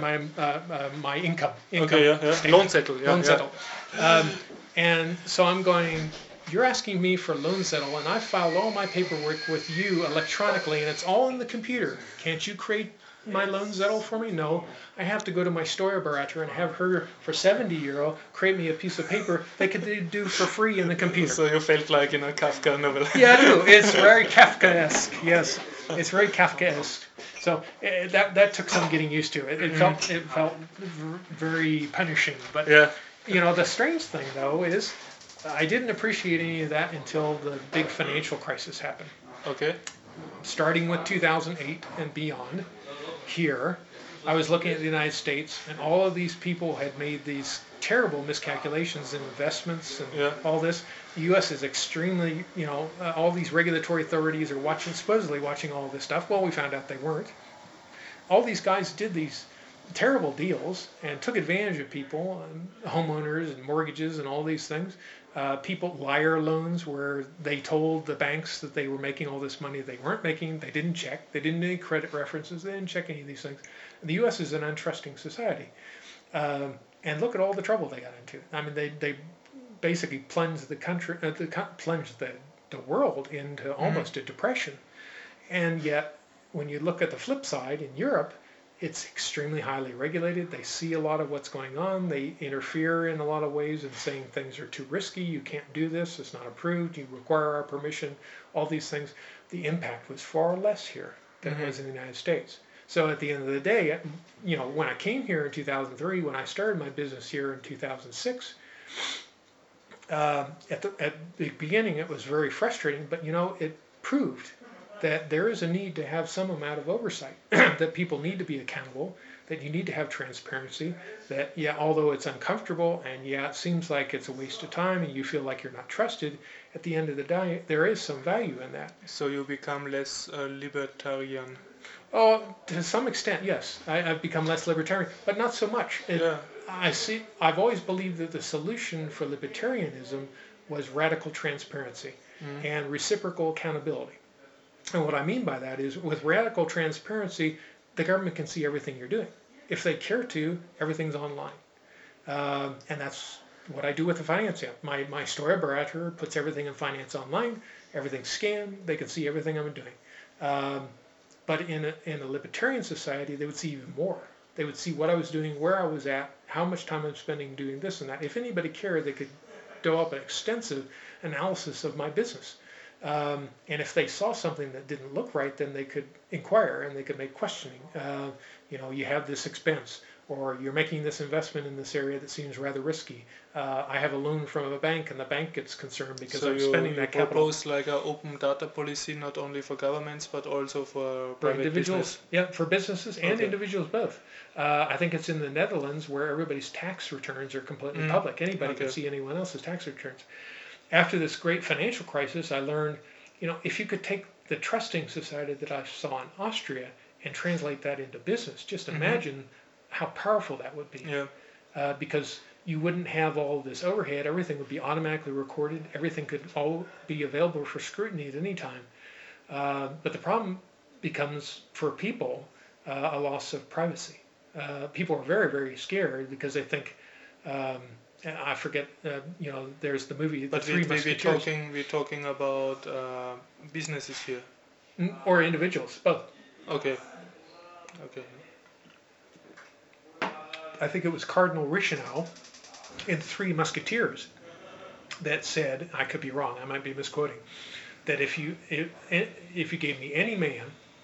My income. Okay, Lohnzettel. Lohnzettel. And so I'm going, you're asking me for Lohnzettel, and I filed all my paperwork with you electronically, and it's all in the computer. Can't you create my Lohnzettel for me? No, I have to go to my Steuerberater and have her for 70 euro create me a piece of paper they could do for free in the computer. So you felt like in a Kafka novel. Yeah, I do. It's very Kafkaesque. Yes, it's very Kafkaesque. So that took some getting used to. It felt very punishing. But you know, the strange thing though is I didn't appreciate any of that until the big financial crisis happened. Okay. Starting with 2008 and beyond. Here, I was looking at the United States, and all of these people had made these terrible miscalculations in investments and all this. The U.S. is extremely, you know, all these regulatory authorities are supposedly watching all this stuff. Well, we found out they weren't. All these guys did these terrible deals and took advantage of people, and homeowners and mortgages and all these things. Liar loans where they told the banks that they were making all this money they weren't making. They didn't check. They didn't do any credit references. They didn't check any of these things. The U.S. is an untrusting society. And look at all the trouble they got into. I mean, they basically plunged the world into almost a depression. And yet, when you look at the flip side in Europe, it's extremely highly regulated. They see a lot of what's going on. They interfere in a lot of ways in saying things are too risky. You can't do this. It's not approved. You require our permission. All these things. The impact was far less here than it was in the United States. So at the end of the day, you know, when I came here in 2003, when I started my business here in 2006, at the beginning it was very frustrating, but you know, it proved that there is a need to have some amount of oversight, that people need to be accountable, that you need to have transparency, that, although it's uncomfortable and, it seems like it's a waste of time and you feel like you're not trusted, at the end of the day, there is some value in that. So you become less libertarian? Oh, to some extent, yes. I've become less libertarian, but not so much. I've always believed that the solution for libertarianism was radical transparency and reciprocal accountability. And what I mean by that is, with radical transparency, the government can see everything you're doing. If they care to, everything's online. And that's what I do with the finance app. My Steuerberater puts everything in finance online. Everything's scanned. They can see everything I'm doing. But in a libertarian society, they would see even more. They would see what I was doing, where I was at, how much time I'm spending doing this and that. If anybody cared, they could do up an extensive analysis of my business. And if they saw something that didn't look right, then they could inquire and they could make questioning. You have this expense, or you're making this investment in this area that seems rather risky. I have a loan from a bank, and the bank gets concerned because I'm spending that capital. So you propose like an open data policy, not only for governments, but also for private individuals? Business? Yeah, for businesses and individuals both. I think it's in the Netherlands where everybody's tax returns are completely public. Anybody can see anyone else's tax returns. After this great financial crisis, I learned, if you could take the trusting society that I saw in Austria and translate that into business, just imagine how powerful that would be. Yeah. Because you wouldn't have all this overhead. Everything would be automatically recorded. Everything could all be available for scrutiny at any time. But the problem becomes, for people, a loss of privacy. People are very, very scared because they think, I forget, there's the movie The Three Musketeers. We're talking about businesses here. Or individuals, both. Okay. I think it was Cardinal Richelieu in Three Musketeers that said, I could be wrong, I might be misquoting, that if you gave me any man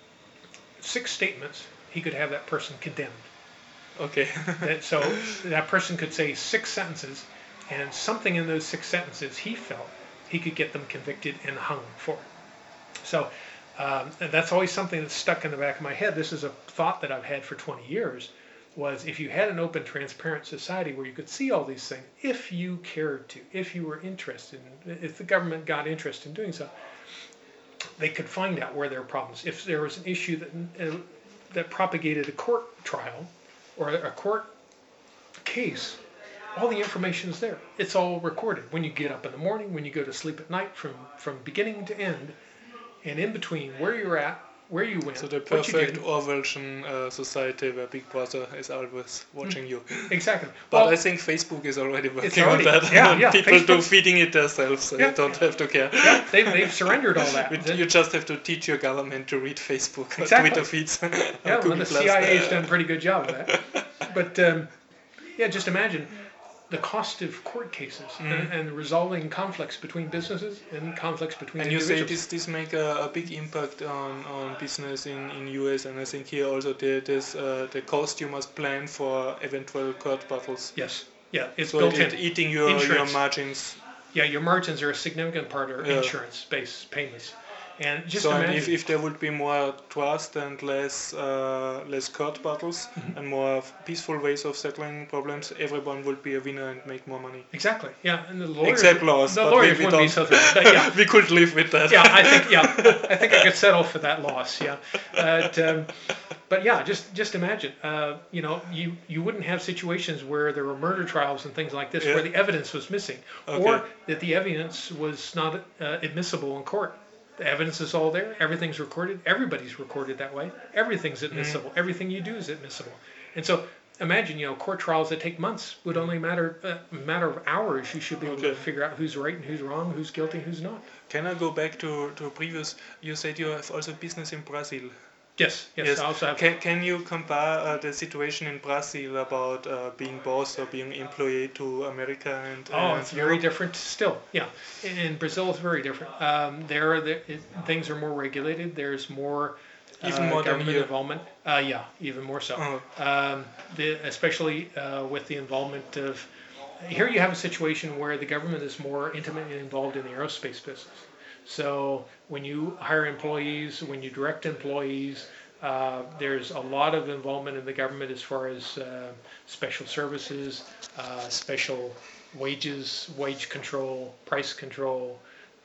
6 statements, he could have that person condemned. Okay. So that person could say 6 sentences, and something in those 6 sentences he felt he could get them convicted and hung for. So and that's always something that's stuck in the back of my head. This is a thought that I've had for 20 years, was if you had an open, transparent society where you could see all these things, if you cared to, if you were interested, if the government got interested in doing so, they could find out where there are problems. If there was an issue that propagated a court trial or a court case, all the information is there. It's all recorded. When you get up in the morning, when you go to sleep at night, from beginning to end, and in between, where you're at, where you went, so the perfect Orwellian society where Big Brother is always watching you. Exactly. But I think Facebook is already working on that. People do feeding it themselves, so you don't have to care. Yeah, they've surrendered all that. You just have to teach your government to read Facebook or Twitter feeds. The CIA has done a pretty good job of that. But just imagine the cost of court cases and resolving conflicts between businesses and conflicts between individuals. And you say this make a big impact on business in US, and I think here also there's the cost you must plan for eventual court battles. Yes. Yeah, it's so built in. Eating your margins. Yeah, your margins are a significant part of insurance-based payments. And just imagine if there would be more trust and less court battles and more peaceful ways of settling problems, everyone would be a winner and make more money. Exactly. Yeah, and the lawyers. Except laws. The lawyers wouldn't be so thrilled. We could live with that. I think I could settle for that loss. Yeah, but just imagine. You wouldn't have situations where there were murder trials and things like this where the evidence was missing, or that the evidence was not admissible in court. The evidence is all there. Everything's recorded. Everybody's recorded that way. Everything's admissible. Everything you do is admissible. And so imagine, court trials that take months would only matter a matter of hours. You should be able to figure out who's right and who's wrong, who's guilty, who's not. Can I go back to previous? You said you have also business in Brazil. Yes. I also have. Can you compare the situation in Brazil about being boss or being employee to America and? It's very different still. Yeah, in Brazil it's very different. Things are more regulated. There's more. Even more government involvement. Even more so. Especially with the involvement of. Here you have a situation where the government is more intimately involved in the aerospace business. So when you hire employees, when you direct employees, there's a lot of involvement in the government as far as special services, special wages, wage control, price control,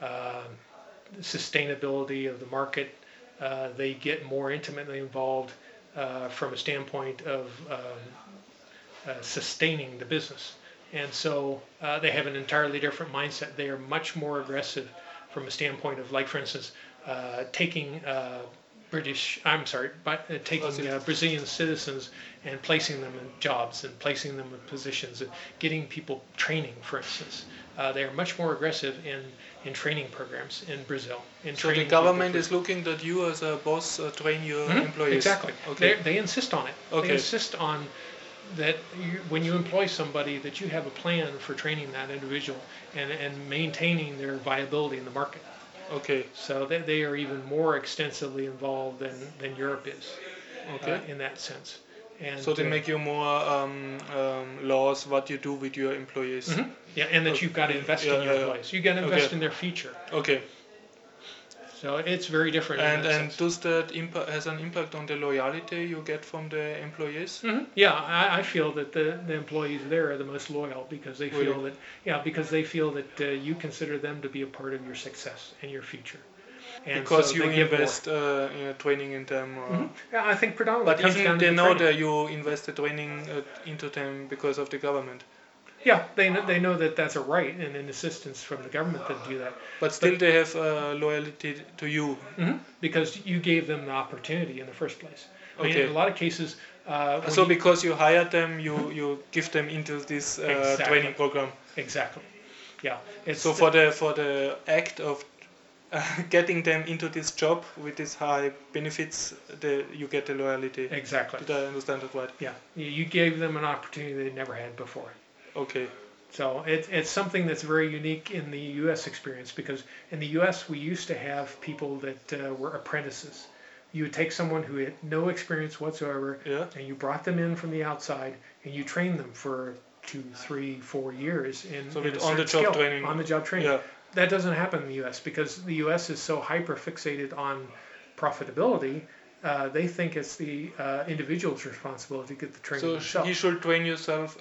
sustainability of the market. They get more intimately involved from a standpoint of sustaining the business. And so they have an entirely different mindset. They are much more aggressive from a standpoint of, like, for instance, taking taking Brazilian citizens and placing them in jobs and placing them in positions and getting people training, for instance. They are much more aggressive in training programs in Brazil. So the government is looking at you as a boss train your employees. Exactly. Okay. They insist on it. Okay. They insist on that when you employ somebody that you have a plan for training that individual and maintaining their viability in the market. Okay. So they are even more extensively involved than Europe is. Okay. In that sense. And so they make you more laws what you do with your employees. Mm-hmm. Yeah, and that you've got to invest in your employees. You've got to invest in their future. Okay. So it's very different. And does that has an impact on the loyalty you get from the employees? Mm-hmm. Yeah, I feel that the employees there are the most loyal because they feel that you consider them to be a part of your success and your future. And because so you invest in training in them. Mm-hmm. Yeah, I think predominantly. But even they know that you invest the training into them because of the government. Yeah, they know that that's a right and an assistance from the government to do that. But still they have loyalty to you. Mm-hmm. Because you gave them the opportunity in the first place. I mean, in a lot of cases... so because you hired them, you give them into this training program. Exactly. Yeah. So for the act of getting them into this job with these high benefits, you get the loyalty. Exactly. Did I understand that right? Yeah. You gave them an opportunity they never had before. Okay. So it's something that's very unique in the U.S. experience because in the U.S. we used to have people that were apprentices. You would take someone who had no experience whatsoever, and you brought them in from the outside, and you trained them for 2, 3, 4 years in on-the-job training. On-the-job training. Yeah. That doesn't happen in the U.S. because the U.S. is so hyper-fixated on profitability. They think it's the individual's responsibility to get the training himself. So he should train himself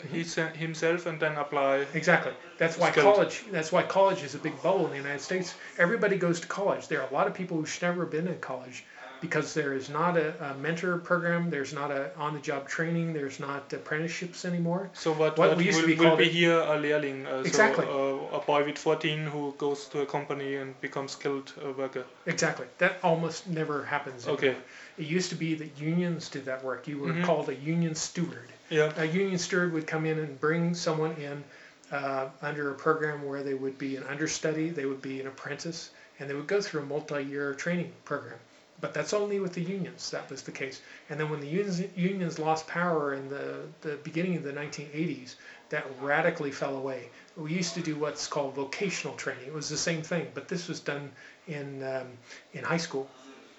and then apply. Exactly. That's why college. That's why college is a big bubble in the United States. Everybody goes to college. There are a lot of people who should never have been in college because there is not a mentor program. There's not a on-the-job training. There's not apprenticeships anymore. So what will be here a learling? Exactly. So a boy with 14 who goes to a company and becomes skilled worker. Exactly. That almost never happens anymore. Okay. It used to be that unions did that work. You were called a union steward. Yeah. A union steward would come in and bring someone in under a program where they would be an understudy, they would be an apprentice, and they would go through a multi-year training program. But that's only with the unions. That was the case. And then when the unions lost power in the beginning of the 1980s, that radically fell away. We used to do what's called vocational training. It was the same thing, but this was done in high school.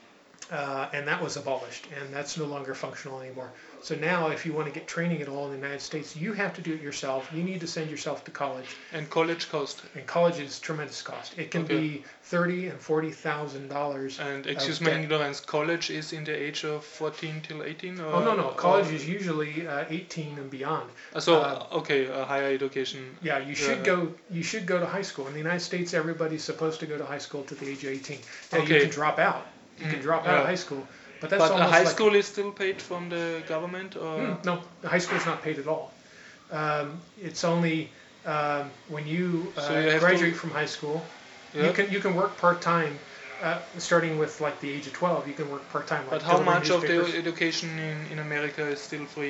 And that was abolished, and that's no longer functional anymore. So now, if you want to get training at all in the United States, you have to do it yourself. You need to send yourself to college. And college cost? And college is tremendous cost. It can be $30,000 and $40,000. And excuse my ignorance, college is in the age of 14 till 18? Or, no. College is usually 18 and beyond. A higher education. Yeah, you should go. You should go to high school. In the United States, everybody's supposed to go to high school to the age of 18. Now you can drop out. You can drop out of high school, but that's almost high school is still paid from the government, or no? The high school is not paid at all. It's only when you graduate from high school, you can work part time. Starting with like the age of 12, you can work part time. But how much of the education in America is still free?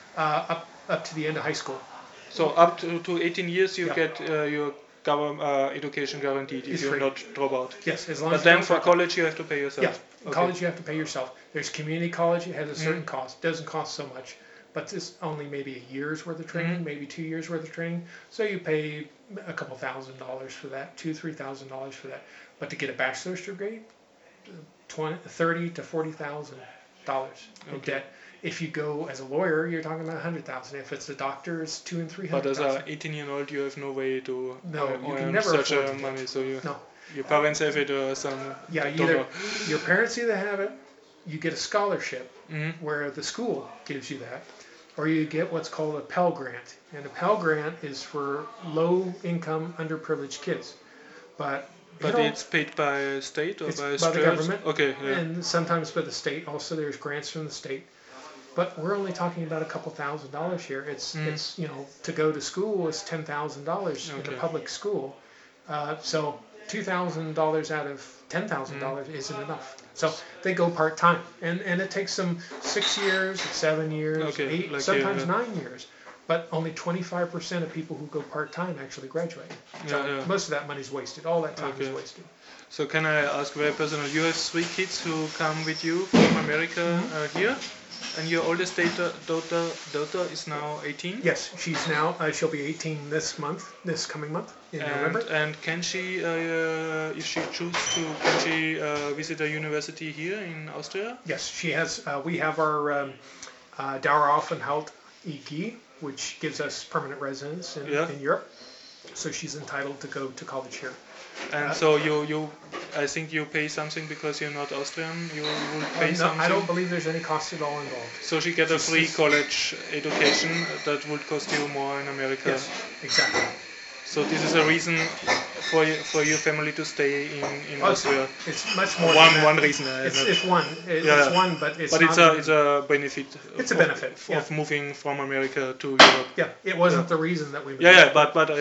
Up to the end of high school. So up to 18 years, you get your education guaranteed if you not drop out. Yes, as long as. But then for college you have to pay yourself. Yeah, okay. College you have to pay yourself. There's community college; it has a certain cost. Doesn't cost so much, but it's only maybe a year's worth of training, maybe 2 years worth of training. So you pay a couple $1,000s for that, $2,000-$3,000 for that. But to get a bachelor's degree, $30,000 to $40,000 in debt. If you go as a lawyer, you're talking about $100,000. If it's a doctor, it's $200,000 and $300,000. But as an 18-year-old, you have no way to you can never such afford money. So no. Your parents have it, or some. Yeah, your parents either have it, you get a scholarship where the school gives you that, or you get what's called a Pell Grant. And a Pell Grant is for low-income, underprivileged kids. But it's paid by state or by the government. Okay. Yeah. And sometimes by the state. Also, there's grants from the state. But we're only talking about a couple $1,000s here. It's to go to school is $10,000 in a public school. So $2,000 out of $10,000 isn't enough. So they go part-time, and it takes them 6 years, 7 years, 8, like sometimes 9 years. But only 25% of people who go part-time actually graduate. So most of that money is wasted. All that time is wasted. So can I ask very personal? You have 3 kids who come with you from America here, and your oldest daughter is now 18. Yes, she's now she'll be 18 this coming month in November. And can she, if she chooses to, can she visit a university here in Austria? Yes, she has. We have our Daueraufenthalt EG, which gives us permanent residence in Europe. So she's entitled to go to college here. And so I think you pay something because you're not Austrian. You will pay something. I don't believe there's any cost at all involved. So she get a free college education that would cost you more in America. Yes, exactly. So this is a reason for your family to stay in Austria. It's much more. One reason. It's one. It's one, but it's. But it's a benefit. It's a benefit of moving from America to Europe. Yeah, it wasn't the reason that we moved. But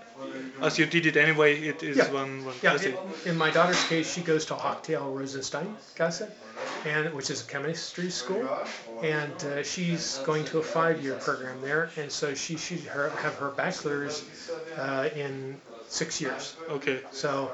as you did it anyway, it is one. Yeah, in my daughter's case, she goes to Hochtiel Rosenstein Gasse, which is a chemistry school, and she's going to a 5-year program there, and so she should have her bachelor's in 6 years. Okay. So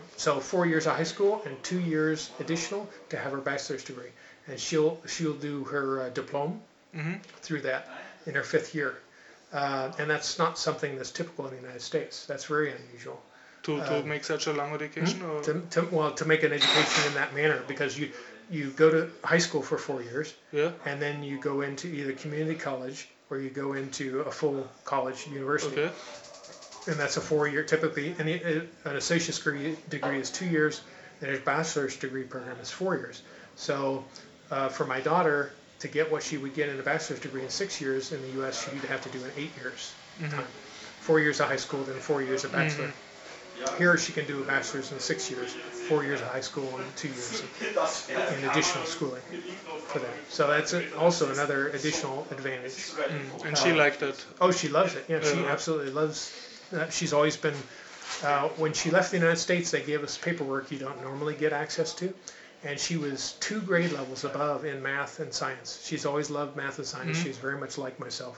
4 years of high school and 2 years additional to have her bachelor's degree, and she'll do her diploma through that in her 5th year. And that's not something that's typical in the United States. That's very unusual. To make such a long education? Or? To make an education in that manner, because you go to high school for 4 years, and then you go into either community college or you go into a full college university. Okay. And that's a 4-year typically. And an associate's degree is 2 years, and a bachelor's degree program is 4 years. So for my daughter, to get what she would get in a bachelor's degree in 6 years in the U.S., she'd have to do in 8 years time. 4 years of high school, then 4 years of bachelor. Here she can do a bachelor's in 6 years, 4 years of high school, and 2 years in additional schooling for that. So that's also another additional advantage. And she liked that? Oh, she loves it. Yeah, she absolutely loves that. She's always been, when she left the United States, they gave us paperwork you don't normally get access to. And she was 2 grade levels above in math and science. She's always loved math and science. She's very much like myself.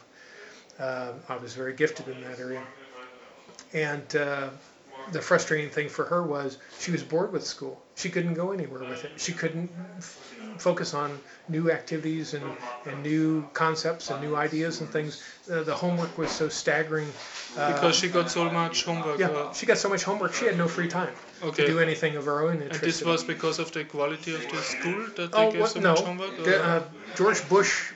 I was very gifted in that area. And the frustrating thing for her was she was bored with school. She couldn't go anywhere with it. She couldn't focus on new activities and new concepts and new ideas and things. The homework was so staggering. Because she got so much homework. Yeah, she got so much homework. She had no free time to do anything of her own interest. And this was because of the quality of the school that they gave so much homework? George Bush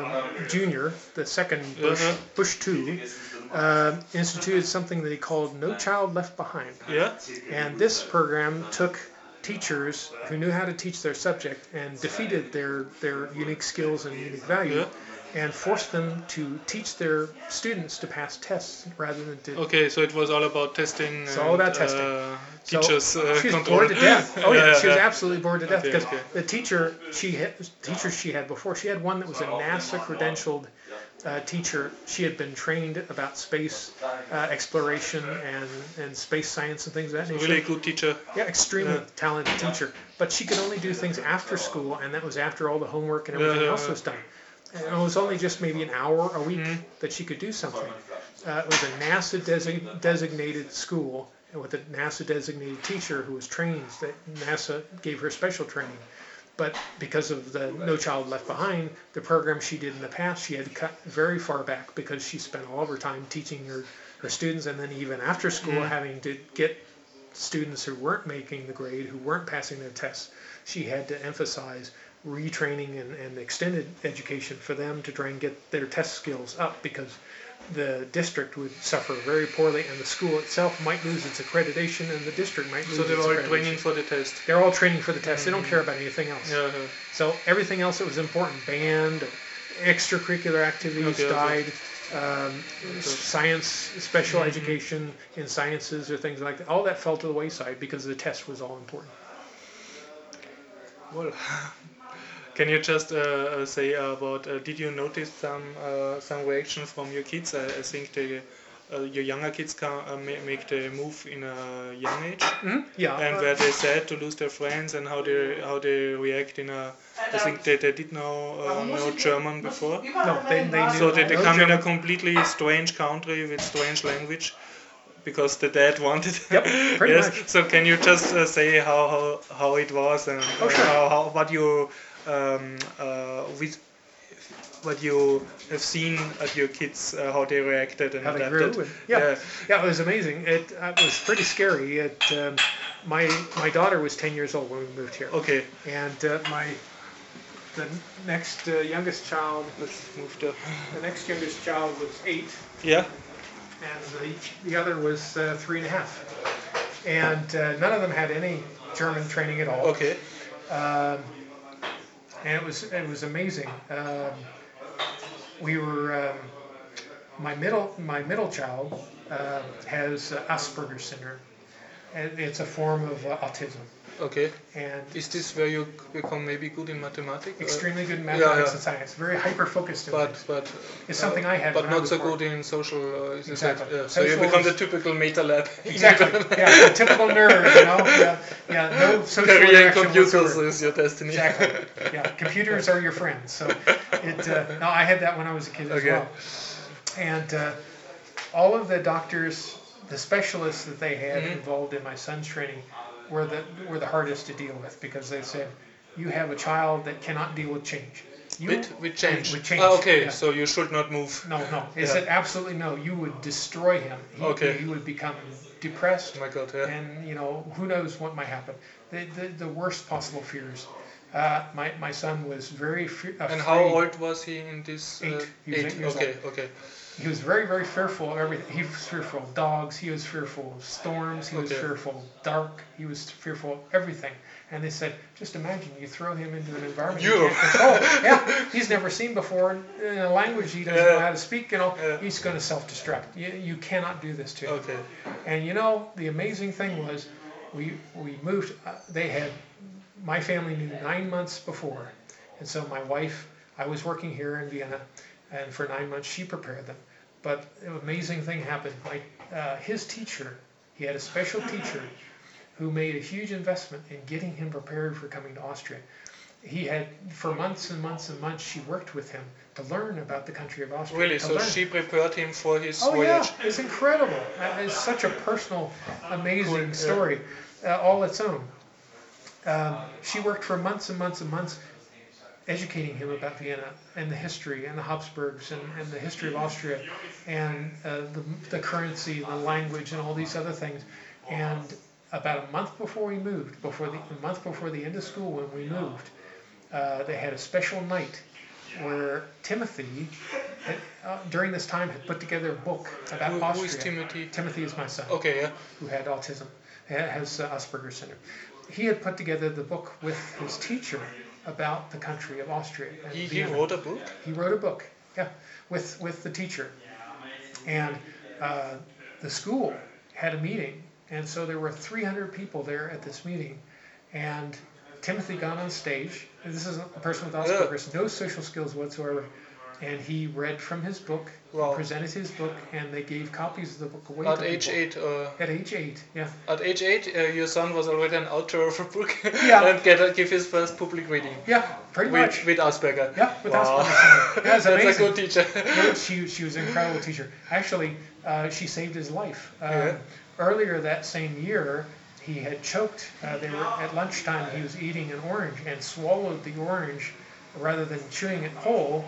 Jr., the second Bush, Bush II, instituted something that he called No Child Left Behind. Yeah. And this program took teachers who knew how to teach their subject and defeated their unique skills and unique value and forced them to teach their students to pass tests rather than to... Okay, so it was all about testing. It's all about testing. Teachers she was bored to death. She was absolutely bored to death because the teachers she had before, she had one that was a NASA credentialed teacher. She had been trained about space exploration and space science and things of that nature. Really good teacher. Yeah, extremely talented teacher. But she could only do things after school, and that was after all the homework and everything else was done. And it was only just maybe an hour a week that she could do something. It was a NASA designated school with a NASA designated teacher who was trained, that NASA gave her special training. But because of the No Child Left Behind, the program she did in the past, she had to cut very far back because she spent all of her time teaching her students, and then even after school having to get students who weren't making the grade, who weren't passing their tests. She had to emphasize retraining and extended education for them to try and get their test skills up, because the district would suffer very poorly and the school itself might lose its accreditation and the district might lose its accreditation. So they're all training for the test? They're all training for the test. They don't care about anything else. So everything else that was important, band, extracurricular activities died. Science, special education in sciences or things like that, all that fell to the wayside because the test was all important. Well, can you just say about? Did you notice some reaction from your kids? I think they your younger kids can make the move in a young age. Mm-hmm. Yeah. And were they sad to lose their friends and how they react in a? I think they did know German before. No, they knew. So they come German. in a completely strange country with strange language. Because the dad wanted. Yep, pretty yes. much. So can you just say how it was and sure. what you what you have seen at your kids, how they reacted and how they adapted. grew. Yeah, it was amazing. It was pretty scary. My daughter was 10 years old when we moved here. Okay. And the next youngest child. Let's move to. The next youngest child was 8. Yeah. And the other was 3.5. And none of them had any German training at all. Okay. And it was amazing. We were my middle child has Asperger's syndrome. And it's a form of autism. Okay. And is this where you become maybe good in mathematics? Extremely good in mathematics and science. Very hyper-focused in things. But it's something I had. But not so good in social. Exactly. So you become the typical meta lab. Exactly. Yeah, the typical nerd. You know. Yeah. No social interaction computers whatsoever. is your destiny. Exactly. Yeah. Computers are your friends. So no, I had that when I was a kid as well. And all of the doctors, the specialists that they had involved in my son's training, were the hardest to deal with because they said, you have a child that cannot deal with change. With change. With change. Okay, yeah. So you should not move. No. They said absolutely no. You would destroy him. He would become depressed. Oh my God. Yeah. And who knows what might happen. The worst possible fears. My son was very afraid. And how old was he in this? 8. He was 8 years old. Okay. He was very, very fearful of everything. He was fearful of dogs. He was fearful of storms. He was fearful of dark. He was fearful of everything. And they said, just imagine you throw him into an environment he can't control. Yeah, he's never seen before in a language he doesn't know how to speak. He's going to self-destruct. You cannot do this to him. Okay. And the amazing thing was, we moved. My family knew 9 months before, and so my wife. I was working here in Vienna, and for 9 months she prepared them. But an amazing thing happened. His teacher, he had a special teacher who made a huge investment in getting him prepared for coming to Austria. He had, for months and months and months, she worked with him to learn about the country of Austria. Really? So she prepared him for his voyage? Oh yeah, it's incredible. It's such a personal, amazing story, all its own. She worked for months and months and months educating him about Vienna and the history and the Habsburgs and the history of Austria and the currency, the language, and all these other things. And about a month before we moved, a month before the end of school when we moved, they had a special night where Timothy, during this time, had put together a book about Austria. Who is Timothy? Timothy is my son. Okay, yeah. Who had autism, has Asperger's syndrome. He had put together the book with his teacher about the country of Austria. He wrote a book? He wrote a book, yeah, with the teacher. And the school had a meeting, and so there were 300 people there at this meeting. And Timothy got on stage. This is a person with Asperger's, no social skills whatsoever. And he read from his book, presented his book, and they gave copies of the book away at to age people. 8? At age 8, yeah. At age 8, your son was already an author of a book and give his first public reading. Yeah, pretty much. With Asperger. Yeah, with Asperger. That's amazing. That's a good teacher. No, she was an incredible teacher. Actually, she saved his life. Earlier that same year, he had choked. They were at lunchtime. He was eating an orange and swallowed the orange rather than chewing it whole.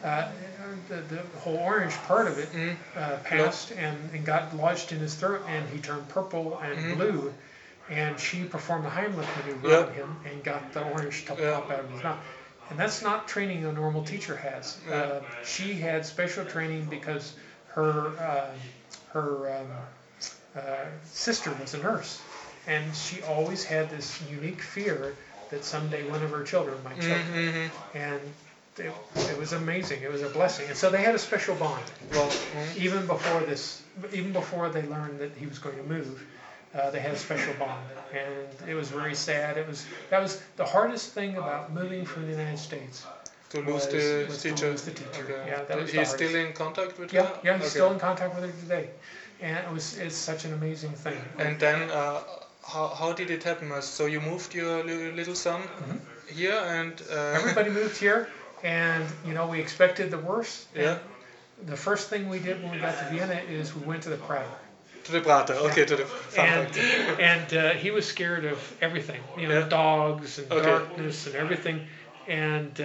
The whole orange part of it passed and got lodged in his throat, and he turned purple and blue. And she performed the Heimlich maneuver on him and got the orange to pop out of his mouth. And that's not training a normal teacher has. She had special training because her sister was a nurse, and she always had this unique fear that someday one of her children might choke her. And it was amazing. It was a blessing. And so they had a special bond. Well, even before they learned that he was going to move, they had a special bond. And it was very sad. That was the hardest thing about moving from the United States To lose the teacher. To lose the teacher. Okay. Yeah, that was He's still in contact with her? Yeah, he's still in contact with her today. And it's such an amazing thing. And then, how did it happen? So you moved your little son here, and everybody moved here, and we expected the worst. Yeah. The first thing we did when we got to Vienna is we went to the Prater. To the Prater, okay, to the farm. And he was scared of everything, dogs and darkness and everything. And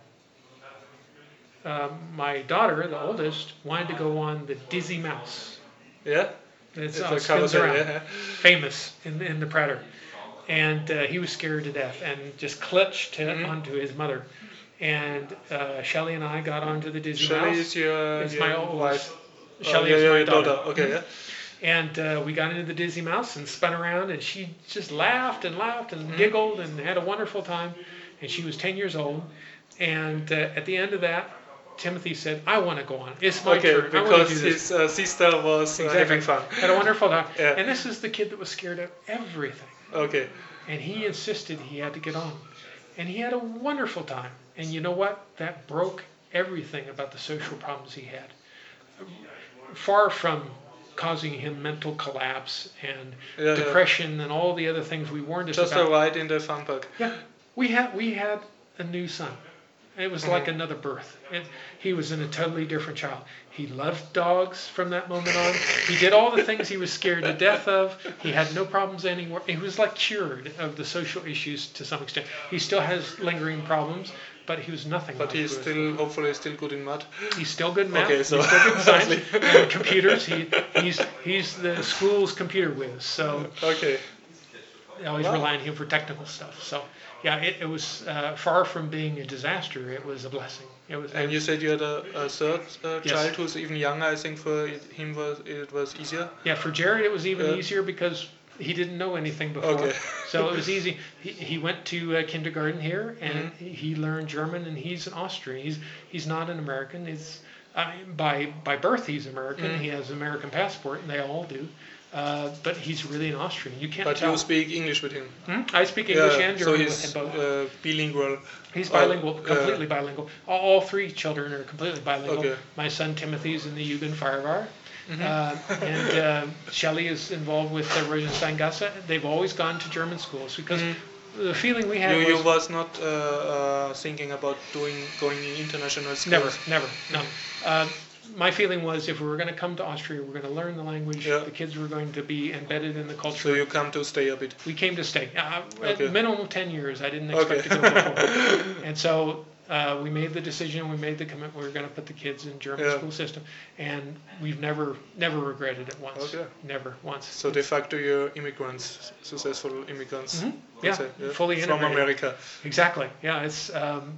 my daughter, the oldest, wanted to go on the Dizzy Mouse. Yeah? It spins around. Famous in the Prater. And he was scared to death and just clutched onto his mother. And Shelley and I got onto the Dizzy Mouse. Shelley is my old wife. Shelley is my daughter. Okay, yeah. And we got into the Dizzy Mouse and spun around, and she just laughed and giggled and had a wonderful time. And she was 10 years old. And at the end of that, Timothy said, "I want to go on. It's my turn. I want to do this." Because his sister was having fun. Had a wonderful time. Yeah. And this is the kid that was scared of everything. Okay. And he insisted he had to get on. And he had a wonderful time. And you know what? That broke everything about the social problems he had. Far from causing him mental collapse and depression and all the other things we warned us about. Just a ride in the fun park. Yeah. We had a new son. It was like another birth. He was in a totally different child. He loved dogs from that moment on. He did all the things he was scared to death of. He had no problems anywhere. He was like cured of the social issues to some extent. He still has lingering problems, but he was nothing. But he's still, hopefully, still good in math. He's still good in math. Okay, so he's still good in science and computers. He's the school's computer whiz. So okay. I always rely on him for technical stuff. So. Yeah, it was far from being a disaster. It was a blessing. And you said you had a third child who's even younger. I think for him it was easier. Yeah, for Jared it was even easier because he didn't know anything before. Okay. So it was easy. He went to kindergarten here and he learned German, and he's an Austrian. He's not an American. By birth he's American. He has an American passport, and they all do. But he's really an Austrian. You can't tell. But you speak English with him? I speak English and German with him both. So he's bilingual? He's bilingual, completely bilingual. All three children are completely bilingual. Okay. My son Timothy's in the Jugendfeuerwehr. And Shelley is involved with Rosensteingasse. They've always gone to German schools because the feeling we had you was not thinking about going in international schools? Never, no. My feeling was if we were going to come to Austria, we were going to learn the language, the kids were going to be embedded in the culture. So you come to stay a bit? We came to stay. At minimum of 10 years. I didn't expect to go before. And so we made the decision, we made the commitment, we were going to put the kids in German school system. And we've never regretted it once. Okay. Never once. So de facto you're immigrants, successful immigrants. Fully integrated. From America. Exactly. Yeah, it's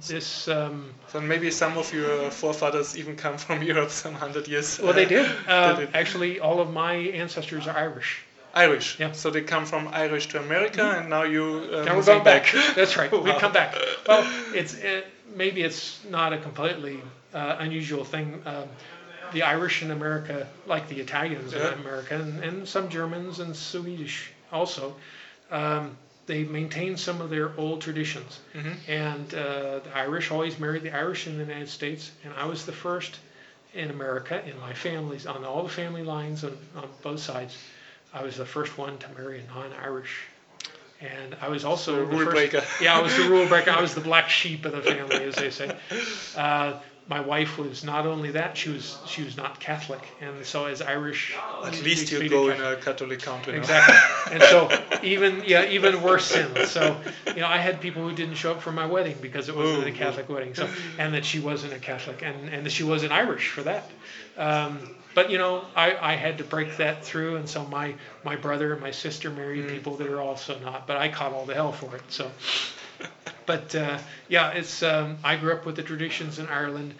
So maybe some of your forefathers even come from Europe some 100 years. Well, they did. Actually, all of my ancestors are Irish. Irish. Yeah. So they come from Irish to America, and now you. Now we're going back. That's right. We've come back. Well, maybe it's not a completely unusual thing. The Irish in America, like the Italians in America, and some Germans and Swedish also, they maintain some of their old traditions. And the Irish always married the Irish in the United States, and I was the first in America in my families, on all the family lines on both sides. I was the first one to marry a non-Irish. And I was also the rule breaker. Yeah, I was the rule breaker. I was the black sheep of the family, as they say. My wife was not only that; she was not Catholic, and so as Irish. At least you go in a Catholic country. Exactly, and so even worse sins. So I had people who didn't show up for my wedding because it wasn't a Catholic wedding. So and that she wasn't a Catholic, and that she wasn't Irish for that. But I had to break that through, and so my brother and my sister married people that are also not. But I caught all the hell for it. So, but it's I grew up with the traditions in Ireland.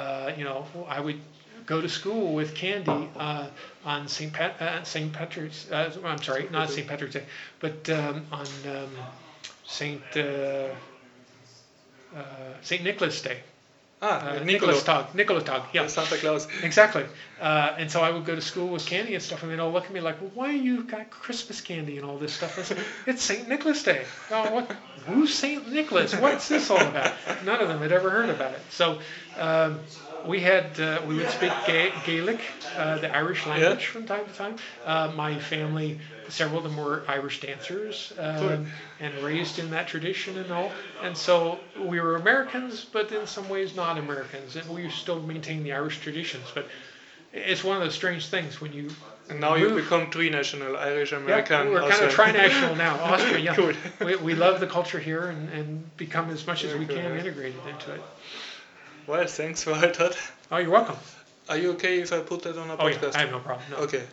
I would go to school with Candy on St. Patrick's. I'm sorry, not St. Patrick's Day, but on St. Nicholas Day. Nicolotag, yeah. Santa Claus. Exactly. And so I would go to school with candy and stuff, and they'd all look at me like, well, why you got Christmas candy and all this stuff? I said, it's St. Nicholas Day. Oh, what? Who's St. Nicholas? What's this all about? None of them had ever heard about it. So we would speak Gaelic, the Irish language, from time to time. My family, several of them were Irish dancers and raised in that tradition and all. And so we were Americans, but in some ways not Americans. And we still maintain the Irish traditions. But it's one of those strange things when you And now you become trinational, Irish, American. Yeah, we're kind of trinational now. Austria, yeah. Good. We love the culture here and become as much as we can integrated into it. Well, thanks, Walter. Oh, you're welcome. Are you okay if I put that on a podcast? Oh, yeah, I have no problem. No. Okay.